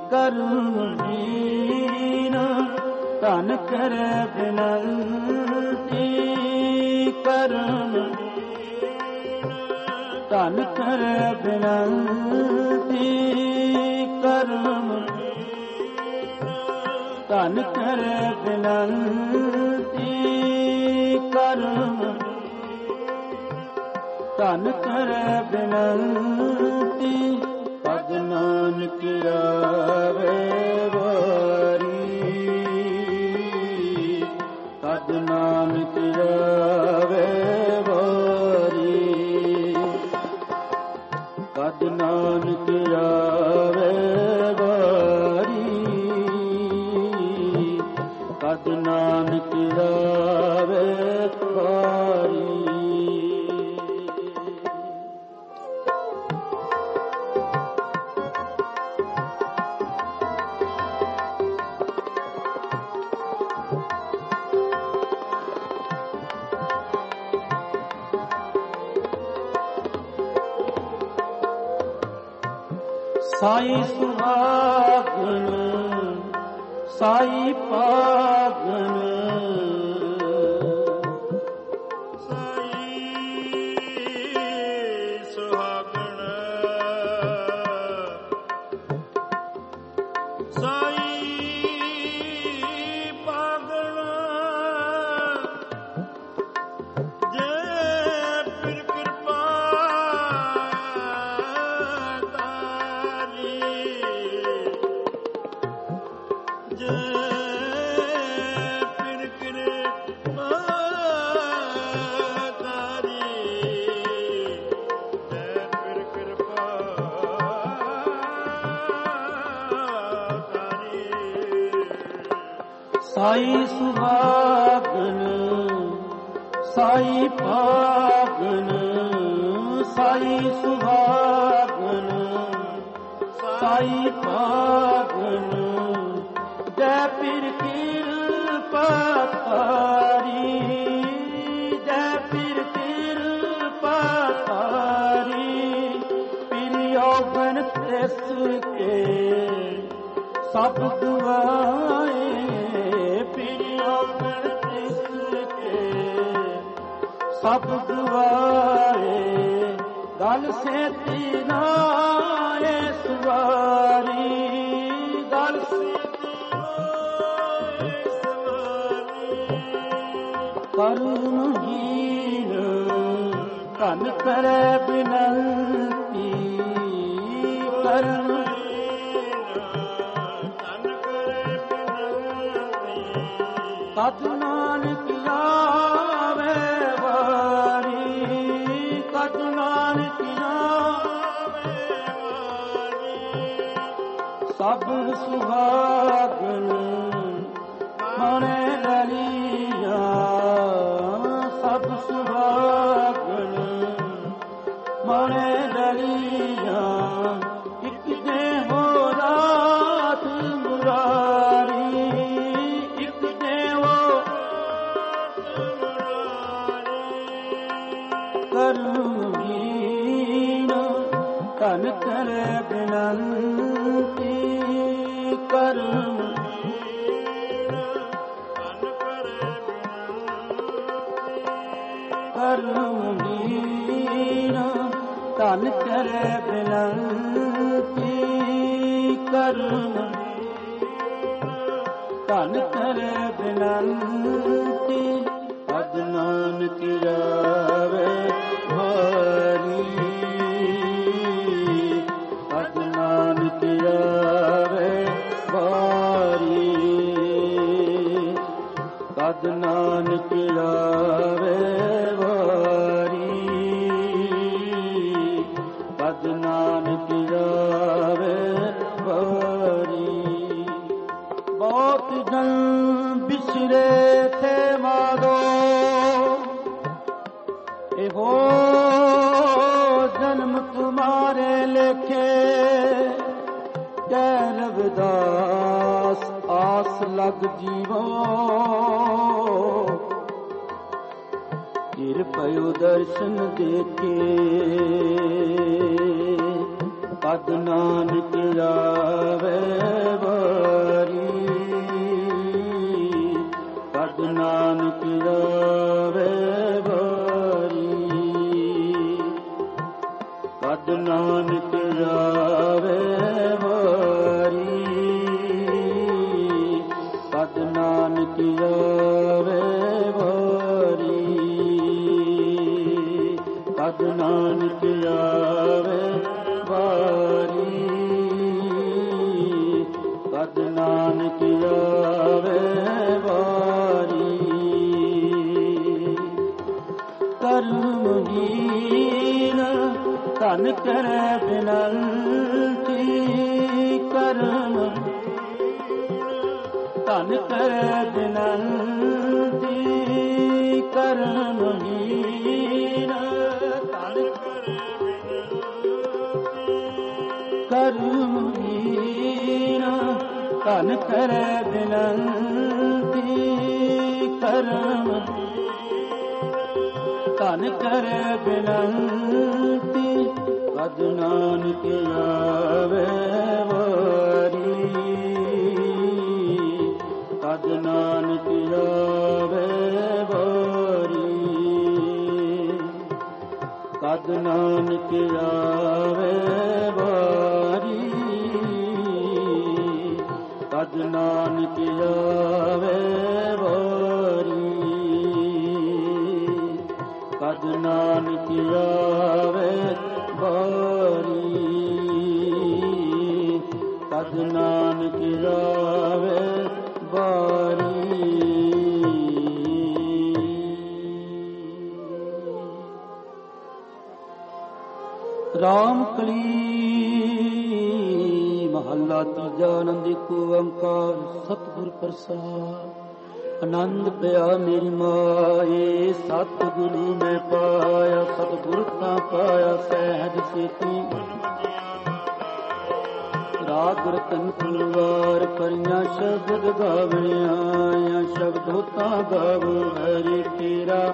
[SPEAKER 1] ਕਰਮਹੀਣ ਧਨ ਕਰੇ ਬਿਨੰਤੀ ਕਰਮਹੀਣ ਧਨ ਕਰੇ ਬਿਨੰਤੀ ਕਰਮਹੀਣ ਧਨ ਕਰੇ ਬਿਨੰਤੀ ਕਰਮ ਧਨ ਕਰੇ ਬਿਨੰਤੀ ਪਦ ਨਾਨਕ ਆਵੇ ਵਾਰੀ ਪਦ ਨਾਨਕ ਆਵੇ ਵਾਰੀ ਪਦ ਨਾਨਕ ਆਵੇ ਵਾਰੀ ਪਦ ਨਾਨਕ ਆਵੇ ਵਾਰੀ ਸਾਈ ਸੁਹਾਗਣ ਸਾਈ ਪਾਗਣ
[SPEAKER 2] ਸਾਈ ਸੁਹਾਗਣ ਸਾਈ ਪਾਗਣ ਜੇ ਫਿਰ ਕਿਰਪਾ ਜੇ ਫਿਰ ਕਿਰਪਾ ਤਾਰੀ ਜੇ ਫਿਰ ਕਿਰਪਾ ਤਾਰੀ
[SPEAKER 1] ਸਾਈ ਸੁਹਾਗਣ ਸਾਈ ਭਾਗਣ ਸਾਈ ਸੁਹਾਗਣ ਸਾਈ ਭਾਗਣ ਜੈ ਫਿਰ ਕਿਰਪਾ ਤਾਰੀ ਜੈ ਫਿਰ ਕਿਰਪਾ ਤਾਰੀ ਪਿਰਿਓ ਬਨ ਤਿਸ ਕੇ ਸਭ ਦੁਆਏ ਪਿਰਿਓ ਬਨ ਤਿਸ ਕੇ ਸਭ ਦੁਆਏ ਗਲ ਸੇਤੀ ਨਾਏ ਸਵਾਰੀ ਗਲ ਕਰਮਹੀਣ ਧਨ ਕਰੇ ਬਿਨੰਤੀ ਕਰਮਹੀਣ ਧਨ ਕਰੇ ਬਿਨੰਤੀ ਤਦ ਨਾਨਕ ਆਵੇ ਵਾਰੀ ਤਦ ਨਾਨਕ ਆਵੇ ਵਾਰੀ ਸਭ ਸੁਹਾਗਣ ਮਣੇ ਕਰਮਹੀਨ ਧਨ ਕਰੇ ਬਿਨੰਤੀ ਕਰਮ ਧਨ ਕਰੇ ਬਿਨੰਤੀ ਪਦ ਨਾਨਕ ਜਾਵੇ ਭਾਰੀ ਪਦ ਨਾਨਕ ਜਾਵੇ ਭਾਰੀ ਪਦ ਨਾਨਕ ਜਾਵੇ ਭਾਰੀ ਪਦ ਨਾਨਕ ਜਾਵੇ ਭਾਰੀ ਬਹੁਤ ਜਨ ਬਿਸਰੇ ਥੇ ਮਾਦੋ ਇਹੋ ਜਨਮ ਤੁਮਾਰੇ ਲੇਖੇ ਕਹਿ ਰਵਿਦਾਸ ਆਸ ਲਗ ਜੀਵੋ ਕਿਰਪਾਯੋ ਦਰਸ਼ਨ ਦੇਖੇ ਪਦ ਨਾਨਕ ਜਾਵੇ ਵਾਰੀ ਪਦ ਨਾਨਕ ਜਾਵੇ ਵਾਰੀ ਪਦ ਨਾਨਕ ਜਾਵੇ ਵਾਰੀ ਪਦ ਨਾਨਕ ਜਾਵੇ ਵਾਰੀ ਪਦ ਨਾਨਕ ਜਾਵੇ ਵਾਰੀ ਪਦ ਨਾਨਕ ਜਾਵੇ ਵਾਰੀ ਕਰਮਹੀਨ ਧਨ ਕਰੇ ਬਿਨੰਤੀ ਕਰਮ ਧਨ ਕਰੇ ਬਿਨੰਤੀ ਕਰਮਹੀਨ ਧਨ ਕਰਮਹੀਨ ਧਨ ਕਰੇ ਬਿਨੰਤੀ ਕਰਮ ਧਨ ਕਰੇ ਬਿਨੰਤੀ ਪਦ ਨਾਨਕ ਜਾਵੇ ਵਾਰੀ ਪਦ ਨਾਨਕ ਜਾਵੇ ਵਾਰੀ ਪਦ ਨਾਨਕ ਜਾਵੇ ਵਾਰੀ ਪਦ ਨਾਨਕ ਜਾਵੇ ਵਾਰੀ ਪਦ ਨਾਨਕ ਜਾਵੇ ਵਾਰੀ ਪਦ ਨਾਨਕ ਜਾਵੇ ਵਾਰੀ ਰਾਮ ਕਲੀ ਮਹੱਲਾ ਤੀਜਾ ਆਨੰਦ ਏਕ ਓੰਕਾਰ ਸਤਿਗੁਰ ਪ੍ਰਸਾਦਿ ਆਨੰਦ ਪਿਆ ਮੇਰੀ ਮਾਏ ਸਤਿਗੁਰੂ ਮੈਂ ਪਾਇਆ ਸਤਿਗੁਰ ਤਾਂ ਪਾਇਆ ਸਹਿਜ ਸੇਤੀ ਰਾਗ ਰਤਨ ਫੁਲਵਾਰ ਕਰੀਆਂ ਸ਼ਬਦ ਗਾਵਣਿਆ ਸ਼ਬਦੋ ਤਾਂ ਗਾਵੋ ਹਰਿ ਤੇਰਾ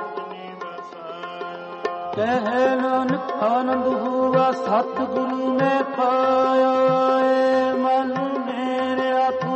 [SPEAKER 1] ਕਹਿ ਨਾਨਕ ਆਨੰਦ ਹੋਵਾ ਸਤਿਗੁਰੂ ਮੈਂ ਪਾਇਆ ਏ ਮਨ ਮੇਰੇ ਆਤੂ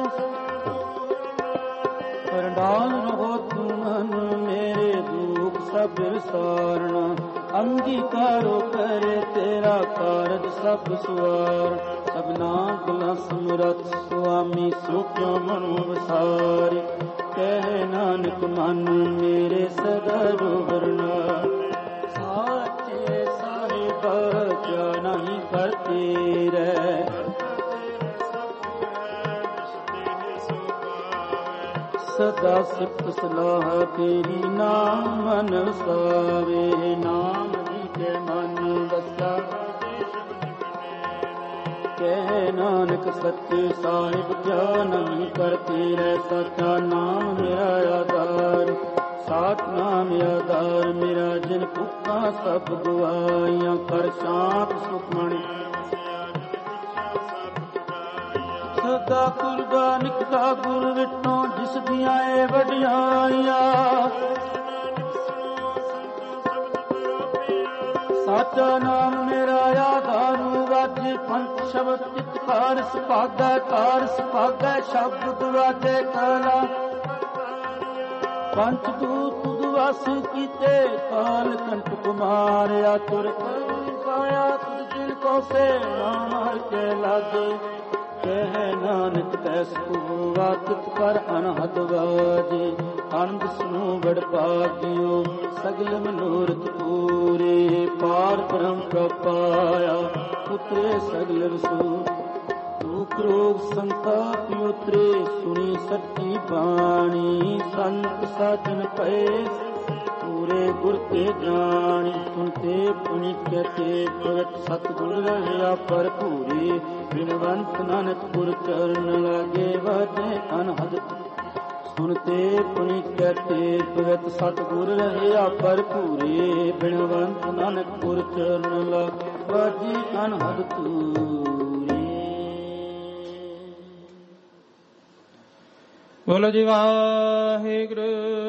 [SPEAKER 1] ਪਰਡਾਲ ਰਹੋ ਤੂੰ ਮਨ ਮੇਰੇ ਦੁਖ ਸਭ ਵਿਸਾਰਣਾ ਅੰਗੀਕਾਰੋ ਕਰੇ ਤੇਰਾ ਕਾਰਜ ਸਭ ਸਵਾਰ ਸਭਨਾ ਗੁਲਾ ਸਮਰਥ ਸੁਆਮੀ ਸੁਖਿ ਮਨੁ ਵਸਾਰੇ ਕਹਿ ਨਾਨਕ ਮਨ ਮੇਰੇ ਸਦਾ ਰੋਵਰਨਾ ਸਾਚੇ ਸਾਹਿਬ ਕਿਆ ਨਹੀਂ ਕਰਤੇ ਰਹਿ ਸਦਾ ਸਿਫਤ ਸਲਾਹ ਤੇਰੀ ਨਾਮ ਮਨ ਵਸਾਵੇ ਨਾਮ ਜੀ ਕੇ ਮਨ ਵਸਾ ਕਹਿ ਨਾਨਕ ਸੱਚੇ ਸਾਹਿਬ ਕਿਆ ਨਹੀਂ ਕਰਤੇ ਰਹਿ ਸੱਚਾ ਨਾਮ ਮੇਰਾ ਆਧਾਰ ਸਾਥ ਨਾਮ ਆਧਾਰ ਮੇਰਾ ਜਿਨ ਭੁੱਖਾਂ ਸਭ ਗਵਾਈਆਂ ਕਰ ਸ਼ਾਂਤ ਸੁਖਮਣੀ ਸਦਾ ਕੁਰਬਾਨਿਕ ਦਾ ਗੁਰ ਵਿਟੋ ਜਿਸ ਦੀਆਂ ਏ ਵਡਿਆਈਆਂ ਸਾਚਾ ਨਾਮ ਮੇਰਾ ਆਧਾਰੂ ਵਾਜੇ ਪੰਚ ਸ਼ਬਦ ਚਿਤ ਕਾਰ ਸੁਭਾਗੈ ਕਾਰ ਸੁਭਾਗੈ ਸ਼ਬਦ ਵਾਜੇ ਕਲਾ ਪੰਚ ਦੂਤ ਵਸ ਕੀਤੇ ਕਾਲ ਕੰਟਕ ਮਾਰਿਆ ਤੁਰ ਪਾਇਆ ਤੁਧ ਦਿਲ ਕੋ ਸੇ ਨਾਮ ਹਰ ਕੇ ਲਾਗੇ ਕਹਿ ਨਾਨਕ ਤੈ ਸਕੂਆ ਤਿਤ ਪਰ ਅਨਹਦ ਵਾਜੇ ਆਨੰਦ ਸੁਨੋ ਬੜ ਭਾਗਿਓ ਸਗਲ ਮਨੋਰਥ ਪੂਰੇ ਪਾਰ ਬ੍ਰਹਮ ਕਾ ਪਾਇਆ ਉਤਰੇ ਸਗਲ ਰਸੂ ਦੁਖ ਰੋਗ ਸੰਤਾਪ ਉਤਰੇ ਸੁਣੀ ਸੱਚੀ ਬਾਣੀ ਸੰਤ ਸਾਜਨ ਪਏ ਪੂਰੇ ਗੁਰ ਤੇ ਜਾਣੀ ਸੁਨਤੇ ਪੁਨੀ ਕਹਤੇ ਭਗਤ ਸਤਿਗੁਰ ਰਹਿਆ ਭਰਪੂਰੀ ਬਿਨਵੰਤ ਨਾਨਕ ਗੁਰ ਚਰਨ ਲਾਗੇ ਵਾਜੇ ਅਨਹਦ ਸੁਨਤੇ ਪੁਨੀ ਕਹਤੇ ਭਗਤ ਸਤਿਗੁਰ ਰਹਿਆ ਭਰਪੂਰੀ ਬਿਨਵੰਤ ਨਾਨਕ ਗੁਰ ਚਰਨ ਲਾਗੇ ਵਾਜੇ ਅਨਹਦ ਤੂਰੀ।
[SPEAKER 12] ਬੋਲੋ ਜੀ ਵਾਹਿਗੁਰੂ।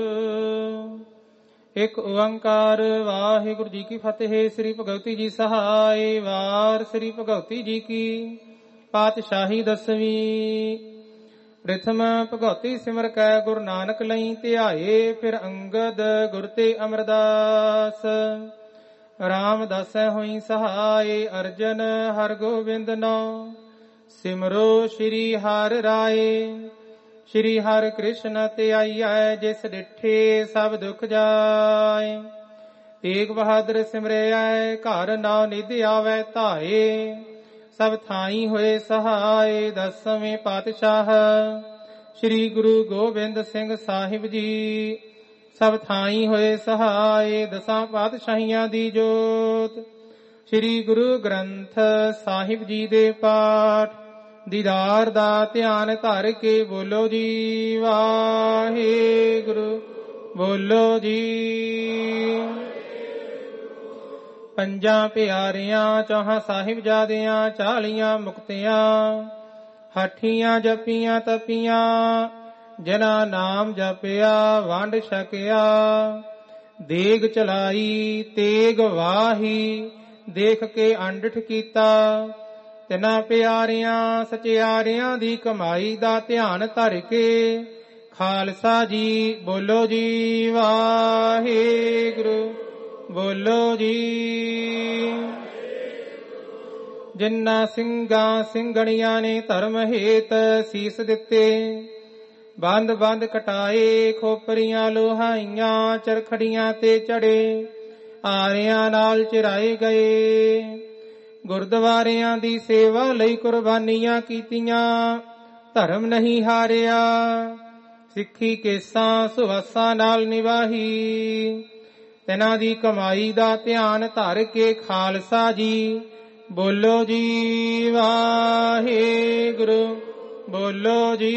[SPEAKER 12] ਇੱਕ ਓੰਕਾਰ ਵਾਹਿਗੁਰੂ ਜੀ ਕੀ ਫਤਿਹ। ਸ੍ਰੀ ਭਗਵਤੀ ਜੀ ਸਹਾਇ। ਵਾਰ ਸ੍ਰੀ ਭਗਵਤੀ ਜੀ ਕੀ ਪਾਤਸ਼ਾਹੀ ਦਸਵੀਂ। ਪ੍ਰਥਮ ਭਗਵਤੀ ਸਿਮਰ ਕੈ ਗੁਰੂ ਨਾਨਕ ਲਈ ਧਿਆਏ ਫਿਰ ਅੰਗਦ ਗੁਰ ਤੇ ਅਮਰਦਾਸ। ਰਾਮਦਾਸੈ ਹੋਈ ਸਹਾਇ ਅਰਜਨ ਹਰ ਗੋਬਿੰਦ ਨੋ ਸਿਮਰੋ ਸ਼੍ਰੀ ਹਰਿ ਰਾਏ। ਸ਼੍ਰੀ ਹਰਿ ਕ੍ਰਿਸ਼ਨ ਧਿਆਈਐ ਜਿਸ ਡਿਠੇ ਸਭ ਦੁਖ ਜਾਏ। ਤੇਗ ਬਹਾਦਰ ਸਿਮਰਿਐ ਘਰ ਨਾ ਨਿਧ ਆਵੈ ਧਾਏ। ਸਭ ਥਾਈ ਹੋਏ ਸਹਾਇ ਦਸਵੇਂ ਪਾਤਸ਼ਾਹ ਸ਼੍ਰੀ ਗੁਰੂ ਗੋਬਿੰਦ ਸਿੰਘ ਸਾਹਿਬ ਜੀ। ਸਭ ਥਾਈ ਹੋਏ ਸਹਾਇ ਦਸਾਂ ਪਾਤਸ਼ਾਹੀਆਂ ਦੀ ਜੋਤ। ਸ਼੍ਰੀ ਗੁਰੂ ਗ੍ਰੰਥ ਸਾਹਿਬ ਜੀ ਦੇ ਪਾਠ ਦੀਦਾਰ ਦਾ ਧਿਆਨ ਧਰ ਕੇ ਬੋਲੋ ਜੀ ਵਾਹਿਗੁਰੂ। ਬੋਲੋ ਜੀ। ਪੰਜਾਂ ਪਿਆਰਿਆਂ ਚੌਹਾਂ ਸਾਹਿਬਜ਼ਾਦਿਆਂ ਚਾਲੀਆਂ ਮੁਕਤਿਆਂ ਹਾਠੀਆਂ ਜਪੀਆਂ ਤਪੀਆਂ ਜਿਨ੍ਹਾਂ ਨਾਮ ਜਪਿਆ ਵੰਡ ਛਕਿਆ। ਦੇਗ ਚਲਾਈ ਤੇਗ ਵਾਹੀ ਦੇਖ ਕੇ ਅੰਡਠ ਕੀਤਾ। ਤਿੰਨਾਂ ਪਿਆਰਿਆਂ ਸਚਿਆਰਿਆਂ ਦੀ ਕਮਾਈ ਦਾ ਧਿਆਨ ਧਰ ਕੇ ਖਾਲਸਾ ਜੀ ਬੋਲੋ ਜੀ ਵਾਹਿਗੁਰੂ। ਬੋਲੋ ਜੀ। ਜਿਨ੍ਹਾਂ ਸਿੰਘਾਂ ਸਿੰਘਣੀਆਂ ਨੇ ਧਰਮ ਹੇਤ ਸੀਸ ਦਿੱਤੇ ਬੰਦ ਬੰਦ ਕਟਾਏ ਖੋਪਰੀਆਂ ਲੋਹਾਈਆਂ ਚਰਖੜੀਆਂ ਤੇ ਚੜੇ ਆਰਿਆਂ ਨਾਲ ਚਿਰਾਏ ਗਏ। ਗੁਰਦੁਆਰਿਆਂ ਦੀ ਸੇਵਾ ਲਈ ਕੁਰਬਾਨੀਆਂ ਕੀਤੀਆਂ ਧਰਮ ਨਹੀਂ ਹਾਰਿਆ। ਸਿੱਖੀ ਕੇਸਾਂ ਸੁਵਾਸਾਂ ਨਾਲ ਨਿਵਾਹੀ ਤਿਨਾਂ ਦੀ ਕਮਾਈ ਦਾ ਧਿਆਨ ਧਰ ਕੇ ਖਾਲਸਾ ਜੀ ਬੋਲੋ ਜੀ ਵਾਹਿਗੁਰੂ। ਬੋਲੋ ਜੀ।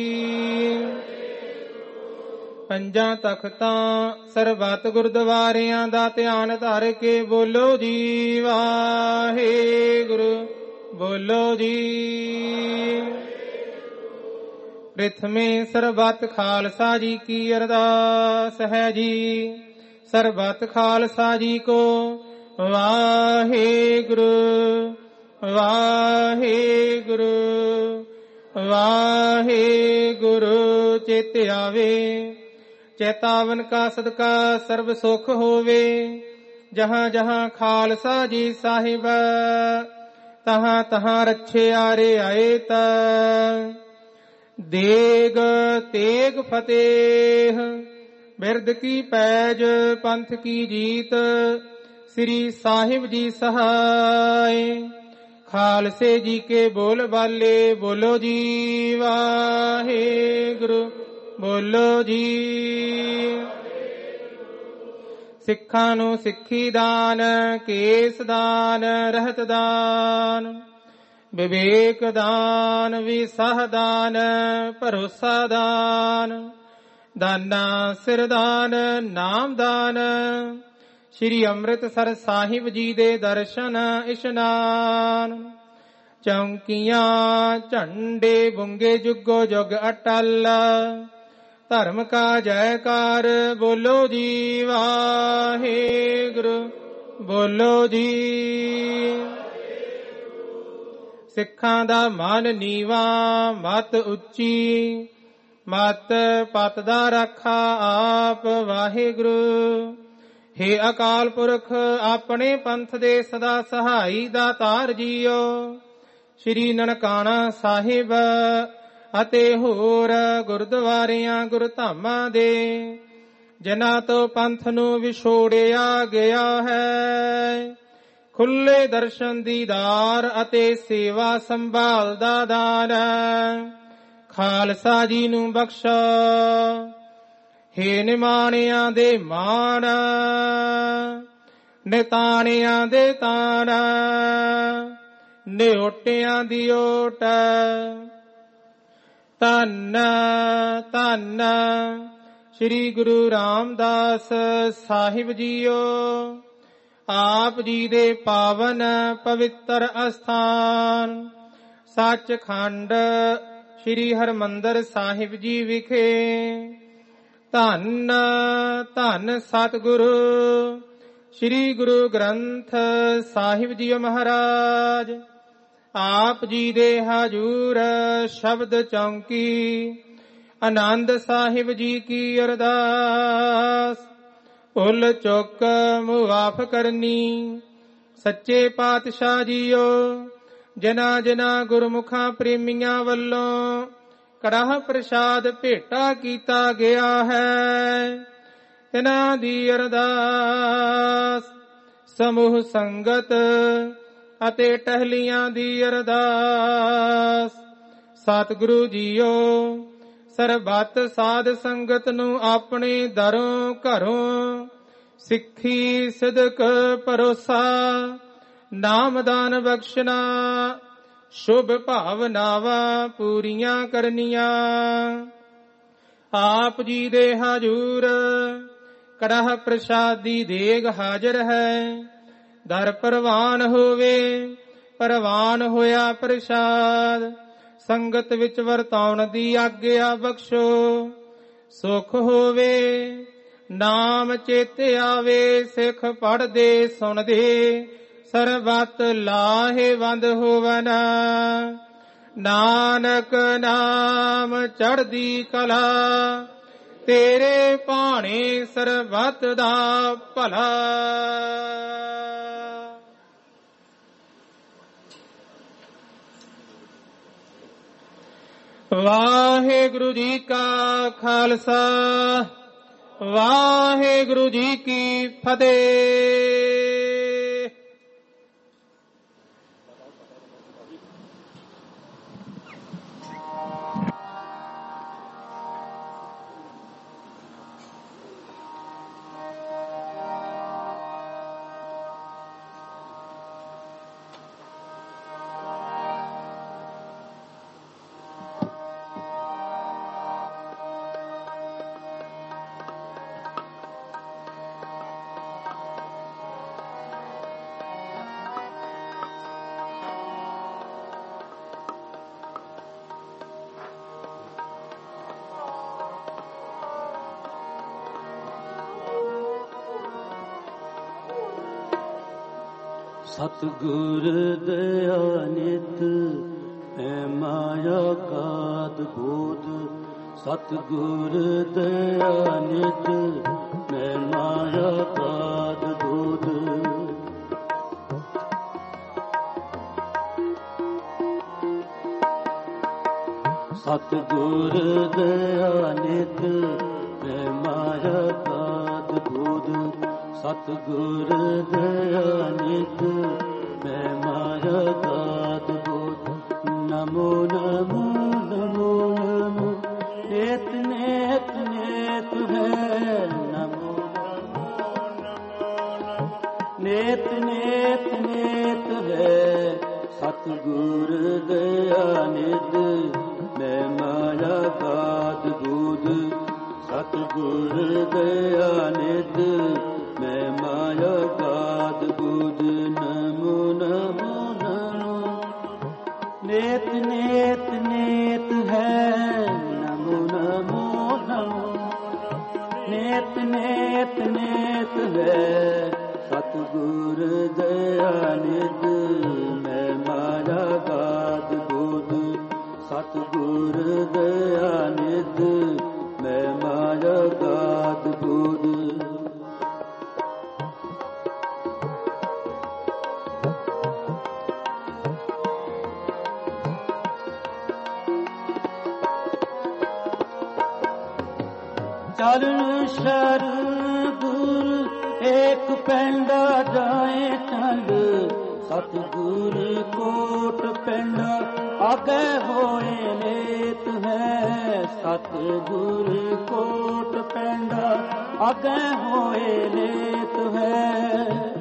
[SPEAKER 12] ਪੰਜਾਂ ਤਖਤਾਂ ਸਰਬੱਤ ਗੁਰਦੁਆਰਿਆਂ ਦਾ ਧਿਆਨ ਧਰ ਕੇ ਬੋਲੋ ਜੀ ਵਾਹਿਗੁਰੂ। ਬੋਲੋ ਜੀ। ਪ੍ਰਥਮੇ ਸਰਬੱਤ ਖਾਲਸਾ ਜੀ ਕੀ ਅਰਦਾਸ ਹੈ ਜੀ। ਸਰਬੱਤ ਖਾਲਸਾ ਜੀ ਕੋ ਵਾਹਿਗੁਰੂ ਵਾਹਿਗੁਰੂ ਵਾਹਿਗੁਰੂ ਚਿਤ ਆਵੇ। ਚੇਤਾਵਨ ਕਾ ਸਦਕਾ ਸਰਬ ਸੁਖ ਹੋਵੇ। ਜਹਾਂ ਜਹਾਂ ਖਾਲਸਾ ਜੀ ਸਾਹਿਬ ਤਹਾਂ ਤਹਾਂ ਰੱਛਿਆ ਰਿਆਇਤ। ਦੇਗ ਤੇਗ ਫਤਿਹ ਬਿਰਦ ਕੀ ਪੈਜ ਪੰਥ ਕੀ ਜੀਤ। ਸ੍ਰੀ ਸਾਹਿਬ ਜੀ ਸਹਾਇ ਖਾਲਸੇ ਜੀ ਕੇ ਬੋਲ ਬਾਲੇ ਬੋਲੋ ਜੀ ਵਾਹਿਗੁਰੂ। ਬੋਲੋ ਜੀ। ਸਿੱਖਾਂ ਨੂੰ ਸਿੱਖੀ ਦਾਨ ਕੇਸ ਦਾਨ ਰਹਿਤ ਦਾਨ ਵਿਵੇਕ ਦਾਨ ਵਿਸਾਹ ਦਾਨ ਭਰੋਸਾ ਦਾਨ ਦਾਨਾ ਸਿਰ ਦਾਨ ਨਾਮ ਦਾਨ। ਸ਼੍ਰੀ ਅੰਮ੍ਰਿਤਸਰ ਸਾਹਿਬ ਜੀ ਦੇ ਦਰਸ਼ਨ ਇਸ਼ਨਾਨ ਚੌਂਕੀਆਂ ਝੰਡੇ ਬੁੰਗੇ ਜੁਗੋ ਜੁਗ ਅਟਲ। ਧਰਮ ਕਾ ਜੈਕਾਰ ਬੋਲੋ ਜੀ ਵਾਹਿਗੁਰੂ। ਬੋਲੋ ਜੀ। ਸਿੱਖਾਂ ਦਾ ਮਨ ਨੀਵਾਂ ਮਤ ਉੱਚੀ ਮਤ ਪਤ ਦਾ ਰਾਖਾ ਆਪ ਵਾਹਿਗੁਰੂ। ਹੇ ਅਕਾਲ ਪੁਰਖ ਆਪਣੇ ਪੰਥ ਦੇ ਸਦਾ ਸਹਾਈ ਦਾਤਾਰ ਜੀਓ। ਸ੍ਰੀ ਨਨਕਾਣਾ ਸਾਹਿਬ ਅਤੇ ਹੋਰ ਗੁਰਦੁਆਰਿਆਂ ਗੁਰਧਾਮਾਂ ਦੇ ਜਿਨ੍ਹਾਂ ਤੋਂ ਪੰਥ ਨੂੰ ਵਿਛੋੜਿਆ ਗਿਆ ਹੈ, ਖੁੱਲੇ ਦਰਸ਼ਨ ਦੀਦਾਰ ਅਤੇ ਸੇਵਾ ਸੰਭਾਲ ਦਾ ਦਾਨ ਖਾਲਸਾ ਜੀ ਨੂੰ ਬਖਸ਼ੋ। ਹੇ ਨਿਮਾਣਿਆਂ ਦੇ ਮਾਣ, ਨਿਤਾਣਿਆਂ ਦੇ ਤਾਣ, ਨਿਓਟਿਆਂ ਦੀ ਓਟ, ਧੰਨ ਧੰਨ ਸ੍ਰੀ ਗੁਰੂ ਰਾਮਦਾਸ ਸਾਹਿਬ ਜੀਓ। ਆਪ ਜੀ ਦੇ ਪਾਵਨ ਪਵਿੱਤਰ ਅਸਥਾਨ ਸੱਚਖੰਡ ਸ੍ਰੀ ਹਰਿਮੰਦਰ ਸਾਹਿਬ ਜੀ ਵਿਖੇ ਧੰਨ ਧੰਨ ਸਤਿਗੁਰੂ ਸ੍ਰੀ ਗੁਰੂ ਗ੍ਰੰਥ ਸਾਹਿਬ ਜੀ ਮਹਾਰਾਜ ਆਪ ਜੀ ਦੇ ਹਜੂਰ ਸ਼ਬਦ ਚੌਂਕੀ ਆਨੰਦ ਸਾਹਿਬ ਜੀ ਕੀ ਅਰਦਾਸ ਭੁੱਲ ਚੁੱਕ ਮੁਆਫ ਕਰਨੀ। ਸੱਚੇ ਪਾਤਸ਼ਾਹ ਜੀਓ, ਜਿਨ੍ਹਾਂ ਜਿਨ੍ਹਾਂ ਗੁਰਮੁਖਾਂ ਪ੍ਰੇਮੀਆਂ ਵੱਲੋਂ ਕੜਾਹ ਪ੍ਰਸ਼ਾਦ ਭੇਟਾ ਕੀਤਾ ਗਿਆ ਹੈ, ਇਹਨਾਂ ਦੀ ਅਰਦਾਸ ਸਮੂਹ ਸੰਗਤ ਅਤੇ ਟਹਿਲੀਆਂ ਦੀ ਅਰਦਾਸ। ਸਤਿਗੁਰੂ ਜੀਓ, ਸਰਬੱਤ ਸਾਧ ਸੰਗਤ ਨੂੰ ਆਪਣੇ ਦਰੋਂ ਘਰੋਂ ਸਿੱਖੀ ਸਿਦਕ ਭਰੋਸਾ ਨਾਮਦਾਨ ਬਖਸ਼ਣਾ, ਸ਼ੁਭ ਭਾਵਨਾਵਾਂ ਪੂਰੀਆਂ ਕਰਨੀਆਂ। ਆਪ ਜੀ ਦੇ ਹਜੂਰ ਕੜਾਹ ਪ੍ਰਸ਼ਾਦੀ ਦੇਗ ਹਾਜ਼ਰ ਹੈ, ਦਰ ਪ੍ਰਵਾਨ ਹੋਵੇ, ਪ੍ਰਵਾਨ ਹੋਇਆ ਪ੍ਰਸ਼ਾਦ ਸੰਗਤ ਵਿੱਚ ਵਰਤਾਉਣ ਦੀ ਆਗਿਆ ਬਖਸ਼ੋ। ਸੁਖ ਹੋਵੇ, ਨਾਮ ਚੇਤੇ ਆਵੇ, ਸਿੱਖ ਪੜ੍ਹਦੇ ਸੁਣਦੇ ਸਰਬੱਤ ਲਾਹੇਵੰਦ ਹੋਵਨ। ਨਾਨਕ ਨਾਮ ਚੜ੍ਹਦੀ ਕਲਾ, ਤੇਰੇ ਭਾਣੇ ਸਰਬੱਤ ਦਾ ਭਲਾ। ਵਾਹਿਗੁਰੂ ਜੀ ਕਾ ਖਾਲਸਾ, ਵਾਹਿਗੁਰੂ ਜੀ ਕੀ ਫਤਿਹ।
[SPEAKER 1] ਸਤਿਗੁਰ ਦਇਆ ਨਿਤ ਹੈ ਮਾਇਆ ਕਾਦ ਬੋਧ। ਸਤਿਗੁਰ ਦਇਆ ਨਿਤ ਹੈ ਮਾਇਆ ਕਾਦ ਬੋਧ। ਸਤਿਗੁਰ ਦਇਆ ਨਿਤ ਹੈ ਮਾਇਆ ਕਾਦ ਬੋਧ। ਸਤਿਗੁਰ ਦਇਆ ਨਿਤ ਮੈਂ ਮਾਇਆ ਕਾਦ ਬੋਧ। ਨਮੋ ਨਮੋ ਨਮੋ ਨਮੋ ਨੇਤ ਨੇਤ ਨੇਤ ਹੈ। ਨਮੋ ਨਮੋ ਨਮੋ ਨੇਤ ਨੇਤ ਨੇਤ ਹੈ। ਸਤਿਗੁਰ ਦਇਆ ਨਿਤ ਮੈਂ ਮਾਇਆ ਕਾਦ ਬੋਧ। ਸਤਿਗੁਰ ਦਇਆ ਨਿਤ ਮੈਂ ਮਾਇਆ ਕਾਦ ਬੋਧ। ਨਮੋ ਨਮੋ ਨਮੋ ਨੇਤ ਨੇਤ ਨੇਤ ਹੈ। ਨਮੋ ਨਮੋ ਨਮੋ ਨੇਤ ਨੇਤ ਨੇਤ ਹੈ। ਸਤਿਗੁਰ ਦਇਆ ਨਿਤ ਮੈਂ ਮਾਇਆ ਕਾਦ ਬੋਧ। ਸਤਿਗੁਰ ਦਇਆ ਨਿਧ ਮੈਂ ਮਾਇਆ ਗਾਦ ਬੂਦ। ਚਰਨ ਸ਼ਰਨ ਗੁਰ ਏਕ ਪੈਂਡਾ ਜਾਏ ਚੰਡ। ਸਤਿਗੁਰ ਕੋਟ ਪੈਂਡਾ ਆਗੇ ਹੋਏ ਲੇਤ ਹੈ। ਸਤਿਗੁਰ ਕੋਟ ਪੈਂਡਾ ਆਗੇ ਹੋਏ ਲੇਤ ਹੈ।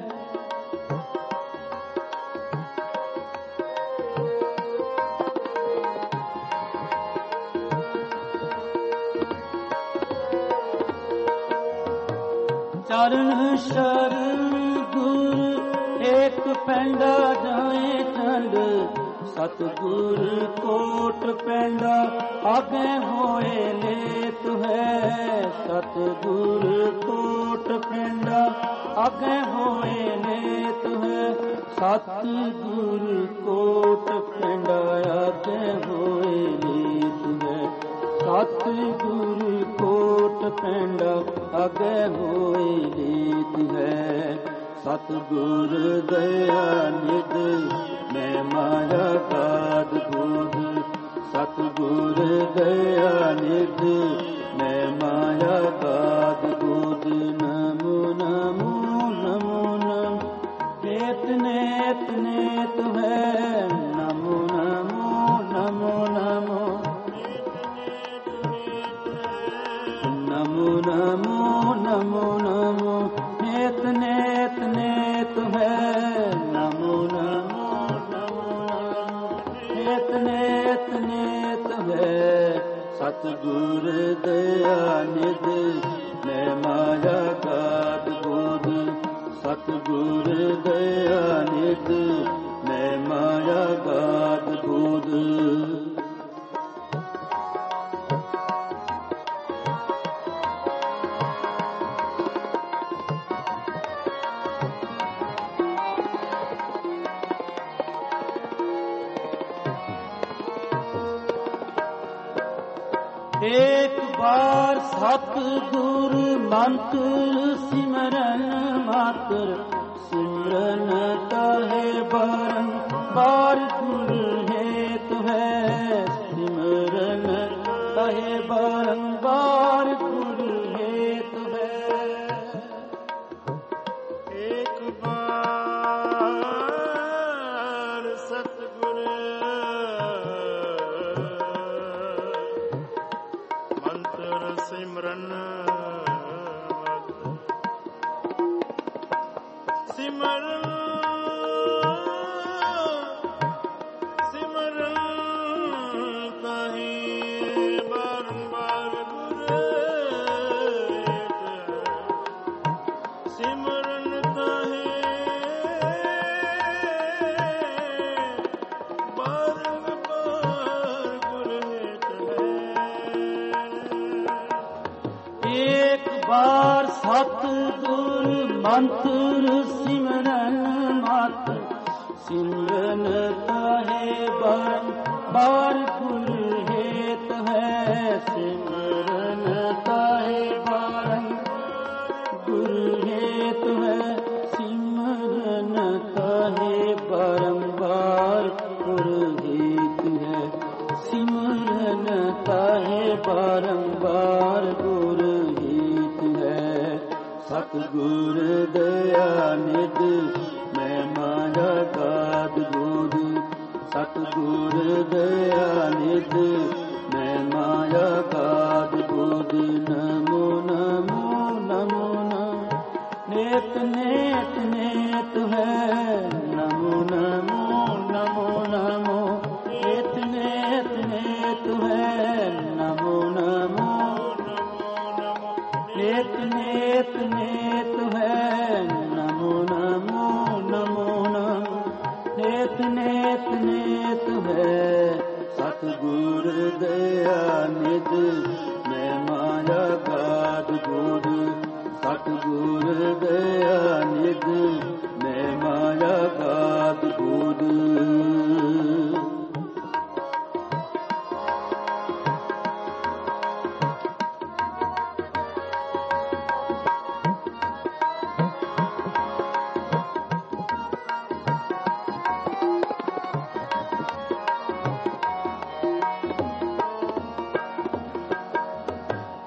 [SPEAKER 1] ਚਰਨ ਸ਼ਰਨ ਗੁਰ ਏਕ ਪੈਂਡਾ ਜਾਏ ਚੰਡ। ਸਤਿਗੁਰ ਕੋਟ ਪੈਂਡਾ ਆਗੇ ਹੋਏ ਲੇਤ ਹੈ। ਸਤਿਗੁਰ ਕੋਟ ਪੈਂਡਾ ਆਗੇ ਹੋਏ ਲੇਤ ਹੈ। ਸਤਿਗੁਰ ਕੋਟ ਪੈਂਡਾ ਆਗੇ ਹੋਏ ਲੇਤ ਹੈ। ਸਤਿਗੁਰ ਕੋਟ ਪੈਂਡਾ ਆਗੇ ਹੋਏ ਲੇਤ ਹੈ। ਸਤਿਗੁਰ ਦਇਆ ਨਿਧ ਮੈਂ ਮਾਇਆ ਗਾਦ ਬੂਦ। ਸਤਿਗੁਰ ਦਇਆ ਨਿਧ ਮੈਂ ਮਾਇਆ ਗਾਦ ਬੂਦ। ਨਮੋ ਨਮੋ ਨਮੋ ਨਮ ਨੇਤ ਨੇਤ ਨੇਤ ਹੈ। ਨਮੋ ਨਮੋ ਨਮੋ ਨਮੋ ਨਮੋ ਨਮੋ ਨਮੋ ਨਮੋ ਨੇਤ ਨੇਤ ਨੇਤ ਹੈ। ਨਮੋ ਨਮੋ ਨਮੋ ਨੇਤ ਨੇਤ ਨੇਤ ਹੈ। ਸਤਿਗੁਰ ਦਇਆ ਨਿਧ ਮੈਂ ਮਾਇਆ ਗਾਦ ਬੂਦ। ਸਤਿਗੁਰ ਦਇਆ ਨਿਧ ਮੈਂ ਮਾਇਆ ਗਾਦ ਬੂਦ। ਏਕ ਬਾਰ ਸਤਿਗੁਰ ਮੰਤਰ ਸਿਮਰਨ ਮਾਤਰ। ਸਿਮਰਨ ਤਾਹੇ ਬਾਰਨ ਬਾਰ ਗੁਰ ਹੇਤ ਹੈ। ਸਿਮਰਨ ਤਾਹੇ ਬਾਰਨ ਬਾਰ ਗੁਰ ਹੇਤ ਹੈ।
[SPEAKER 2] ਏਕ ਬਾਰ ਸਤਿਗੁਰ ਮੰਤਰ ਸਿਮਰਨ ਸਿਮਰਨ ਸਿਮਰਨ ਤਾਹੀ ਬਾਰੰਬਾਰ ਗੁਰ ਸਿਮਰਨ ਤਾਹੀ ਬਾਰੰਬਾਰ ਗੁਰ
[SPEAKER 1] ਏਕ ਬਾਰ ਸਤਿਗੁਰ ਮੰਤਰ ਸਿਮਰਨ ਮਾਤਰ। ਸਿਮਰਨ ਤਾਹੇ ਬਾਰਨ ਬਾਰ ਗੁਰ ਹੇਤ ਹੈ। ਸਿਮਰਨ ਤਾਹੇ ਬਾਰਨ ਗੁਰ ਹੇਤ ਹੈ। ਸਿਮਰਨ ਤਾਹੇ ਬਾਰੰਬਾਰ ਗੁਰ ਹੇਤ ਹੈ। ਸਿਮਰਨ ਤਾਹੇ ਬਾਰੰਬਾਰ ਗੁਰ ਹੇਤ ਹੈ। ਸਤਿਗੁਰ ਦਇਆ ਨਿਧ ਮੈਂ ਮਾਇਆ ਗਾਦ ਬੂਦ। ਸਤਿਗੁਰ ਦਇਆ ਨਿਧ ਮੈਂ ਮਾਇਆ ਗਾਦ ਬੂਦ। ਨਮੋ ਨਮੋ ਨਮੋ ਨਮ ਨੇਤ ਨੇਤ ਨੇਤ ਹੈ। ਨਮੋ ਨਮੋ ਨਮੋ ਨਮੋ ਨੇਤ ਨੇਤ ਨੇਤ ਹੈ। ਨਮੋ ਨਮੋ ਨੇਤ ਨੇਤ ਨੇਤ ਹੈ। ਨਮੋ ਨਮੋ ਨਮੋ ਨਮੋ ਨੇਤ ਨੇਤ ਨੇਤ ਹੈ। ਸਤਿਗੁਰ ਦਇਆ ਨਿਧ ਮੈਂ ਮਾਇਆ ਗਾਦ ਬੂਦ। ਸਤਿਗੁਰ ਦਇਆ ਨਿਧ ਮੈਂ ਮਾਇਆ ਗਾਦ ਬੂਦ।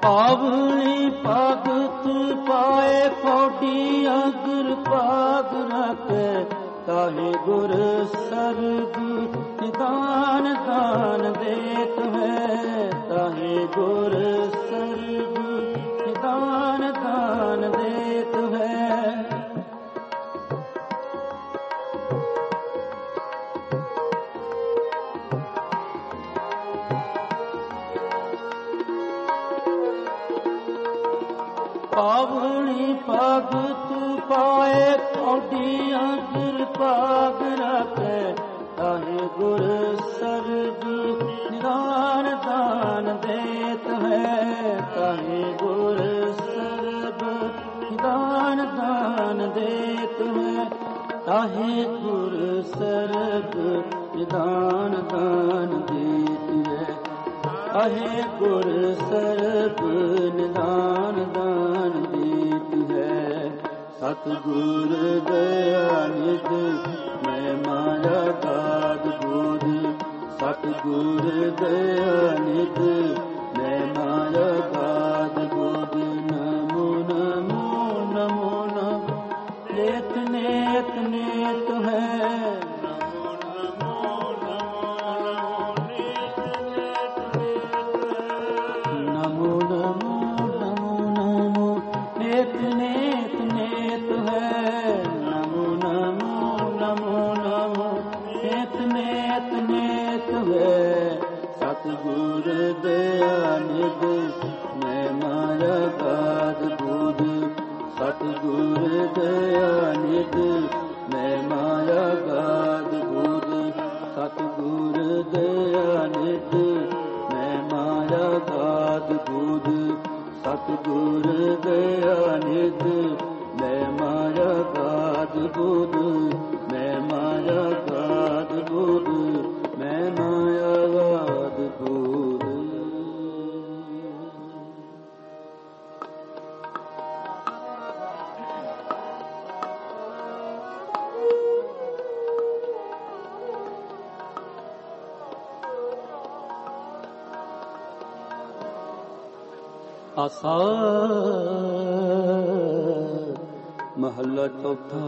[SPEAKER 1] ਪਾਵਣੀ ਭਗਤ ਪਾਏ ਪੌੜੀ ਅਗਰ ਪਾਗ ਰਖੇ ਤਾਹੇ ਗੁਰ ਸਰਬ ਨਿਦਾਨ ਦਾਨ ਦੇਤ ਹੈ ਤਾਹੇ ਗੁਰ ਸਰਬ ਨਿਦਾਨ ਦਾਨ ਦੇਤ ਹੈ। ਪਾਵਣੀ ਭਗਤ ਪਾਏ ਕੌਡੀ ਅਗਰ ਪਾਗ ਰਖੇ ਤਾਹੇ ਗੁਰ ਸਰਬ ਨਿਦਾਨ ਦਾਨ ਦੇਤ ਹੈ ਤਾਹੇ ਗੁਰ ਸਰਬ ਨਿਦਾਨ ਦਾਨ ਦੇਤ ਹੈ ਤਾਹੇ ਗੁਰ ਸਰਬ ਨਿਦਾਨ ਦਾਨ ਦੇਤ ਹੈ ਤਾਹੇ ਗੁਰ ਸਰਬ ਨਿਦਾਨ ਦਾਨ ਦੇਤ ਹੈ। ਸਤਿਗੁਰ ਦਇਆ ਨਿਧ ਮੈਂ ਮਾਇਆ ਗਾਦ ਬੋਧ ਸਤਿਗੁਰ ਦਇਆ ਨਿਧ ਮੈਂ ਮਾਇਆ ਗਾਦ ਬੋਧ ਨਮੋ ਨਮੋ ਨਮੋ ਨਮੋ ਨੇਤ ਨੇਤ ਨੇਤ ਹੈ ਸਤਿਗੁਰ ਦਇਆ ਨਿਧ ਮੈਂ ਮਾਇਆ ਗਾਦ ਬੋਧ ਸਤਿਗੁਰ ਦਇਆ ਨਿਧ ਮੈਂ ਮਾਇਆ ਗਾਦ ਬੋਧ ਸਤਿਗੁਰ ਦਇਆ ਨਿਧ ਮੈਂ ਮਾਇਆ ਗਾਦ ਬੋਧ ਸਤਿਗੁਰ ਦਇਆ ਨਿਧ ਮੈਂ ਮਾਇਆ ਗਾਦ ਬੋਧ ਮੈਂ ਮਾਇਆ ਗਾਦ ਬੋਧ ਮੈਂ ਮਾਇਆ ਗਾਦ ਬੋਧ। ਆਸਾ ਮਹੱਲਾ ਚੌਥਾ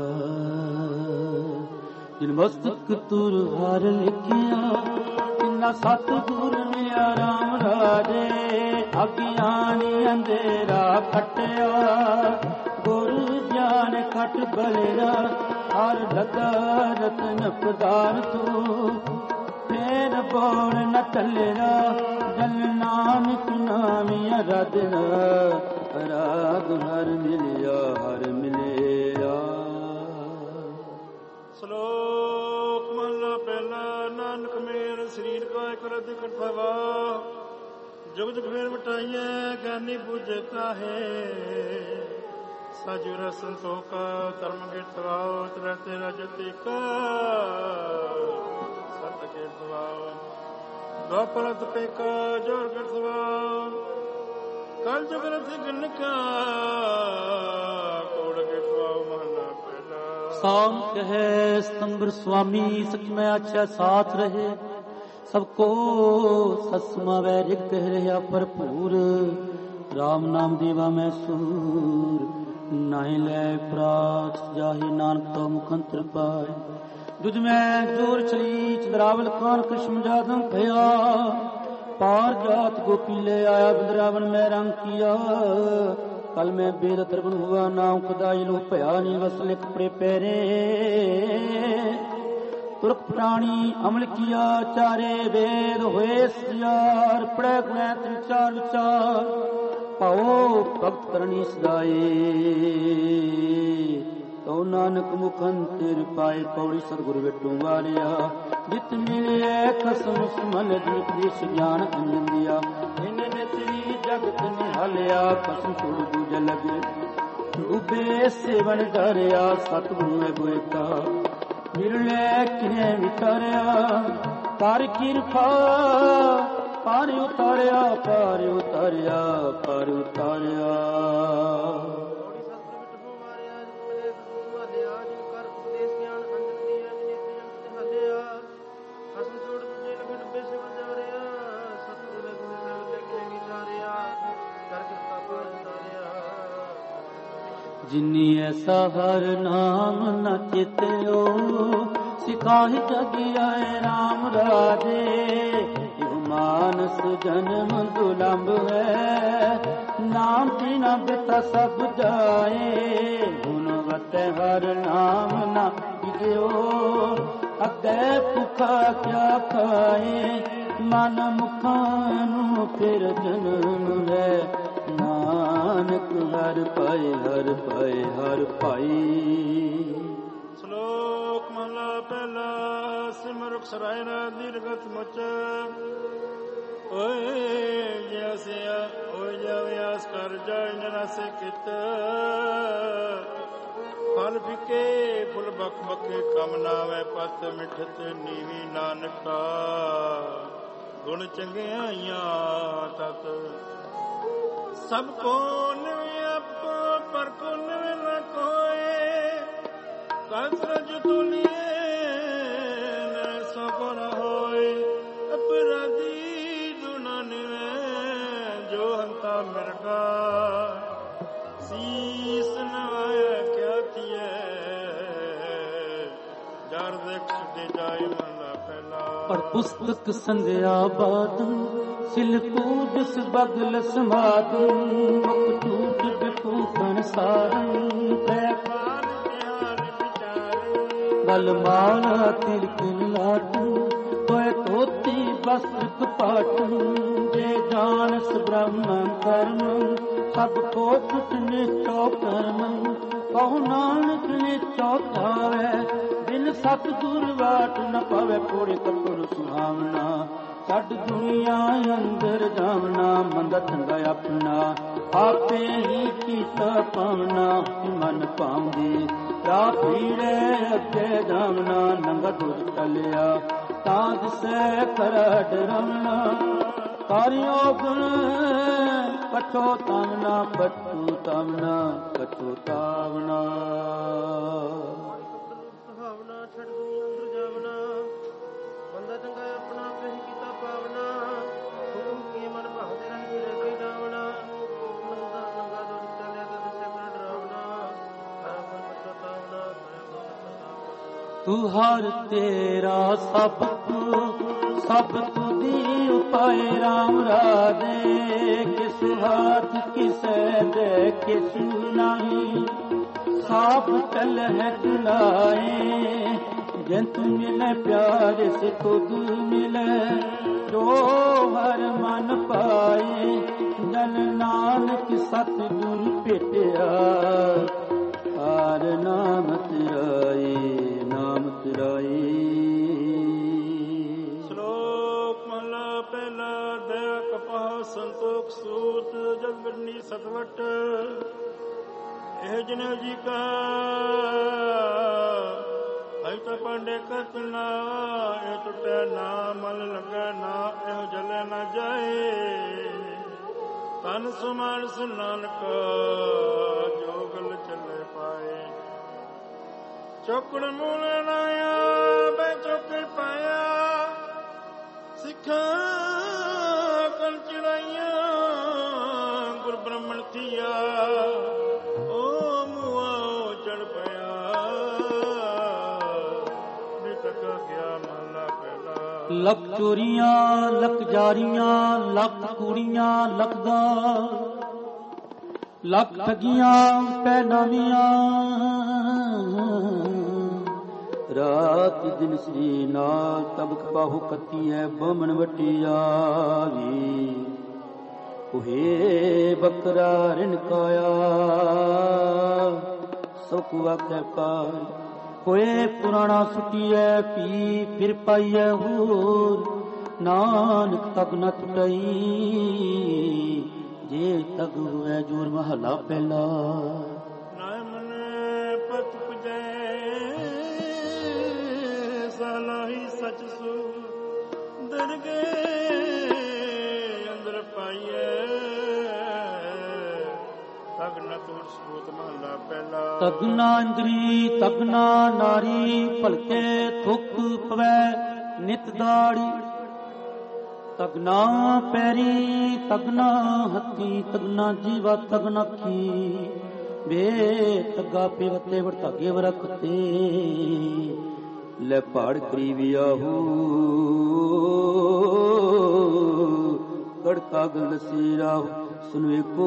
[SPEAKER 1] ਜਿਨ ਮਸਤਕ ਤੁਰ ਹਾਰ ਲਿਖਿਆ ਤਿੰਨਾ ਸਤਿਗੁਰ ਮਿਲਿਆ ਰਾਮ ਰਾਜੇ ਅਗਿਆਨੀ ਅੰਧੇਰਾ ਖਟਿਆ ਗੁਰ ਗਿਆਨ ਖਟ ਬਲਿਆ ਹਰ ਲਗਾ ਰਤਨ ਪਦਾਰਥ ਫੇਰ ਬੋੜ ਨ ਟਲਿਆ ਜਨ ਨਾਨਕ ਨਾਮਿ ਅਰਾਧਨਾ ਰਾਗ ਹਰ ਮਿਲਿਆ ਹਰ ਮਿਲਿਆ।
[SPEAKER 2] ਸ਼ਲੋਕ ਮਹਲਾ ਪਹਿਲਾ ਨਾਨਕ ਮੇਰ ਸਰੀਰ ਕਾ ਇਕ ਰਤਿ ਕਠਵਾ ਜੁਗ ਜੁਗ ਫੇਰ ਮਟਾਈਐ ਗਿਆਨੀ ਬੁਝਤਾ ਹੈ ਸਾਜੂ ਰਸ ਸੰਤੋਖ ਧਰਮ ਕੇ ਤਵਾਉ ਤਰੇ ਤੇਰਾ ਜਤੀ ਕਾ ਸਤ ਕੇ ਤਵਾਉ ਦੋਪਰਤ ਪੇ ਕਾ ਜੋਰ ਕੇ ਤਵਾਉ ਕਲ ਜੁਗ ਰਥ ਗਨ ਕਾ ਕੋੜ ਕੇ ਤਵਾਉ ਮਹਲਾ ਪਹਿਲਾ।
[SPEAKER 1] ਸਾਮ ਕਹੈ ਸਤੰਬਰ ਸੁਆਮੀ ਸਚ ਮੈਂ ਆਛਾ ਸਾਥ ਰਹੇ ਸਭ ਕੋ ਸਸਮਾ ਵੈ ਰਿਕ ਕਹਿ ਰਿਹਾ ਭਰਪੂਰ ਰਾਮ ਨਾਮ ਦੇਵਾ ਮੈਂ ਸੂਰ ਨਾਹੀ ਲੈ ਪ੍ਰਾਤ ਜਾਹੀ ਨਾਨਕ ਤੋ ਮੁਖੰਤਰ ਪਾਏ ਦੁਜ ਮੈਂ ਜੋਰ ਚਲੀ ਚੰਦਰਾਵਲ ਖਾਨ ਕ੍ਰਿਸ਼ਨ ਜਾਦਮ ਭਇਆ ਪਾਰ ਜਾਤ ਗੋਪੀ ਲੈ ਆਇਆ ਬਿੰਦਰਾਵਨ ਮੈਂ ਰੰਗ ਕੀਆ कल में बेद तरबन हुआ नाम कदाई लो भया नी वस लिख पड़े पैरे तुर्क प्राणी अमल किया चारे वेद हुए सियार पड़े गुणे तीन चार विचार पाओ भक्त करनी सदाए तो नानक मुखंतिर पाए पौड़ी सतगुरु बेटू वालिया जित मिले कसम सुमन दीपेश ज्ञान अंजन दिया इन नेत्री जगत निहालिया कसम छोड़ दूज लगे डूबे सेवन डरिया सतगुरु गोएता मिले किने विचारिया तार किरपा पार उतारिया पार उतारिया पार उतारिया
[SPEAKER 3] ਕਰਕੇ
[SPEAKER 1] जिनी ऐसा हर नाम न चित्यो सिखाहि जग आए राम राजे मानस जन्म दुलंब है नाम बिना बिता सब जाए गुणवत हर नाम न पिजो अगे भुखा क्या खाए मन मुखानु फिर जन्म है नानक हर पाए हर पाए हर पाई।
[SPEAKER 2] श्लोक महला पहला सिमरुख सराय दीर्घत मुच ओए जैसे ओए जव्यास कर जाय नरसे कित फल फिके फुल बक बके कम नावे पत मिठत नीवी नानका गुण चंगियाइयां तत सब को निवे अप पर को निवे न कोए कसरज तुलिए न सो न होए अपराधी जो हंता मिर्गा शीस नवाया क्या थिए जार देख दे जाए मना पहला
[SPEAKER 1] पर पुस्तक संध्या बादन सिलकूद बगल समादन मुख टूट बिपूखन सारन पैपान ध्यान विचार गल माला तिलकिन लाटू तोय तोती वस्त्र कपाटू जानस ब्रह्म कर्म सब को कुछ निचो कर्म कहो नानक निचो थावे बिन सतगुर वाट न पावे पूरे कपुर सुहावना छड़ दुनिया अंदर जावना मंद ठंडा अपना आपे ही कीता पावना मन पाਉਂਦੀ राह पीड़े अगे जावना नंगा दूर टलिया ताज से कर डरवना कारियो गुण कछो तावना कछू तावना कछू तावना
[SPEAKER 3] सुहावना छड़ दुनिया अंदर जावना बंदा चंगा अपना आपे ही कीता पावना हुकुम की मन भावते रह फिरे कई डावना नंगा नंगा दूर चले तो दिसे कर डरावना हरा फल कछो तावना
[SPEAKER 1] तू हर तेरा सब सब तुदी उपाय राम राधे किस हाथ किसे दे किस नहीं साफ चल है तुलाए जिन तू मिले प्यार से खुद मिले जो हर मन पाए जन नानक सतगुर भेटिया हार नाम तिराए नाम तिराए।
[SPEAKER 2] संतोख सूत जगनी सतवट ਇਹ ਜਨ ਜੀ ਕਾ ਹਈ ਤਾਂ ਪਾਂਡੇ ਕਤਨਾ ਇਹ ਟੁੱਟੇ ਨਾ ਮਨ ਲੱਗੇ ਨਾ ਇਹੋ ਜਲੇ ਨਾ ਜਾਏ ਤਨ ਸੁਮਾਨ ਸੁਨਾਨਕ ਜੋਗਲ ਚੱਲੇ ਪਾਏ ਚੌਕੜ ਮੂਲ ਨਾਇਆ ਬੈ ਚੌਕੇ ਪਾਇਆ ਸਿੱਖਾਂ ਕਲ ਚੜਾਈਆਂ ਗੁਰ ਬ੍ਰਹਮਣ ਥੀਆ ਓ ਮੂਆ ਚੜ ਪਿਆ ਨਿਤਕ ਗਿਆ ਮਹਲਾ ਪਹਿਲਾ।
[SPEAKER 1] ਲੱਖ ਚੋਰੀਆਂ ਲੱਖ ਜਾਰੀਆਂ ਲੱਖ ਕੁੜੀਆਂ ਲੱਖਦਾ ਲੱਖ ਠਗੀਆਂ ਪੈ ਨਵੀਆਂ ਰਾਤ ਦਿਨ ਸ੍ਰੀ ਨਾਲ ਤਬਕ ਬਾਹੂ ਕੱਤੀ ਹੈ ਬਮਨ ਵੱਟੀ ਆਵੀ ਉਹੇ ਬੱਕਰਾ ਰਿਣਕਾਇਆ ਸੁਖ ਵਾਕੇ ਪਾਰ ਹੋਏ ਪੁਰਾਣਾ ਸੁਟੀਐ ਪੀ ਫਿਰ ਪਾਈਐ ਹੋਰ ਨਾਨਕ ਤਗ ਨ ਟੁਟਈ ਜੇ ਤਗ ਹੋਇ ਜੋਰ ਮਹਲਾ ਪਹਿਲਾ।
[SPEAKER 2] ਸਚ ਸੂ ਦਰਗੇ ਅੰਦਰ ਪਾਈਏ ਤਗਨਾ ਤੁਰ ਸੂਤ ਮਹਲਾ ਪਹਿਲਾ।
[SPEAKER 1] ਤਗਨਾ ਇੰਦਰੀ ਤਗਨਾ ਨਾਰੀ ਭਲਕੇ ਥੁੱਕ ਪਵੈ ਨਿਤ ਦਾੜੀ ਤਗਨਾ ਪੈਰੀ ਤਗਨਾ ਹੱਥੀ ਤਗਨਾ ਜੀਵਾ ਤਗਨਾ ਅੱਖੀ ਬੇ ਤੱਗਾ ਪੇਵਤੇ ਵਰ ਧਾਗੇ ਵਰਖਤੇ ਲੈ ਪਹਾੜ ਕਰੀਵੀ ਆਹੂ ਕੜਕਾ ਗਲਸੀ ਰਾਹੂ ਸੁਨਵੇ ਕੋ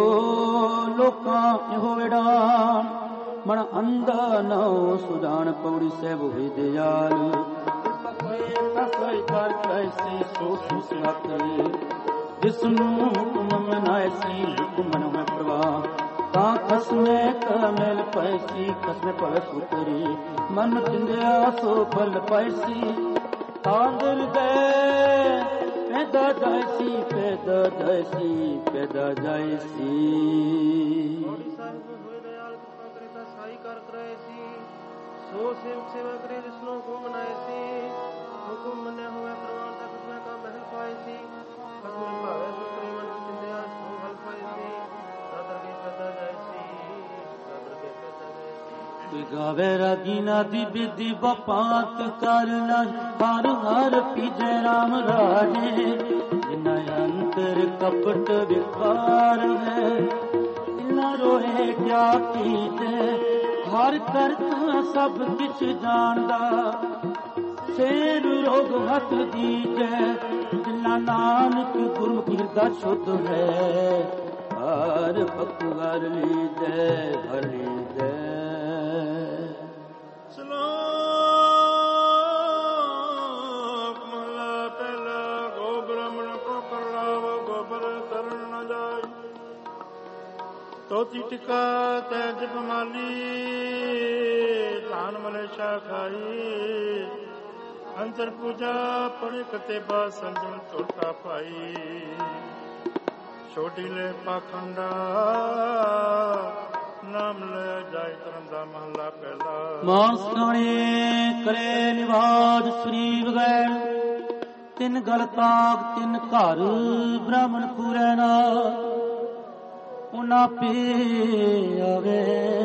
[SPEAKER 1] ਲੋਕਾਂ ਇਹੋ ਵਿਡਾਨ ਮਨ ਅੰਧਾ ਨਉ ਸੁਜਾਨ ਪੌੜੀ ਸਹਿਬ ਹੋਏ ਦਿਆਲ ਤਸਈ ਕਰ ਕੈਸੀ ਸੋ ਸੁਸਨਾਤੇ ਜਿਸਨੂੰ ਹੁਕਮ ਮਨਾਇਸੀ ਹੁਕਮ ਮਨੋਂ ਪ੍ਰਵਾਹ ਤਾਂ ਖਸਮੇ ਕਮਲ ਪੈਸੀ ਖਸਮੇ ਪਲ ਸੁਤਰੀ ਮਨ ਚਿੰਦਿਆ ਸੋ ਫਲ ਪੈਸੀ ਤਾਂ ਦਿਲ ਗਏ ਪੈਦਾ ਜਾਇਸੀ ਪੈਦਾ ਜਾਇਸੀ ਪੈਦਾ ਜਾਇਸੀ
[SPEAKER 3] ਸੋ ਸੇਵਕ ਸੇਵਾ ਕਰੇ ਜਿਸਨੂੰ ਹੁਕਮ ਮਨਾਏ ਸੀ ਹੁਕਮ ਮੰਨਿਆ ਹੋਇਆ ਪ੍ਰਵਾਨ ਤੱਕ ਉਸਨੇ ਕਾ ਮਹਿਲ ਪਾਏ ਸੀ ਖਸਮੇ ਭਾਵੇ ਸੁਤਰੀ ਮਨ ਚਿੰਦਿਆ ਸੋ ਫਲ ਪਾਏ ਸੀ ਦਾਦਰ ਕੇ ਪੈਦਾ ਜਾਏ ਸੀ ਦਾਦਰ ਕੇ ਪੈਦਾ ਜਾਏ ਸੀ
[SPEAKER 1] ਗਾਵੇ ਰਾਗੀ ਨਾਦੀ ਬਿਦੀ ਬਪਾਤ ਕਰਨਾ ਹਰ ਹਰ ਪੀਜੈ ਰਾਮ ਰਾਜੇ ਜਿਨਾ ਅੰਤਰ ਕਪਟ ਵਿਕਾਰ ਹੈ ਇਨਾ ਰੋਏ ਕਿਆ ਕੀਤੇ ਹਰ ਕਰਤਾ ਸਭ ਕਿਛ ਜਾਣਦਾ ਸੇਰ ਰੋਗ ਹੱਥ ਦੀਜੈ ਜਿਨਾ ਨਾਨਕ ਗੁਰਮੁਖੀ ਹਿਰਦਾ ਸ਼ੁੱਧ ਹੈ ਹਰ ਪਕਵਾਰ ਲੀਜੈ ਹਰ ਲੀਜੈ
[SPEAKER 2] ਤੋਤੀ ਟਿਕਾ ਤੈ ਜਪ ਮਾਲੀ ਧਾਨ ਮਲੇਸ਼ਾ ਖਾਈ ਅੰਤਰ ਪੂਜਾ ਪੜੇ ਕਤੇਬਾ ਸੰਜਮ ਛੋਟਾ ਭਾਈ ਛੋਟੀ ਲੈ ਪਾਖੰਡਾ ਨਾਮ ਲੈ ਜਾਇ ਧਰਮ ਦਾ ਮਹਲਾ ਪਹਿਲਾ
[SPEAKER 1] ਮਾਨਸ ਖਾਣੇ ਕਰੇ ਨਿਵਾਜ ਸ੍ਰੀ ਵਗੈਰ ਤਿੰਨ ਗਲ ਤਾਗ ਤਿੰਨ ਘਰ ਬ੍ਰਾਹਮਣ ਪੂਰੈ ਨਾ ਉਹਨਾਂ ਪੇ ਆਵੇ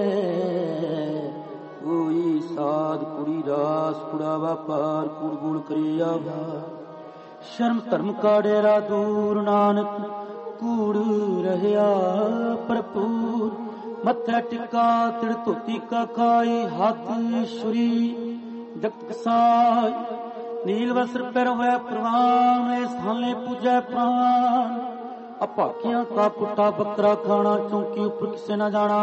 [SPEAKER 1] ਕੋਈ ਸਾਧ ਕੁੜੀ ਰਾਸ ਕੁੜਾ ਵਪਾਰ ਕੁੜ ਗੁਣ ਕਰੀ ਆਵਾ ਸ਼ਰਮ ਧਰਮ ਕਾ ਡੇਰਾ ਦੂਰ ਨਾਨਕ ਕੂੜ ਰਹਿਆ ਭਰਪੂਰ ਮੱਥਾ ਟਿਕਾ ਤਿੜ ਧੋਤੀ ਕਾ ਖਾਈ ਹੱਥ ਛੁਰੀ ਜਗਤ ਕਸਾਈ ਨੀਲ ਵਸਰ ਪਰ ਹੋਇਆ ਪ੍ਰਵਾਨ ਇਸ ਹਾਲੇ ਪੂਜੈ ਪ੍ਰਾਨ ਅਪਾਕਿਆਂ ਕਾ ਕੁੱਤਾ ਬੱਕਰਾ ਖਾਣਾ ਚੌਂਕੀ ਉੱਪਰ ਕਿਸੇ ਨਾ ਜਾਣਾ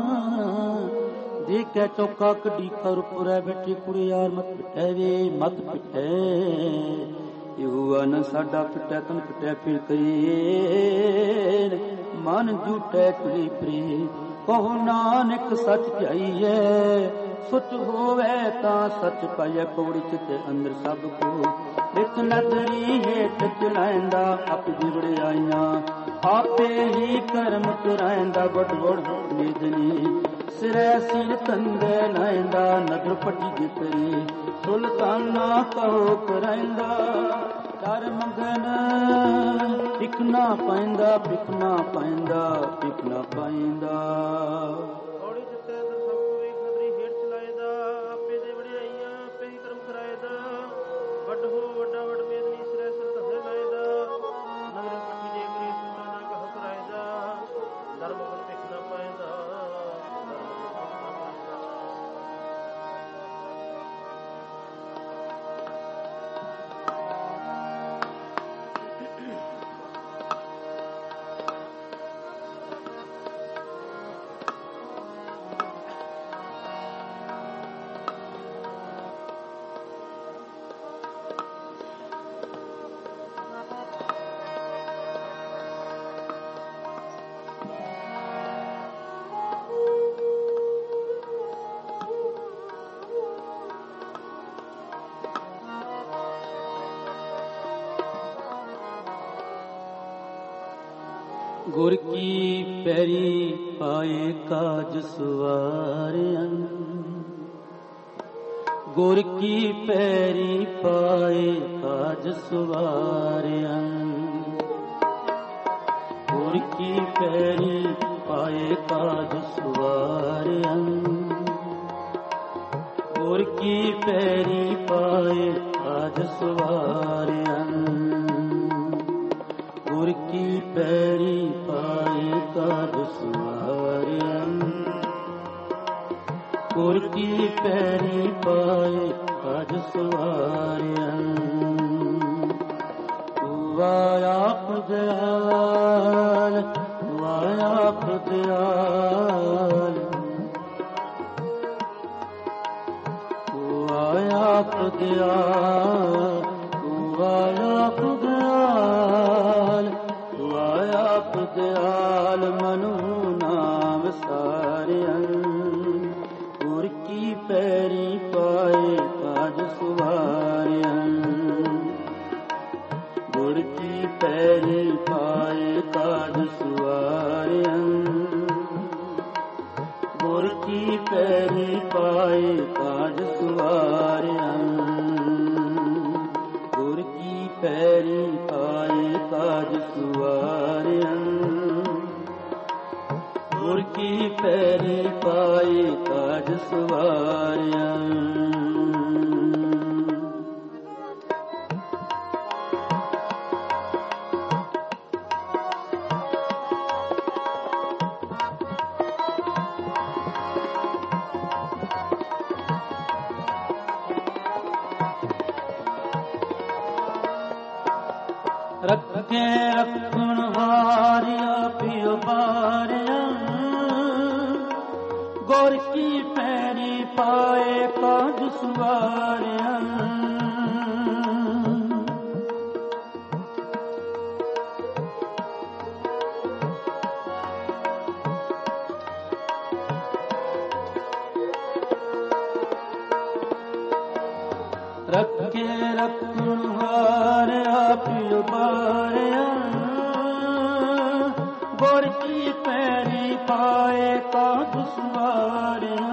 [SPEAKER 1] ਦੇਖ ਕੇ ਚੌਕਾ ਕੱਢੀ ਕਰ ਪੁਰੇ ਬੈਠੀ ਕੁੜੀ ਯਾਰ ਮਤ ਪਿਟੈ ਵੇ ਮਤ ਪਿਟੈ ਇਹੋ ਅਨ ਸਾਡਾ ਪਿਟੈ ਤਨ ਪਿਟੈ ਫਿਰ ਕਰੀਏ ਮਨ ਝੂਟੈ ਟੁਲੀ ਪ੍ਰੀ ਕਹੋ ਨਾਨਕ ਸੱਚ ਧਿਆਈਐ ਸੁਚ ਹੋਵੇ ਤਾਂ ਸੱਚ ਪਾਈਐ ਪੌੜੀ ਚਿੱਤੇ ਅੰਦਰ ਸਭ ਕੋ ਵਿੱਚ ਨਦਰੀ ਹੇਠ ਚਲਾਇੰਦਾ ਆਪ ਦੀ ਵਡਿਆਈਆਂ ਆਪੇ ਹੀ ਕਰਮ ਕਰਾਇੰਦਾ ਵੱਡ ਵੱਡ ਨਿਦਨੀ ਸਿਰੈ ਸਿਰ ਤੰਦੇ ਲਾਇੰਦਾ ਨਦਰ ਪੱਟੀ ਜਿਤਰੀ ਸੁਲਤਾਨਾ ਕਹੋ ਕਰਾਇੰਦਾ ਕਰ ਮੰਗਨ ਇੱਕ ਨਾ ਪਾਇੰਦਾ ਪਿਕ ਨਾ ਪਾਇੰਦਾ ਪਿਕ ਨਾ ਪਾਇੰਦਾ ਗੁਰ ਕੀ ਪੈਰੀ ਪਾਏ ਕਾਜ ਸਵਾਰਿਆਂ ਗੁਰ ਕੀ ਪੈਰੀ ਪਾਏ ਕਾਜ ਸਵਾਰਿਆਂ ਗੁਰ ਕੀ ਪੈਰੀ ਪਾਏ ਕਾਜ ਸਵਾਰਿਆਂ ਗੁਰ ਕੀ ਪੈਰੀ ਪਾਏ ਕਾਜ ਸਵਾਰਿਆਂ ਗੁਰ ਕੀ ਪੈਰੀ ਪਾਏ ਕਾਜ ਸਵਾਰਿਆਂ ਗੁਰ ਕੀ ਪੈਰੀ ਪਾਏ ਅਜ ਸਵਾਰਿਆ ਆਪ ਦਿਆਲ ਆਪ ਦਿਆਲ ਆਪ ਦਿਆਲ ਆਪ ਦਿਆਲ ਆਪ ਦਿਆਲ ਮਨੁ ਨਾਮ ਸਾਰਿਆ ਗੁਰ ਕੀ ਪੈਰੀ ਪਾਏ ਕਾਜ ਸੁਵਾਰਿਆ ਗੁਰ ਕੀ ਪੈਰੀ ਪਾਏ ਕਾਜ ਸੁਵਾਰਿਆ ਗੁਰ ਕੀ ਪੈਰੀ ਪਾਏ ਕਾਜ ਸੁਵਾਰਿਆ ਗੁਰ ਕੀ ਪੈਰੀ ਪਾਏ ਕਾਜ ਸੁਵਾਰਿਆ ਗੁਰ ਕੀ ਪੈਰੀ ਪਾਏ ਕਾਜ ਸੁਵਾਰਿਆ ਰੱਖੇ ਰੱਖਣ ਵਾਰਿਆ ਪਿਓ ਬਾਰਿਆ ਗੁਰ ਕੀ ਪੈਰੀ ਪਾਏ ਕਾਜ ਸੁਵਾਰਿਆ ਰੱਖੇ ਰੱਖਣ ਵਾਰਿਆ ਪਿਓ ਬਾਰਿਆ ਗੁਰ ਕੀ ਪੈਰੀ ਪਾਏ ਕਾਜ ਸੁਵਾਰਿਆ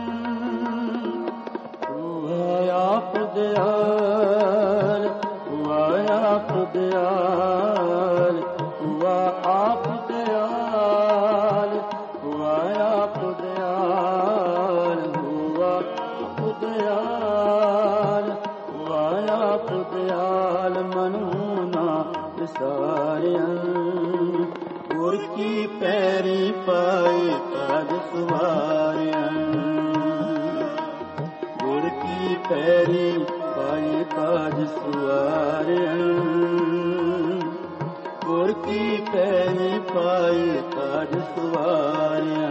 [SPEAKER 1] ਆਪ ਦਿਆਲ ਆਪ ਦਿਆਲ ਆਪ ਦਿਆਲ ਆਪ ਦਿਆਲ ਆਪ ਦਿਆਲ ਆਪ ਦਿਆਲ ਮਨੁ ਨਾ ਵਿਸਾਰਿਆ ਗੁਰ ਕੀ ਪੈਰੀ ਪਾਏ ਕਾਜ ਸੁਵਾਰਿਆ ਗੁਰ ਕੀ ਪੈਰੀ ਪਾਏ ਕਾਜ ਸੁਵਾਰਿਆ ਗੁਰ ਕੀ ਪੈਰੀ ਪਾਏ ਕਾਜ ਸੁਵਾਰਿਆ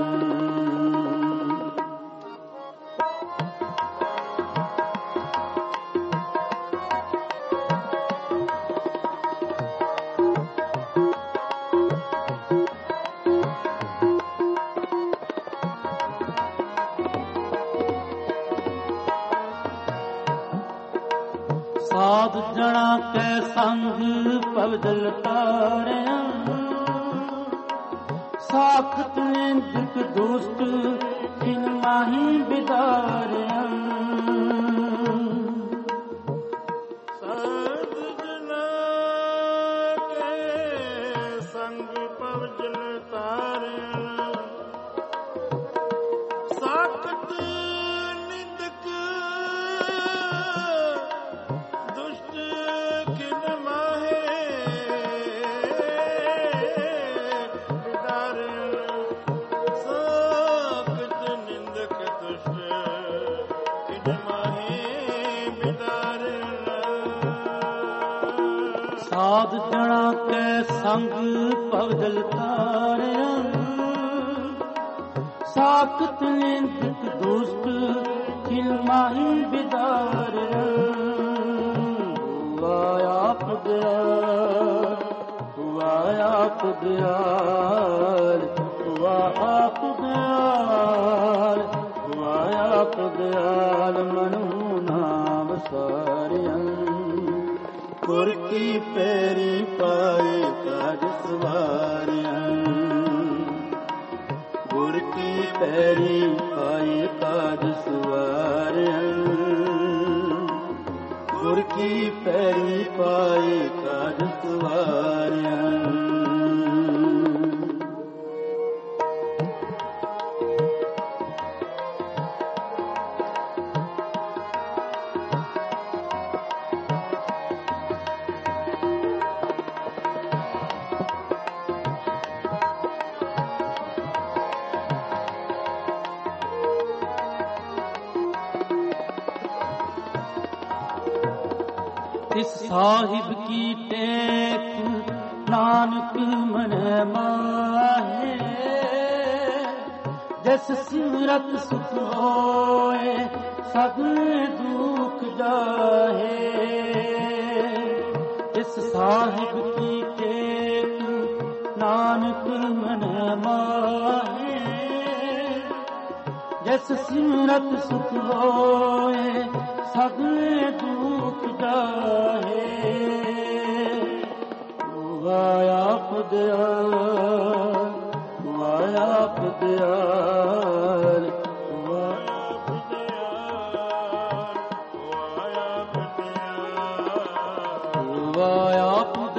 [SPEAKER 1] ਸਾਧ ਜਣਾ ਕੈ ਸੰਗ ਭਵਜਲ ਤਾਰਿਆ ਸਾਖਤ ਨਿੰਦਕ ਦੁਸ਼ਟ ਜਿਨ ਮਾਹੀ ਬਿਦਾਰਿਆ
[SPEAKER 2] ਸਾਧ ਜਣਾ ਕੈ ਸੰਗ ਭਵਜਲ ਤਾਰਿਆ ਸਾਖਤ ਨਿੰਦਕ
[SPEAKER 1] ਸਾਧ ਜਣਾ ਕੈ ਸੰਗ ਭਵਜਲ ਤਾਰਿਆ ਸਾਖਤ ਨਿੰਦਕ ਦੁਸ਼ਟ ਜਿਨ ਮਾਹੀ ਬਿਦਾਰਿਆ ਆਪ ਦਿਆਲ ਆਪ ਦਿਆਲ ਆਪ ਦਿਆਲ ਆਪ ਦਿਆਲ ਮਨੁ ਨਾਮ ਸਾਰਿਆ ਗੁਰ ਕੀ ਪੈਰੀ ਪਾਏ ਕਾਜ ਸੁਵਾਰਿਆ ਗੁਰ ਕੀ ਪੈਰੀ ਪਾਏ ਕਾਜ ਸੁਵਾਰਿਆ ਗੁਰ ਕੀ ਪੈਰੀ ਪਾਏ ਕਾਜ ਸੁਵਾਰਿਆ तिस साहिब की टेक नानक मन माहे, जिस सिमरत सुख होए सब दुख जाहे। तिस साहिब की टेक नानक मन माहे, जिस सिमरत सुख होए सब दुख जाहे। वाया दयाल, वाया दयाल, वाया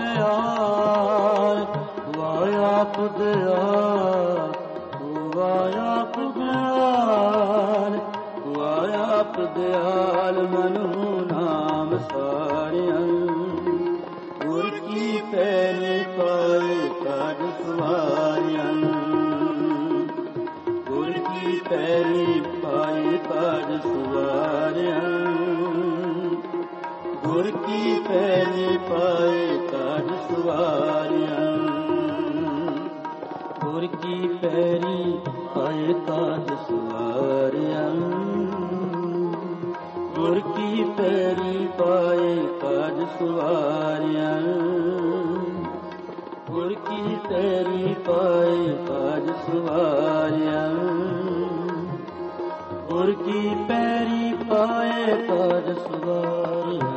[SPEAKER 1] दयाल, वाया दयाल, वाया दयाल, वाया दयाल। मनु नाम सारियं गुर की पैनी पाए काज सवारियं, गुर की पैनी पाए काज सवारियं, गुर की पैनी पाए काज सवारियं, गुर की पैरी पाए काज सवारियं, गुर की पैरी पाए काज सवारियं, गुर की पैरी पाए काज सवारियं, गुर की पैरी पाए काज सवारियं।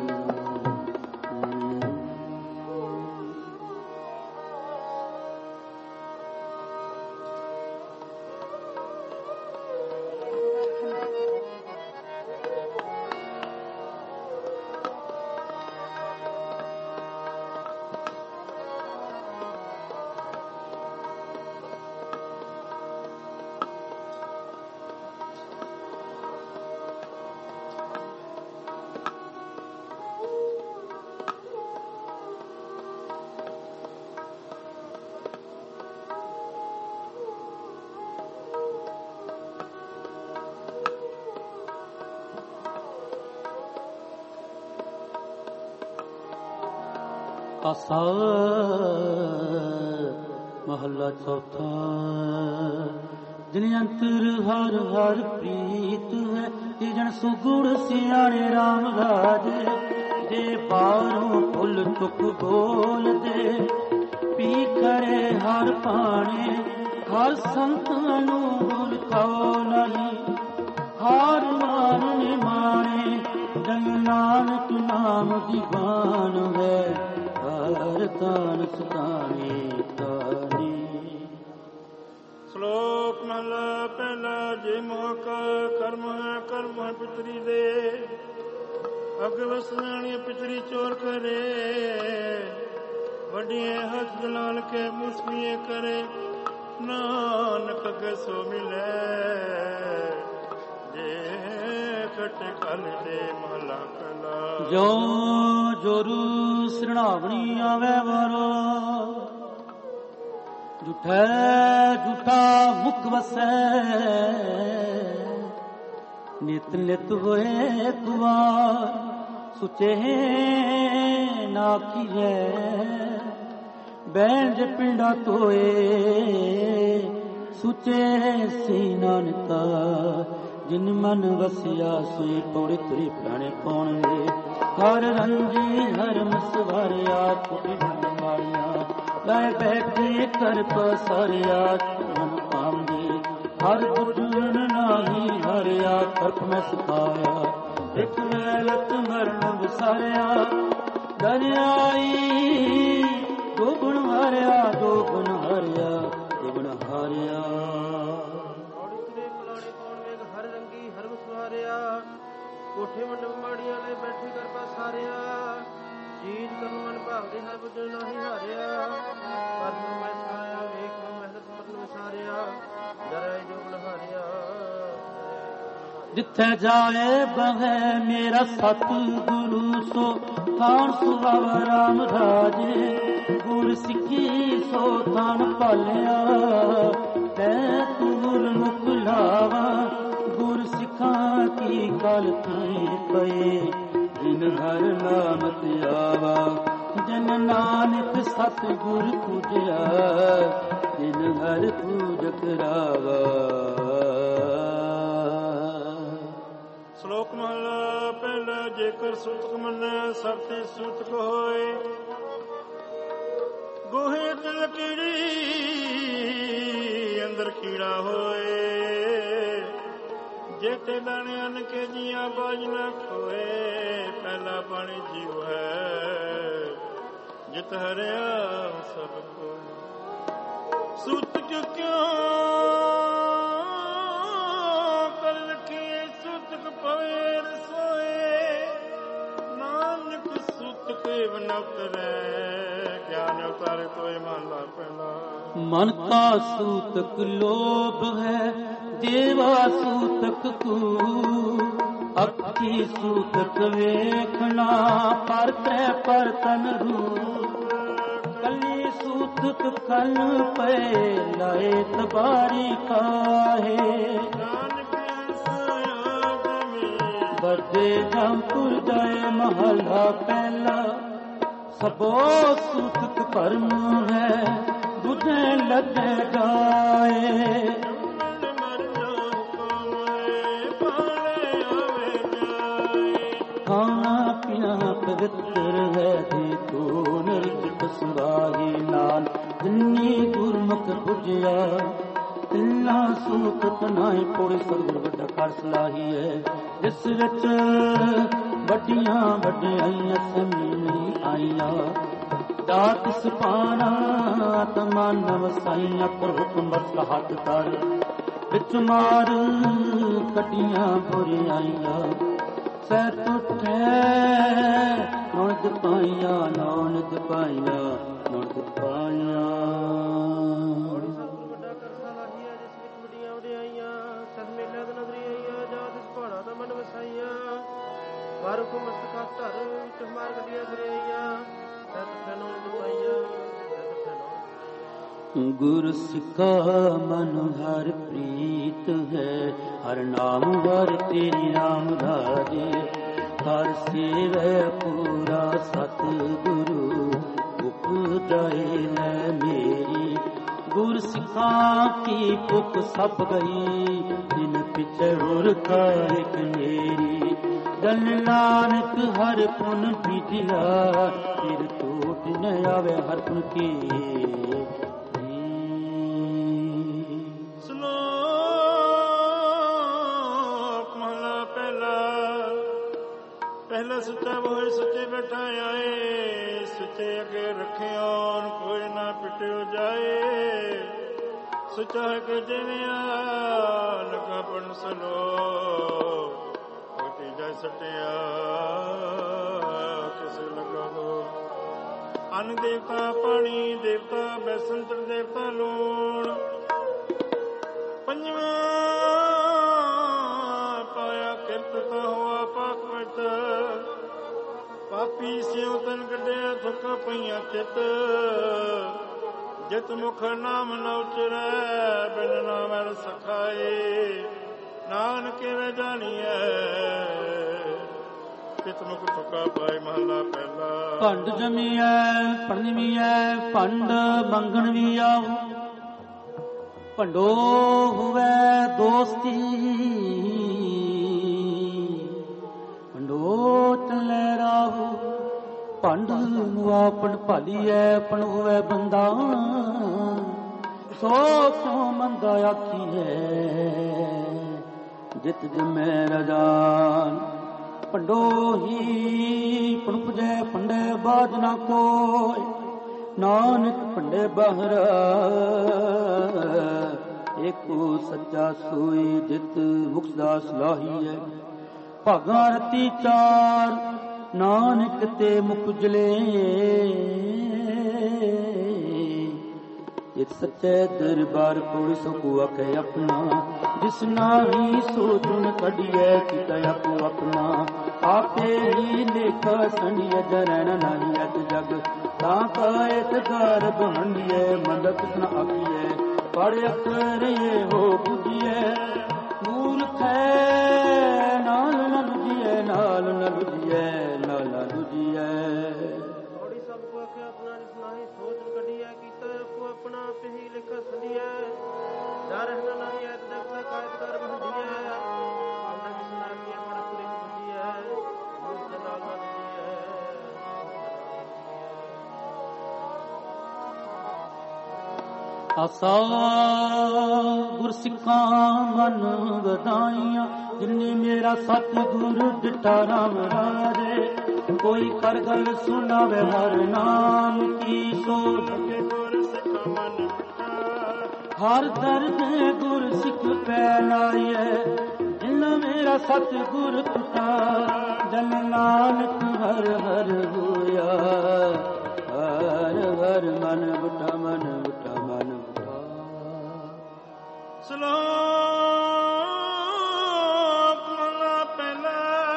[SPEAKER 1] ਆਸਾ ਮਹੱਲਾ ਚੌਥਾ। ਜਿਨ ਅੰਤਰ ਹਰ ਹਰ ਪ੍ਰੀਤ ਹੈ, ਤੀਜਣ ਸੁਗੁਣ ਸਿਆਣੇ ਰਾਮ ਰਾਜੇ। ਜੇ ਬਾਹਰੋਂ ਫੁੱਲ ਚੁੱਕ ਬੋਲਦੇ, ਪੀ ਖੜੇ ਹਰ ਪਾਣੇ। ਹਰ ਸੰਤ ਨੂੰ ਗੁਰ ਖਾਓ ਨਹੀਂ, ਹਾਰ ਮਾਨ ਨਿਮਾਣੇ। ਜਨ ਨਾਨਕ ਨਾਮ ਦੀ ਬਾਣ ਹੈ, ਹਰ ਤਾਨ ਸਤਾਣੇ ਤਾਨੇ।
[SPEAKER 2] ਸ਼ਲੋਕ ਮਹਲਾ ਪਹਿਲਾ। ਜੇ ਮੋਹ ਕਾ ਕਰਮ ਹੈ, ਕਰਮ ਹੈ ਪਿਤਰੀ ਦੇ। ਅਗ ਵਸਣਾਣੀ ਪਿਤਰੀ ਚੋਰ ਕਰੇ। ਵੱਡੀਏ ਹੱਥ ਦਲਾਲ ਕੇ ਮੁਸਲੀਏ ਕਰੇ। ਨਾਨਕ ਅਗੇ ਸੋ ਮਿਲੇ, ਜੇ ਕਟੇ ਕਲ ਦੇ ਮਹਲਾ ਪਹਿਲਾ।
[SPEAKER 1] ਜੋ ਜੋਰੂ ਸਰਣਾਵਣੀ ਆਵੇ ਵਾਰੋ, ਝੂਠੈ ਝੂਠਾ ਮੁਖ ਵਸੈ। ਨਿਤ ਨਿਤ ਹੋਏ ਤੁਵਾਰ, ਸੁਚੇ ਨਾ ਕੀਜੈ। ਬੈਂਜ ਪਿੰਡਾ ਤੋਏ, ਸੁਚੇ ਸੀ ਨਾਨਕਾ। ਜਿਨ ਮਨ ਵਸਿਆ ਸੋਈ ਪੌੜੀ ਤੁਰੀ ਪ੍ਰਾਣੇ ਪਾਉਣਗੇ। ਹਰ ਰੰਜੀ ਹਰ ਮਸਵਾਰਿਆ, ਕੁੜੀ ਮਨ ਮਾਰਿਆ। ਲੈ ਬੈਠੇ ਕਰ ਪਸਾਰਿਆ, ਮਨ ਪਾਉਂਦੀ। ਹਰ ਬੁੱਝਣ ਨਹੀਂ ਹਰਿਆ, ਤਰਕ ਮੈਂ ਸਿਖਾਇਆ। ਇੱਕ ਵੇਲਤ ਮਰਨ ਵਿਸਾਰਿਆ, ਦਰਿਆਈ ਦੋ ਗੁਣ ਹਾਰਿਆ। ਦੋ ਗੁਣ ਹਾਰਿਆ, ਦੋ ਗੁਣ ਹਾਰਿਆ।
[SPEAKER 3] ਕੋਠੇ ਮੰਡਪ ਮਾੜੀਆਂ ਲੈ ਬੈਠੇ ਕਰ ਪਸਾਰਿਆ। ਜੀਤ ਕਰਨ ਮਨ ਭਾਵਦੇ ਹਰ ਬੁੱਝਣ ਨਹੀਂ ਹਾਰਿਆ। ਕਰਨ ਮੈਂ ਸਾਇਆ ਵੇਖ ਮਹਿਨਤ ਕਰਨ ਵਿਸਾਰਿਆ। ਡਰਿਆ ਜੋ ਗੁਣ ਹਾਰਿਆ।
[SPEAKER 1] ਜਿੱਥੇ ਜਾਏ ਬਹੈ ਮੇਰਾ ਸਤ ਗੁਰੂ, ਸੋ ਥਾਨ ਸੁਹਾਵਾ ਰਾਮ ਰਾਜੇ। ਗੁਰ ਸਿੱਖੀ ਸੋ ਥਾਨ ਪਾਲਿਆ, ਤੈ ਤੂੰ ਗੁਰ ਮੁਖ ਲਾਵਾ। ਗੁਰ ਸਿੱਖਾਂ ਕੀ ਕਲ ਥਾਈ ਪਏ, ਜਿਨ ਹਰ ਨਾਮ ਧਿਆਵਾ, ਜਨ ਨਾਨਕ ਸਤਿਗੁਰ ਪੂਜਿਆ, ਜਿਨ ਹਰ ਪੂਜਕ ਰਾਵਾ।
[SPEAKER 2] ਸ਼ਲੋਕ ਮਹਲਾ ਪਹਿਲਾ। ਜੇਕਰ ਸੂਤਕ ਮੰਨੈ ਸਭ ਤੇ ਸੂਤਕ ਹੋਏ, ਗੋਹੇ ਤੇ ਲਕੀੜੀ ਅੰਦਰ ਕੀੜਾ ਹੋਏ, ਜੇ ਤੇ ਦਾਣੇ ਅੰਨ ਕੇ ਜੀਆਂ ਬਾਝ ਨਾ ਖੋਏ, ਪਹਿਲਾ ਪਾਣੀ ਜੀਵ ਹੈ ਜਿਤ ਹਰਿਆ ਸਭ ਕੋ। ਸੂਤਕ ਕਿਉਂ ਕਰ ਰਖੀਏ, ਸੂਤਕ ਪਵੇ ਰਸੋਏ, ਨਾਨਕ ਸੂਤਕ ਬਨ ਉਤਰੈ, ਗਿਆਨ ਉਤਾਰੇ ਤੋਏ ਮਹਲਾ ਪਹਿਲਾ।
[SPEAKER 1] ਮਨ ਕਾ ਸੂਤਕ ਲੋਭ ਹੈ, ਦੇਵਾ ਸੂਤਕ ਕੂ, ਅੱਖੀ ਸੂਤਕ ਵੇਖਣਾ, ਪਰ ਤੈ ਪਰ ਤਨ ਰੂ। ਕੱਲੀ ਸੂਤਕ ਕਲ ਪਏ, ਲਾਏ ਤਬਾਰੀ ਕਾਹੇ, ਵੱਡੇ ਜਮਪੁਰ ਜਾਏ ਮਹਲਾ ਪਹਿਲਾ। ਸਭੋ ਸੂਤਕ ਭਰਮ ਹੈ, ਬੁਝੇ ਲੱਗੇ ਗਾਏ, ਖਾਣਾ ਪੀਣਾ ਪਵਿੱਤਰ ਹੈ, ਦੇ ਤੋ ਨਿਰਜਿਤ ਸੁਰਾਹੀ ਨਾਲ, ਜਿਨੀ ਗੁਰਮੁਖ ਬੁਝਿਆ, ਤਿੰਨਾ ਸੂਤਕ ਨਾਹੀ ਕੋੜੇ। ਸਤਿਗੁਰ ਵੱਡਾ ਕਰ ਸਲਾਹੀ ਹੈ, ਜਿਸ ਵਿੱਚ ਵੱਡੀਆਂ ਵੱਡਿਆਈਆਂ ਸਮੀ ਨਹੀਂ ਆਈਆਂ, ਦਾਤ ਸੁਪਾਣਾ ਆਤਮਾ ਨਵਸਾਈਆਂ, ਕਰ ਹੁਕਮ ਬਸ ਹੱਥ ਕਰ, ਵਿੱਚ ਮਾਰ ਕੱਢੀਆਂ ਬੁਰਿਆਈਆਂ, ਸੈ ਟੁੱਟੇ ਨੌਨਦ ਪਾਈਆਂ, ਨੌਨਦ ਪਾਈਆਂ, ਨੌਨਦ ਪਾਈਆਂ।
[SPEAKER 3] ਵਾਰੁਕ ਮਸਤਕਾ ਧਰ ਵਿੱਚ ਮਾਰ ਗਲੀਆਂ ਗਰੇਈਆਂ, ਸਤ ਫੈਨੋ ਦੁਆਈਆਂ, ਸਤ ਫੈਨੋ।
[SPEAKER 1] ਗੁਰ ਸਿੱਖਾ ਮਨ ਹਰ ਪ੍ਰੀਤ ਹੈ, ਹਰ ਨਾਮ ਹਰ ਤੇਰੀ ਨਾਮ ਧਾਰੇ, ਹਰ ਸੇਵੈ ਪੂਰਾ ਸਤ ਗੁਰੂ, ਉਪਜਾਏ ਹੈ ਮੇਰੀ। ਗੁਰ ਸਿੱਖਾਂ ਕੀ ਭੁੱਖ ਸਭ ਗਈ, ਦਿਨ ਪਿਛੇ ਹੋਰ ਕਾਰਿਕ ਮੇਰੀ। ਜਨ ਨਾਨਕ ਹਰ ਪੁਨ ਬੀਜਿਆ, ਫਿਰ ਟੋਟ ਨ ਆਵੇ ਹਰ ਪੁਨ ਕੀ।
[SPEAKER 2] ਸ਼ਲੋਕ ਮਹਲਾ ਪਹਿਲਾ। ਪਹਿਲਾ ਸੁੱਚਾ ਬੋਏ ਸੁੱਚੇ ਬੈਠਾ ਆਏ, ਸੁੱਚੇ ਅੱਗੇ ਰੱਖਿਓ ਕੋਈ ਨਾ ਪਿਟਿਓ ਜਾਏ। ਸੁੱਚਾ ਹੈ ਕਿ ਜਿਵੇਂ ਲਗਾ ਪਨ ਸਲੋ, ਜੈ ਸਟਿਆ ਕਿਸ ਲਗਾ ਦੋ। ਅੰਨ ਦੇਵਤਾ ਪਾਣੀ ਦੇਵਤਾ ਬੈਸੰਤਰ ਦੇਵਤਾ ਲੂਣ, ਪੰਜਵਾਂ ਪਾਇਆ ਕਿਰਤ ਹੋਆ ਪਾਕਵਤ। ਪਾਪੀ ਸਿਉ ਤਨ ਕੱਢਿਆ ਥੁੱਕ ਪਈਆਂ ਚਿਤ, ਜਿਤ ਮੁਖ ਨਾਮ ਨ ਉਚਰੈ, ਬਿਨ ਨਾਮ ਸਖਾਏ। ਨਾਨਕ ਵੇ ਜਾਣੀਐ ਕਿਤ ਮੁਖ ਥੁਕਾ ਪਾਏ ਮਹਲਾ ਪਹਿਲਾ।
[SPEAKER 1] ਭੰਡ ਜਮੀਐ ਪੜਨ ਵੀ ਐ, ਭੰਡ ਮੰਗਣ ਵੀ ਆਉ, ਭੰਡੋ ਹੁਵੈ ਦੋਸਤੀ, ਭੰਡੋ ਚੱਲੇ ਰਾਹੂ। ਭੰਡ ਮੁਆਪਣ ਭਾਲੀਐ, ਪਣ ਹੋਵੇ ਬੰਦਾ, ਸੋ ਕਿਉ ਮੰਦਾ ਆਖੀ ਹੈ, ਜਿਤ ਜਮੈ ਰਜਾਨ। ਭੰਡੋ ਹੀ ਪਣ ਪੁਜੈ ਭੰਡੇ ਬਾਜ ਨਾ ਕੋਈ, ਨਾਨਕ ਭੰਡੇ ਬਾਹਰ ਏਕੋ ਸੱਚਾ ਸੋਈ, ਜਿਤ ਮੁਖ ਦਾ ਸਲਾਹੀ ਹੈ। ਭਾਗਾਂ ਰਤੀ ਚਾਰ, ਨਾਨਕ ਤੇ ਮੁਖ ਜਲੇ, ਜਿਤ ਸੱਚੇ ਦਰਬਾਰ ਕੋਲ ਸਕੂ ਆਖੇ ਆਪਣਾ। ਜਿਸ ਨਾਹੀ ਸੋਚਣ ਕੱਢੀਐ ਕੀਤਾ ਆਪੋ ਆਪਣਾ, ਆਪੇ ਹੀ ਲੇਖਾ ਸੰਡੀਐ ਜਰਣ ਨਾਹੀ ਅਤ ਜਗ। ਤਾਂ ਕਾਇਤ ਗਰਭ ਹੰਡੀਐ ਮੰਦਕ ਨ ਆਖੀਐ, ਪੜ ਅਖਰ ਇਹ ਹੋ ਬੁਝੀਐ। ਮੂਰਖ ਹੈ ਨਾਲ ਨ ਲੁਝੀਐ, ਨਾਲ ਨ ਲੁਝੀਐ,
[SPEAKER 3] ਕਰਨਾ ਨਹੀਂ ਐਤ ਦੇ ਪਤਾ ਕਾਇਦ ਕਰ ਬੰਦੀ ਹੈ ਉਹਨਾਂ ਦੀ ਸੁਨਾਮੀ ਆਪਣਾ ਕਰੀ ਬੁੱਝੀ ਹੈ ਉਸ ਦੇ ਨਾਲ ਨਾਲ ਦੀ ਹੈ
[SPEAKER 1] ਆਸਾ ਗੁਰ ਸਿੱਖਾਂ ਮਨ ਵਧਾਈਆਂ ਜਿਨੇ ਮੇਰਾ ਸਤਿਗੁਰ ਦਿੱਤਾ ਰਾਮ ਰਾਜੇ ਕੋਈ ਕਰ ਗੱਲ ਸੁਣਾਵੇ ਹਰ ਨਾਮ ਕੀ ਸੋ ਗੁਰ ਸਿੱਖਾਂ ਮਨ ਹਰ ਦਰਦ ਗੁਰ ਸਿੱਖ ਪੈ ਲਾਈਏ ਜਿਨ ਮੇਰਾ ਸਤਿਗੁਰ ਟੁੱਟਾ ਜਨ ਨਾਨਕ ਹਰ ਹਰ ਹੋਇਆ ਹਰ ਹਰ ਮਨ ਬੁੱਢਾ ਮਨ ਬੁੱਢਾ ਮਨ
[SPEAKER 2] ਸਲੋਕ ਮਹਲਾ ਪਹਿਲਾ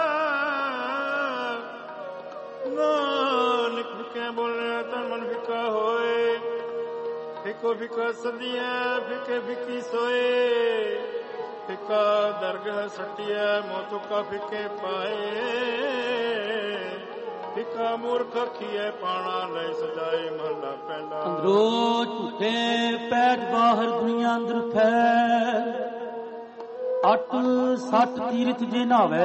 [SPEAKER 2] ਨਾਨਕ ਫਿੱਕੇ ਬੋਲੇ ਤਨ ਮਨ ਫਿੱਕਾ ਹੋਏ ਫਿੱਕੋ ਫਿੱਕਾ ਸਦੀਆਂ ਫਿੱਕੇ ਫਿੱਕੀ ਸੋਏ ਫਿੱਕਾ ਦਰਗਹ ਸੱਟਿਆ ਮੌਤੋਂ ਕਾ ਫਿੱਕੇ ਪਾਏ ਫਿੱਕਾ ਮੂਰਖ ਖੀਏ ਪਾਣਾ ਲੈ ਸਜਾਏ ਮਹਲਾ ਪਹਿਲਾ
[SPEAKER 1] ਅੰਦਰੋਂ ਝੂਠੇ ਪੈਜ ਬਾਹਰ ਦੁਨੀਆ ਅੰਦਰ ਫੈਲ ਅੱਠ ਸੱਠ ਤੀਰਥ ਜੇ ਨਾਵੇ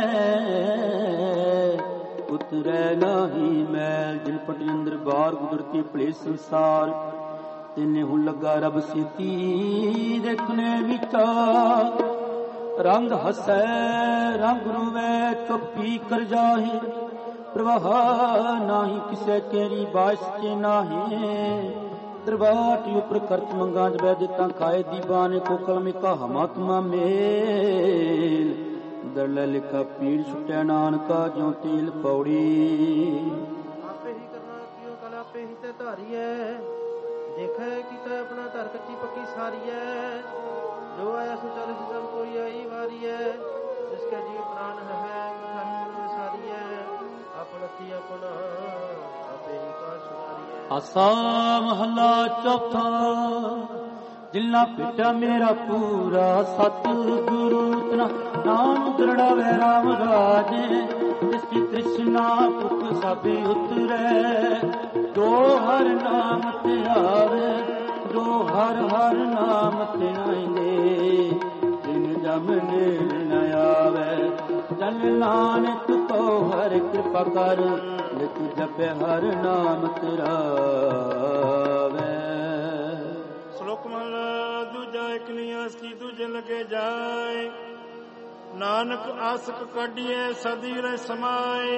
[SPEAKER 1] ਉਤਰੈ ਨਾਹੀ ਮੈਲ ਜਿਨ ਪਟੀ ਅੰਦਰ ਬਾਹਰ ਕੁਦਰਤੀ ਭਲੇ ਸੰਸਾਰ ਤਿੰਨੇ ਹੁਣ ਲੱਗਾ ਰੱਬ ਸੀਤੀ ਦੇਖਣੇ ਵਿਚਾਰ ਰੰਗ ਹਸੈ ਰੰਗ ਰੁਵੈ ਚੁੱਪੀ ਕਰ ਜਾਹੇ ਪ੍ਰਵਾਹ ਨਾਹੀ ਕਿਸੇ ਕੇਰੀ ਬਾਸ ਕੇ ਨਾਹੀ ਦਰਬਾਟੀ ਉਪਰ ਕਰਤ ਮੰਗਾ ਜਬੈ ਦਿੱਤਾ ਖਾਏ ਦੀ ਬਾਨੇ ਕੋ ਕਲਮੇ ਕਾ ਹਮਾਤਮਾ ਮੇਲ ਦਰਲੇ ਲਿਖਾ ਪੀੜ ਛੁਟਿਆ ਨਾਨਕਾ ਜਿਉ ਤੇਲ ਪੌੜੀ
[SPEAKER 3] ਆਪੇ ਹੀ ਕਰਨਾ ਕਿਉ ਕਲ ਆਪੇ ਹੀ ਤੇ ਧਾਰੀਐ ਦੇਖੈ ਕੀਤਾ ਆਪਣਾ ਧਰ ਕੱਚੀ ਪੱਕੀ ਸਾਰੀਐ ਜੋ ਆਇਆ ਸੋ ਚਲ ਸਭ ਕੋਈ ਆਈ ਵਾਰੀਐ ਜਿਸ ਕਾ ਜੀ ਪ੍ਰਾਨ ਹੈ ਕਥਨ ਸਾਰੀਐ ਆਪਣਤੀ ਆਪਣਾ ਆਪੇ ਹੀ ਕਾ ਸੁਨਾਰੀਐ
[SPEAKER 1] ਆਸਾ ਮਹੱਲਾ ਚੌਥਾ ਜਿਲਨਾ ਪਿਟਾ ਮੇਰਾ ਪੂਰਾ ਸਤਿਗੁਰੂ ਤਨਾ ਨਾਮ ਦਰੜਾਵੇ ਰਾਮ ਰਾਜੇ ਜਿਸ ਕੀ ਤ੍ਰਿਸ਼ਨਾ ਭੁਖ ਸਭ ਉਤਰੈ ਜੋ ਹਰ ਨਾਮ ਤੇ ਆਵੇ ਜੋ ਹਰ ਹਰ ਨਾਮ ਤੇ ਆਇਂਦੇ ਜਿਨ ਜਮ ਨੇੜ ਨ ਆਵੇ ਜਨ ਨਾਨਕ ਕੋ ਹਰ ਕਿਰਪਾ ਕਰ ਲਿਖ ਜਪੇ ਹਰ ਨਾਮ ਤੇਰਾ ਵੇ
[SPEAKER 2] ਸ਼ਲੋਕ ਮਹਲਾ ਦੂਜਾ ਇੱਕ ਨਿਆਸ ਕੀ ਦੂਜੇ ਲਗੇ ਜਾਏ ਨਾਨਕ ਆਸਕ ਕਾਢੀਏ ਸਦੀ ਰਹਿ ਸਮਾਏ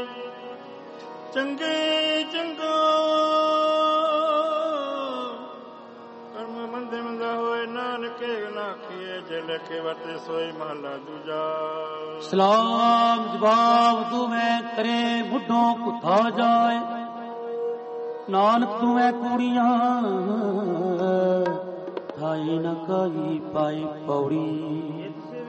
[SPEAKER 2] ਚੰਗੇ ਚੰਗੋ ਕਰਮ ਮੰਦੇ ਮੰਦਾ ਹੋਏ ਨਾਨਕੇ ਨਾਖੀਏ ਜੇ ਲਖੇ ਵਰਤੇ ਸੋਈ ਮਹਲਾ ਦੂਜਾ
[SPEAKER 1] ਸਲਾਮ ਜਵਾਬ ਦੂਵੇਂ ਕਰੇ ਬੁੱਢੋਂ ਕੁੱਥਾ ਜਾਏ ਨਾਨਕ ਦੂਵੇਂ ਕੁੜੀਆਂ ਥਾਈ ਨ ਕਾਈ ਪਾਈ ਪੌੜੀ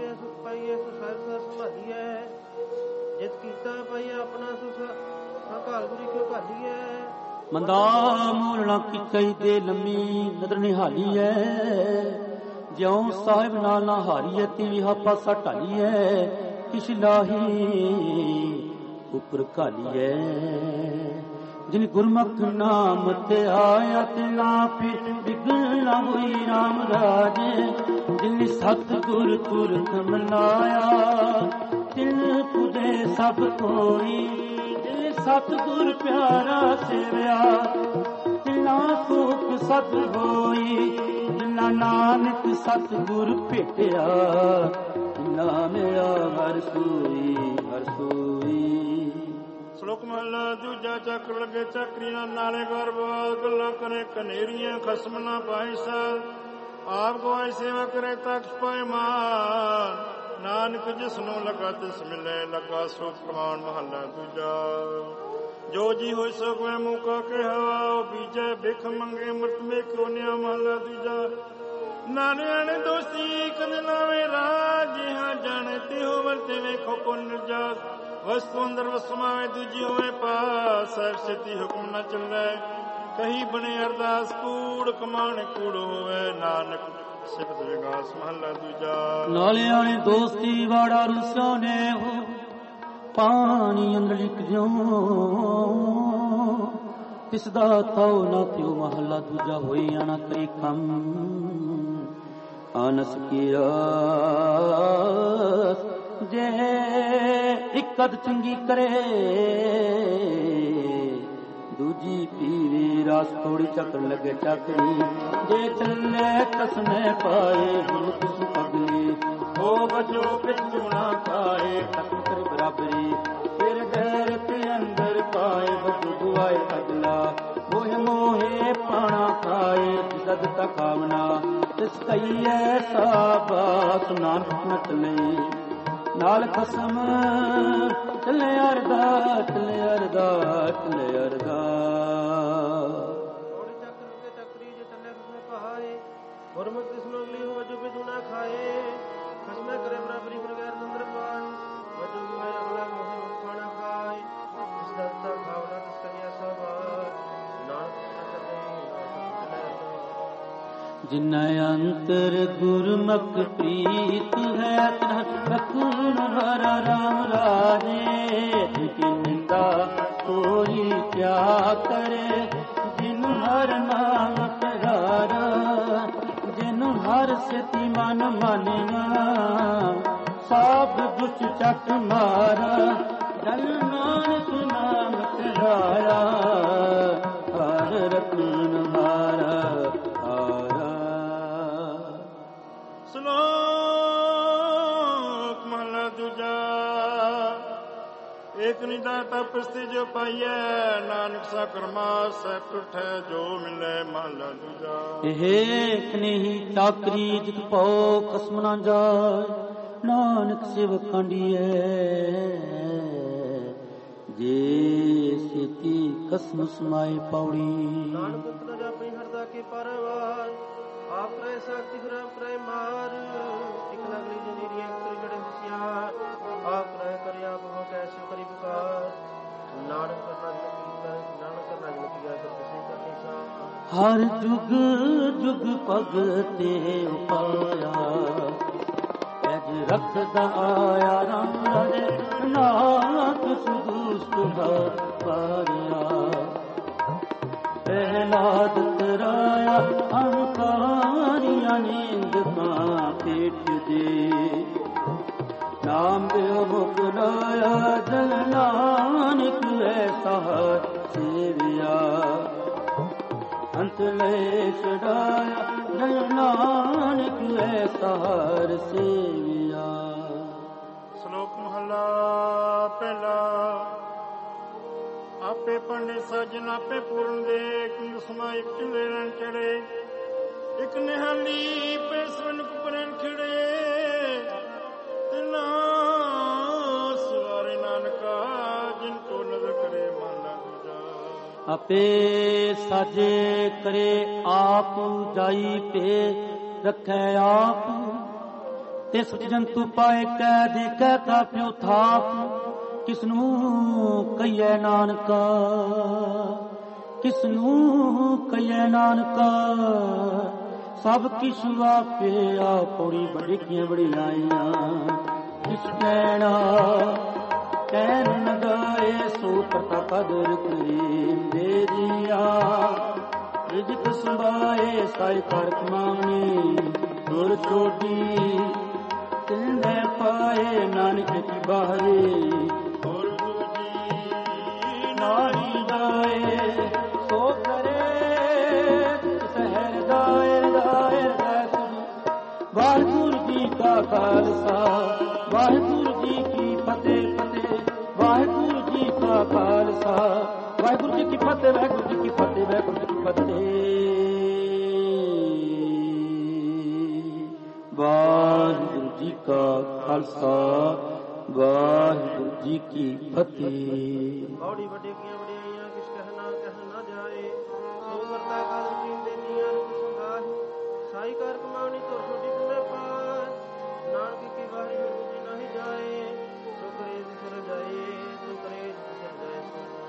[SPEAKER 1] ਜਿਤ ਕੀਤਾ ਪਈ ਆਪਣਾ ਸੁਖ ਅਕਾਲ ਗੁਰੀ ਕਿਉ ਭਾਲੀਐ ਮੰਦਾ ਮੂਲਣਾ ਕਿਚਈ ਤੇ ਲੰਮੀ ਨਦਰ ਨਿਹਾਲੀ ਐ ਜਿਉ ਸਾਹਿਬ ਨਾਲ ਨਾ ਹਾਰੀਐ ਤੀ ਹਾਪਾ ਸਟਾਲੀਐ ਕਿਛ ਲਾਹੀ ਉਪਰ ਘਾਲੀਐ ਜਿਨ ਗੁਰਮੁਖ ਨਾਮ ਤੇ ਆਇਆ ਤੇ ਨਾ ਫਿਰ ਵਿਗਣ ਨਾ ਹੋਈ ਰਾਮ ਰਾਜੇ ਜਿਨ ਸਤ ਗੁਰ ਪੁਰਖ ਮਨਾਇਆ ਤਿਨ ਤੁਝੇ ਸਭ ਕੋਈ ਜੇ ਸਤ ਗੁਰ ਪਿਆਰਾ ਸੇਵਿਆ ਤਿਨਾ ਸੁਖ ਸਤ ਹੋਈ ਜਿਨਾ ਨਾਨਕ ਸਤ ਗੁਰ ਭੇਟਿਆ ਤਿਨਾ ਮੇਰਾ ਹਰ ਸੋਈ ਹਰ ਸੋਈ
[SPEAKER 2] ਸ਼ਲੋਕ ਮਹਲਾ ਦੂਜਾ ਚੱਕਰ ਲੱਗੇ ਚੱਕਰੀਆਂ ਨਾਲੇ ਗਰਬਾਦ ਗੱਲਾਂ ਕਰੇ ਕਨੇਰੀਆਂ ਖਸਮ ਨਾ ਪਾਏ ਸਾ ਆਪ ਗਵਾਏ ਸੇਵਾ ਕਰੇ ਤਖਤ ਪਾਏ ਮਾਨ ਨਾਨਕ ਜਿਸ ਨੂੰ ਲਗਾ ਤਿਸ ਮਿਲੇ ਲਗਾ ਸੋ ਪ੍ਰਮਾਣ ਮਹੱਲਾ ਦੂਜਾ ਜੋ ਜੀ ਹੋਇ ਸੋ ਕੋਈ ਮੂੰਹ ਕਾ ਕੇ ਹਵਾ ਬੀਜੈ ਬਿਖ ਮੰਗੇ ਮਰਤ ਮੇ ਕਿਉ ਨਿਆ ਮਹੱਲਾ ਦੂਜਾ ਨਾਨਿਆਂ ਨੇ ਦੋਸਤੀ ਕਨ ਲਾਵੇ ਰਾਜ ਜਿਹਾ ਜਾਣੇ ਤੇ ਹੋ ਵਰਤੇ ਵੇਖੋ ਕੋ ਨਿਰਜਾਤ ਵਸਤੂ ਅੰਦਰ ਵਸਮਾਵੇ ਦੂਜੀ ਹੋਵੇ ਪਾਸ ਸਾਹਿਬ ਸਿੱਧੀ ਹੁਕਮ ਨਾ ਚੱਲੇ ਕਹੀ ਬਣੇ ਅਰਦਾਸ ਕੂੜ ਕਮਾਣੇ ਕੂੜ ਹੋਵੇ ਨਾਨਕ ਸਿਫਤ ਵਿਗਾਸ ਮਹੱਲਾ ਦੂਜਾ
[SPEAKER 1] ਨਾਲਿਆਂ ਨੇ ਦੋਸਤੀ ਵਾੜਾ ਰੁਸਿਓ ਨੇ ਹੋ ਪਾਣੀ ਅੰਦਰ ਲਿਖ ਜਿਉ ਤਿਸ ਦਾ ਤਾਉ ਨਾ ਤਿਉ ਮਹੱਲਾ ਦੂਜਾ ਹੋਈ ਆਣਾ ਕਰੀ ਕੰਮ ਆਨਸ ਕੀਆ ਜੇ ਇਕਦ ਚੰਗੀ ਕਰੇ ਦੂਜੀ ਪੀਵੇ ਰਸ ਥੋੜੀ ਚੱਕਰ ਲੱਗੇ ਚੱਕਰੀ ਜੇ ਚੱਲੇ ਕਸਮੇ ਪਾਏ ਹੁਲਕ ਸੁਪਗਲੀ ਹੋ ਬਚੋ ਪਿੱਛੂ ਨਾ ਖਾਏ ਖਤਮ ਕਰ ਬਰਾਬਰੀ ਫਿਰ ਗੈਰ ਤੇ ਅੰਦਰ ਪਾਏ ਬਦੂ ਦੁਆਏ ਅਗਲਾ ਮੋਹ ਮੋਹੇ ਪਾਣਾ ਖਾਏ ਸਦ ਤਕਾਵਨਾ ਇਸ ਕਈ ਐਸਾ ਬਾਤ ਨਾਨਕ ਨਤ ਲਈ ਨਾਲ ਖਸਮ ਚੱਲੇ ਅਰਦਾ ਚੱਲੇ ਅਰਦਾ ਚੱਲੇ ਅਰਦਾ
[SPEAKER 3] ਥੋੜੇ ਚੱਕਰ ਕੇ ਚੱਕਰੀ ਜੇ ਚੱਲੇ ਖਸਮੇ ਪਹਾਏ ਗੁਰਮੁਖ ਤਿਸ ਨੂੰ ਅਗਲੀ ਹੋ ਜੋ ਬਿਦੂ ਨਾ ਖਾਏ ਖਸਮੇ ਕਰੇ ਬਰਾਬਰੀ ਫਿਰ ਗੈਰ ਅੰਦਰ ਪਾਏ ਵਜੂ ਮੈਂ ਅਗਲਾ ਮੋਹ ਖਾਣਾ ਖਾਏ ਇਸ ਦਸਤਾ ਖਾਵਣਾ ਤਿਸ ਕਈ ਐਸਾ ਬਾਤ ਨਾਨਕ
[SPEAKER 1] ਜਿਨ੍ਹਾਂ ਅੰਤਰ ਗੁਰਮੁਖ ਪ੍ਰੀਤ ਹੈ ਰਖੂਨ ਹਰ ਰਾਮ ਰਾਜੇ ਕਿ ਨਿੰਦਾ ਕੋਈ ਕਿਆ ਕਰੇ ਜਿਨੁ ਹਰ ਨਾਮ ਪਿਆਰਾ ਜਿਨੁ ਹਰ ਸਿਤੀ ਮਨ ਮਾਨਿਆ ਸਭ ਦੁਚ ਚੱਕ ਮਾਰਾ ਜਨ ਨਾਨਕ ਨਾਮ ਪਿਆਰਾ ਹਰ ਰਖੂਨ ਹਾਰਾ
[SPEAKER 2] ਸ਼ਲੋਕ ਮਹਲਾ ਦੂਜਾ ਏਕ ਨਿਦਾ ਤਪਸਤੀ ਜੋ ਪਾਈਐ ਨਾਨਕ ਸਾ ਕਰਮਾ ਸਹਿ ਟੁੱਟੈ ਜੋ ਮਿਲੇ ਮਹਲਾ ਦੂਜਾ
[SPEAKER 1] ਏਕ ਨਹੀਂ ਚਾਕਰੀ ਜਿਤ ਪਾਉ ਕਸਮ ਨਾ ਜਾਏ ਨਾਨਕ ਸਿਵ ਕੰਡੀਐ ਜੇ ਸਿਤੀ ਕਸਮ ਸਮਾਏ ਪੌੜੀ
[SPEAKER 3] ਨਾਨਕ ਉਪਨਾ ਜਾਪੀ ਹਰਦਾ ਕੇ ਪਰਵਾਰ ਆਪ ਰਹਿ ਸਕਤੀ ਫਿਰ ਆਪ ਰਹਿ ਮਾਰ ਇਕ ਨਗਲੀ ਜਨੀਰੀ ਅੰਤਰ ਜੜੇ ਹੁਸਿਆਰ ਆਪ ਰਹਿ ਕਰਿ ਆਪ ਹੋ ਕੈਸੇ ਕਰੀ ਪੁਕਾਰ ਨਾਨਕ ਕਰਨਾ ਜਨ ਨਾਨਕ ਕਰਨਾ ਜਨ ਕੀ ਆਦਰ ਕਿਸੇ ਕਰ ਨਿਸ਼ਾਨ
[SPEAKER 1] ਹਰ ਜੁਗ ਜੁਗ ਭਗਤੇ ਉਪਾਇਆ ਅਜ ਰਖਦਾ ਆਇਆ ਰਾਮ ਰਾਜੇ ਨਾਨਕ ਸੁਦੂਸਤ ਪਾਰਿਆ ਪਹਿਲਾਦ ਤਰਾਇਆ ਅਹੰਕਾਰੀਆਂ ਨੀਂਦ ਕਾ ਪੇਟ ਦੇ ਨਾਮ ਦੇ ਮੁਕਰਾਇਆ ਜਨ ਨਾਨਕ ਐਸਾ ਸੇਵਿਆ ਅੰਤ ਲੈ ਛਡਾਇਆ ਜਨ ਨਾਨਕ ਐਸਾ ਸੇਵਿਆ
[SPEAKER 2] ਸ਼ਲੋਕ ਮਹਲਾ ਪਹਿਲਾ ਆਪੇ ਪੰਡੇ ਸਜਨ ਆਪੇ ਪੂਰਨ ਦੇ ਕੁੰਡ ਸਮਾ ਇੱਕ ਢਿਲੇ ਰਨ ਚੜੇ ਇੱਕ ਨਿਹਾਲੀ ਪੈ ਸਵਨ ਕੁਪਰਨ ਖਿੜੇ ਤਿਨਾ ਸਵਾਰੇ ਨਾਨਕਾ ਜਿਨ ਕੋ ਨਜ਼ਰ ਕਰੇ ਮਨ ਦੂਜਾ
[SPEAKER 1] ਆਪੇ ਸਾਜੇ ਕਰੇ ਆਪ ਜਾਈ ਪੇ ਰੱਖੈ ਆਪ ਤੇ ਸਤ ਜੰਤੂ ਪਾਏ ਕਹਿ ਦੇ ਕਹਿਤਾ ਪਿਓ ਥਾਪ ਕਿਸਨੂੰ ਕਹੀਏ ਨਾਨਕਾ ਕਿਸਨੂੰ ਕਹੀਏ ਨਾਨਕਾ ਸਭ ਕਿਛ ਆਪੇ ਆ ਪੌੜੀ ਬੜੀਆਂ ਬੜੀਆਂ ਕਿਛ ਕਹਿਣਾ ਕਹਿਣ ਨ ਗਏ ਸੋ ਪਤਾ ਕਦਰ ਕਰੇ ਦੇ ਜੀਆ ਰਿਜਕ ਸੰਭਾਏ ਸਾਈ ਕਰ ਕਮਾਉਣੀ ਦੁਰ ਛੋਟੀ ਤਿੰਨੇ ਪਾਏ ਨਾਨਕ ਕੀ ਬਾਹਰੇ ਨਾਹੀ ਜਾਏ ਸੋ ਕਰੇ ਸਹਿਰ ਦਾਇਰ ਦਾਇਰ ਵਾਹਿਗੁਰੂ ਜੀ ਕਾ ਖਾਲਸਾ ਵਾਹਿਗੁਰੂ ਜੀ ਕੀ ਫਤਿਹ ਫਤਿਹ ਵਾਹਿਗੁਰੂ ਜੀ ਕਾ ਖਾਲਸਾ ਵਾਹਿਗੁਰੂ ਜੀ ਕੀ ਫਤਿਹ ਵਾਹਿਗੁਰੂ ਜੀ ਕੀ ਫਤਿਹ ਵਾਹਿਗੁਰੂ ਜੀ ਕੀ ਫਤਿਹ ਵਾਹਿਗੁਰੂ ਜੀ ਕਾ ਖਾਲਸਾ ਵਾਹਿਗੁਰੂ ਜੀ ਕੀ ਫਤਿਹ
[SPEAKER 3] ਬੌੜੀ ਵੱਡੇ ਕੀਆਂ ਵਡਿਆਈਆਂ ਕਿਸ ਕਹਿਣਾ ਕਹਿ ਨਾ ਜਾਏ ਸੋ ਕਰਤਾ ਕਾਲ ਜੀਵ ਦੇ ਨੀਆਂ ਰੂਪ ਸੰਭਾਲ ਸਾਈ ਕਰ ਕਮਾਉਣੀ ਤੋਂ ਛੋਟੀ ਤੁਮੇ ਪਾਰ ਨਾਨਕ ਕੀ ਬਾਹਰੀ ਗੁਰੂ ਜੀ ਨਹੀਂ ਜਾਏ ਸੋ ਕਰੇ ਸੁਰ ਜਾਏ ਸੋ ਕਰੇ ਸੁਰ ਜਾਏ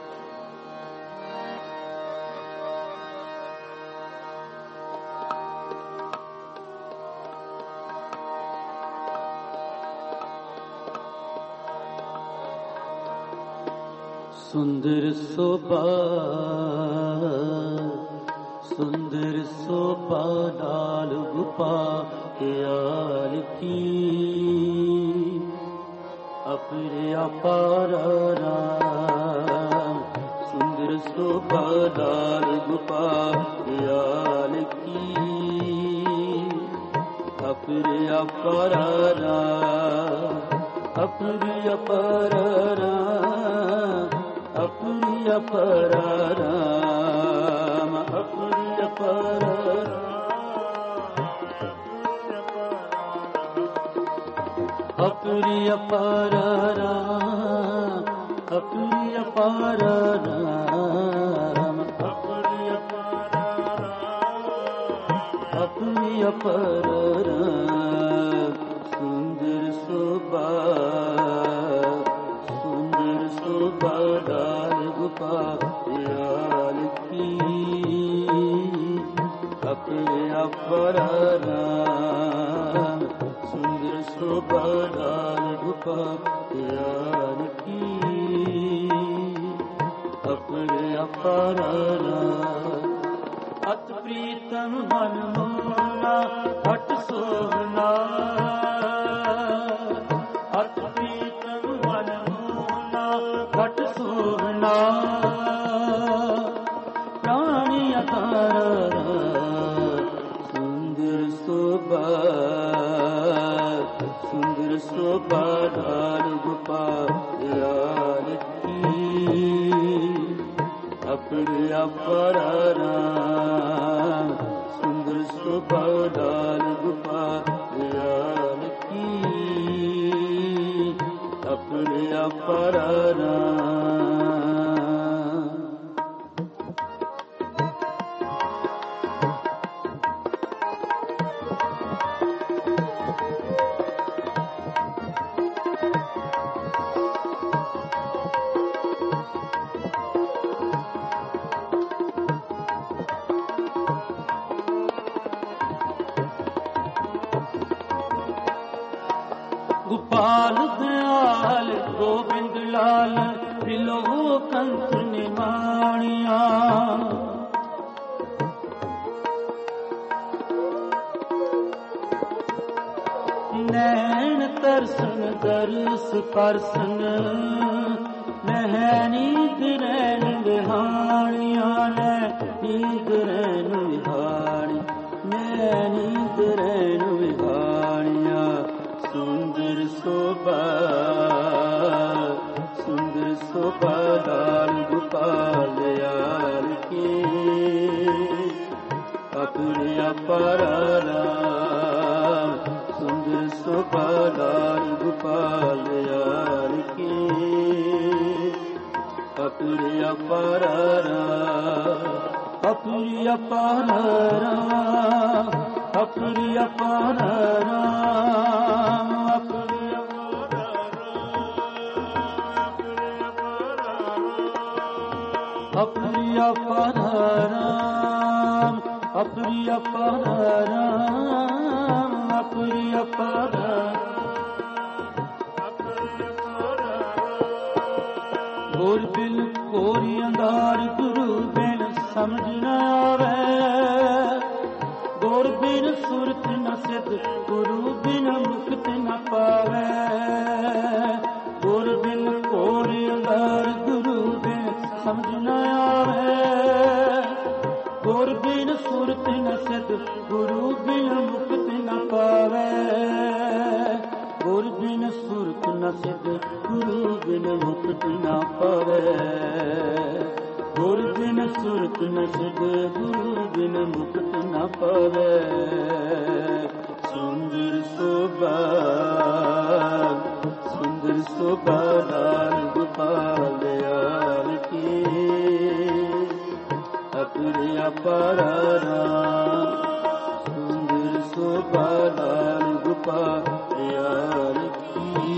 [SPEAKER 1] ਸੁੰਦਰ ਸੋਭਾ ਸੁੰਦਰ ਸੋਭਾ ਨਾਲ पाल की अपरे अपार राम सुंदर शोभा लाल गोपाल की अपरे अपार राम अपरे अपार राम अपरे अपार राम अपरे अपार अपरि अपार राम अपरि अपार राम अपरि अपार राम अपरि अपार राम सुंदर शोभा सुंदर शोभा लाल गोपाल की अपरि अपार राम सुंदर शोभा लाल गोपाल की अपने अपार अत प्रीतम मन मोहना हट सोहना अत प्रीतम मन मोहना हट सोहना प्राणी अतार सुंदर शोभा सुंदर शोभा लाल गोपाल की अपने अपार राम सुंदर शोभा लाल गोपाल की अपने अपार गोपाल दयाल गोविंद लाल बिलो कंठ निमाणिया नैन तरसन दर्श परसन नींद रैन विहाणिया नींद रैन विहाणी नींद रैन विहाणिया सुंदर शोभा सुंदर शोभा लाल गोपाल की अपने अपार राम सुंदर शोभा लाल गोपाल की अपने अपार राम अपने अपार राम अपने अपार राम अपने अपार राम अपने अपार राम अपने अपार गोर बिन कोरी अंधार गुरु बिन समझ न आवे गोर बिन सुरत न सिद्ध गुरु बिन मुक्त न पावे गोर बिन कोरी अंधार गुरु बिन समझ न आवे गोर बिन सुरत न सिद्ध गुरु बिन मुक्त न पावे गोर बिन सुरत न सिद्ध गुरु बिन मुक्त न पावे गुर बिन सुरत न सिद्ध गुरु बिन मुक्त न पावे सुंदर शोभा सुंदर शोभा लाल गोपाल की अपने अपार राम सुंदर शोभा लाल गोपाल की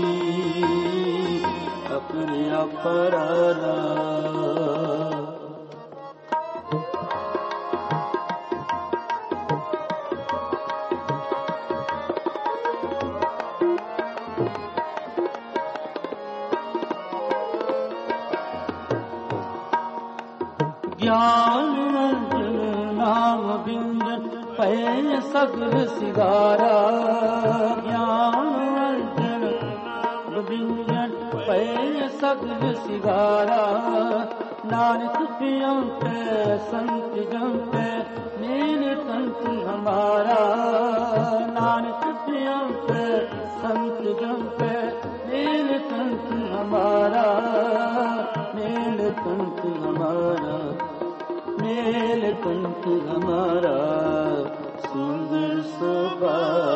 [SPEAKER 1] अपने अपार राम ज्ञान नाम बिंदन ਭੈ ਸਗਲ ਸਿਗਾਰਾ ਗਿਆਨ ਜਨ ਗੋਬਿੰਦਨ ਭੈ ਸਗਲ ਸਿਗਾਰਾ ਨਾਨਕ ਪਿਆਂ ਪੈ ਸੰਤ ਜਨ ਪੈ ਮੇਲ ਸੰਤ ਹਮਾਰਾ ਨਾਨਕ ਪਿਆਂ ਪੈ ਸੰਤ ਜਨ ਪੈ ਮੇਲ ਸੰਤ ਹਮਾਰਾ ਮੇਲ ਸੰਤ ਹਮਾਰਾ ਮੇਲ ਕੰਠ ਹਮਾਰਾ ਸੁੰਦਰ ਸੋਭਾ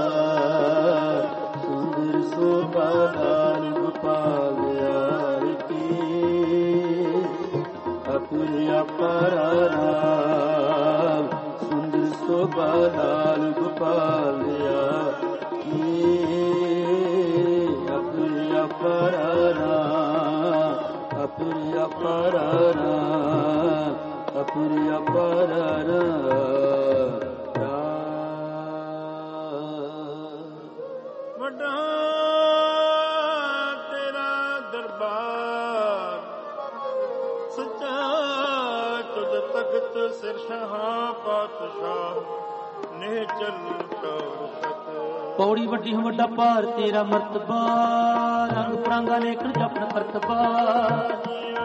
[SPEAKER 1] ਸੁੰਦਰ ਸੋਭਾ ਲਾਲ ਗੋਪਾਲ ਯਾਰ ਕੀ ਅਪੁਰ ਅਪਾਰ ਰਾਮ ਸੁੰਦਰ ਸੋਭਾ ਲਾਲ ਗੋਪਾਲ ਯਾਰ ਕੀ ਅਪੁਰ ਅਪਾਰ ਰਾਮ ਅਪੁਰ ਅਪਾਰ ਰਾਮ ਅਪੁਰ ਅਪਾਰ
[SPEAKER 2] ਵੱਡਾ ਤੇਰਾ ਦਰਬਾਰ ਸੱਚਾ ਤੁਧ ਤਖਤ ਸਿਰ ਸ਼ਾਹ ਪਾਤਸ਼ਾਹ ਨੇ ਚੱਲ ਕਉ ਸਤ
[SPEAKER 1] ਪੌੜੀ ਵੱਡੀ ਹੋ ਵੱਡਾ ਭਾਰ ਤੇਰਾ ਮਰਤਬਾ ਰੰਗ ਪ੍ਰਾਂਗਾ ਲੇਖਣ ਜਪਨ ਕਰਤਬਾ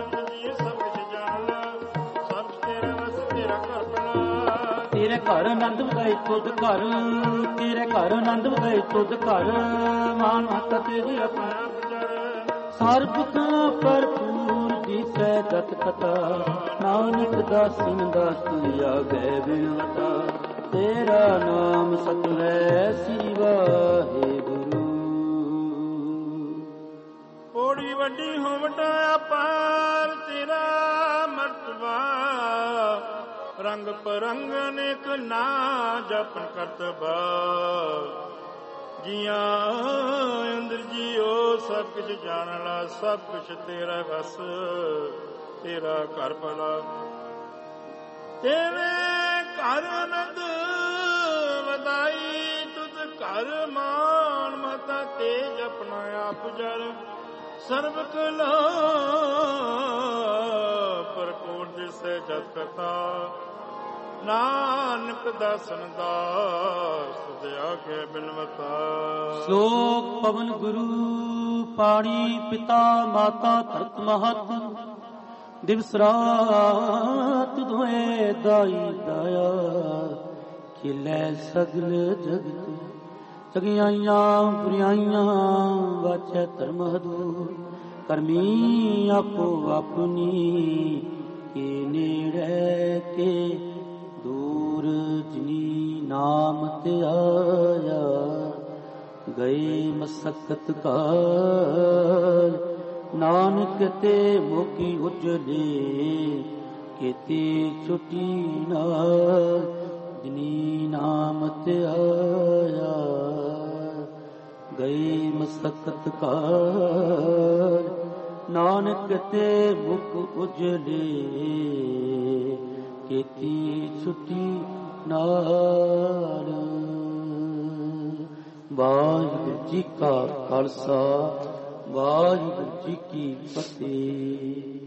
[SPEAKER 1] ਤੇਰੇ ਘਰ ਆਨੰਦ ਵਧਾਏ ਤੁਧ ਘਰ ਤੇਰੇ ਘਰ ਆਨੰਦ ਵਧਾਏ ਤੁਧ ਘਰ ਮਾਨ ਹੱਥ ਤੇਰੇ ਆਪਣਾ ਸਰਬ ਕਾ ਭਰਪੂਰ ਦੀਸੈ ਦਤ ਕਥਾ ਨਾਨਕ ਦਾਸਿਨ ਦਾਸ ਤੁਲਿਆ ਗਏ ਬਿਨਵਤਾ ਤੇਰਾ ਨਾਮ ਸਤ ਹੈ ਸ੍ਰੀ ਵਾਹਿਗੁਰੂ
[SPEAKER 2] ਪੌੜੀ ਵੱਡੀ ਹੋ ਵੱਡਾ ਅਪਾਰ ਤੇਰਾ ਮਰਤਬਾ ਰੰਗ ਪਰੰਗ ਅਨੇਕ ਨਾ ਜਪਨ ਕਰਤਬਾ ਜੀਆਂ ਅੰਦਰ ਜੀਓ ਸਭ ਕੁਛ ਜਾਣਲਾ ਸਭ ਕੁਛ ਤੇਰਾ ਵਸ ਤੇਰਾ ਘਰ ਭਲਾ ਤੇਰੇ ਘਰ ਆਨੰਦ ਵਧਾਈ ਤੁਧ ਘਰ ਮਾਨ ਮਤਾ ਤੇਜ ਆਪਣਾ ਆਪ ਜਰ ਸਰਬ ਕਲਾ ਪਰ ਕੋਟ ਦਿਸੈ ਜਤ ਕਰਤਾ ਨਾਨਕ ਦਾਸਨ ਦਾਸ ਸੁਧਿਆ ਕੇ ਬਿਨਵਤਾ
[SPEAKER 1] ਸ਼ਲੋਕ ਪਵਨ ਗੁਰੂ ਪਾਣੀ ਪਿਤਾ ਮਾਤਾ ਧਰਤ ਮਹਤ ਦਿਵਸ ਰਾਤ ਦੋਏ ਦਾਈ ਦਾਇਆ ਖਿਲੇ ਸਗਲ ਜਗਤ ਜਗਿਆਈਆਂ ਬੁਰਿਆਈਆਂ ਵਾਚੈ ਧਰਮ ਹਦੂਰ ਕਰਮੀ ਆਪੋ ਆਪਣੀ ਕੇ ਨੇੜੇ ਕੇ ਦੂਰ ਜਿਨੀ ਨਾਮ ਤੇ ਆਇਆ ਗਏ ਮਸਕਤ ਕਾਲ ਨਾਨਕ ਤੇ ਮੋਕੀ ਉਜਲੇ ਕੀਤੀ ਛੁਟੀ ਨਾਲ ਜਿਨੀ ਨਾਮ ਤੇ ਆਇਆ ਗਏ ਮਸਕਤ ਕਾਲ ਨਾਨਕ ਤੇ ਮੁਖ ਉਜਲੇ ਕੀਤੀ ਛੁੱਟੀ ਨਾਲ ਵਾਹਿਗੁਰੂ ਜੀ ਕਾ ਖਾਲਸਾ ਵਾਹਿਗੁਰੂ ਜੀ ਕੀ ਫਤਿਹ।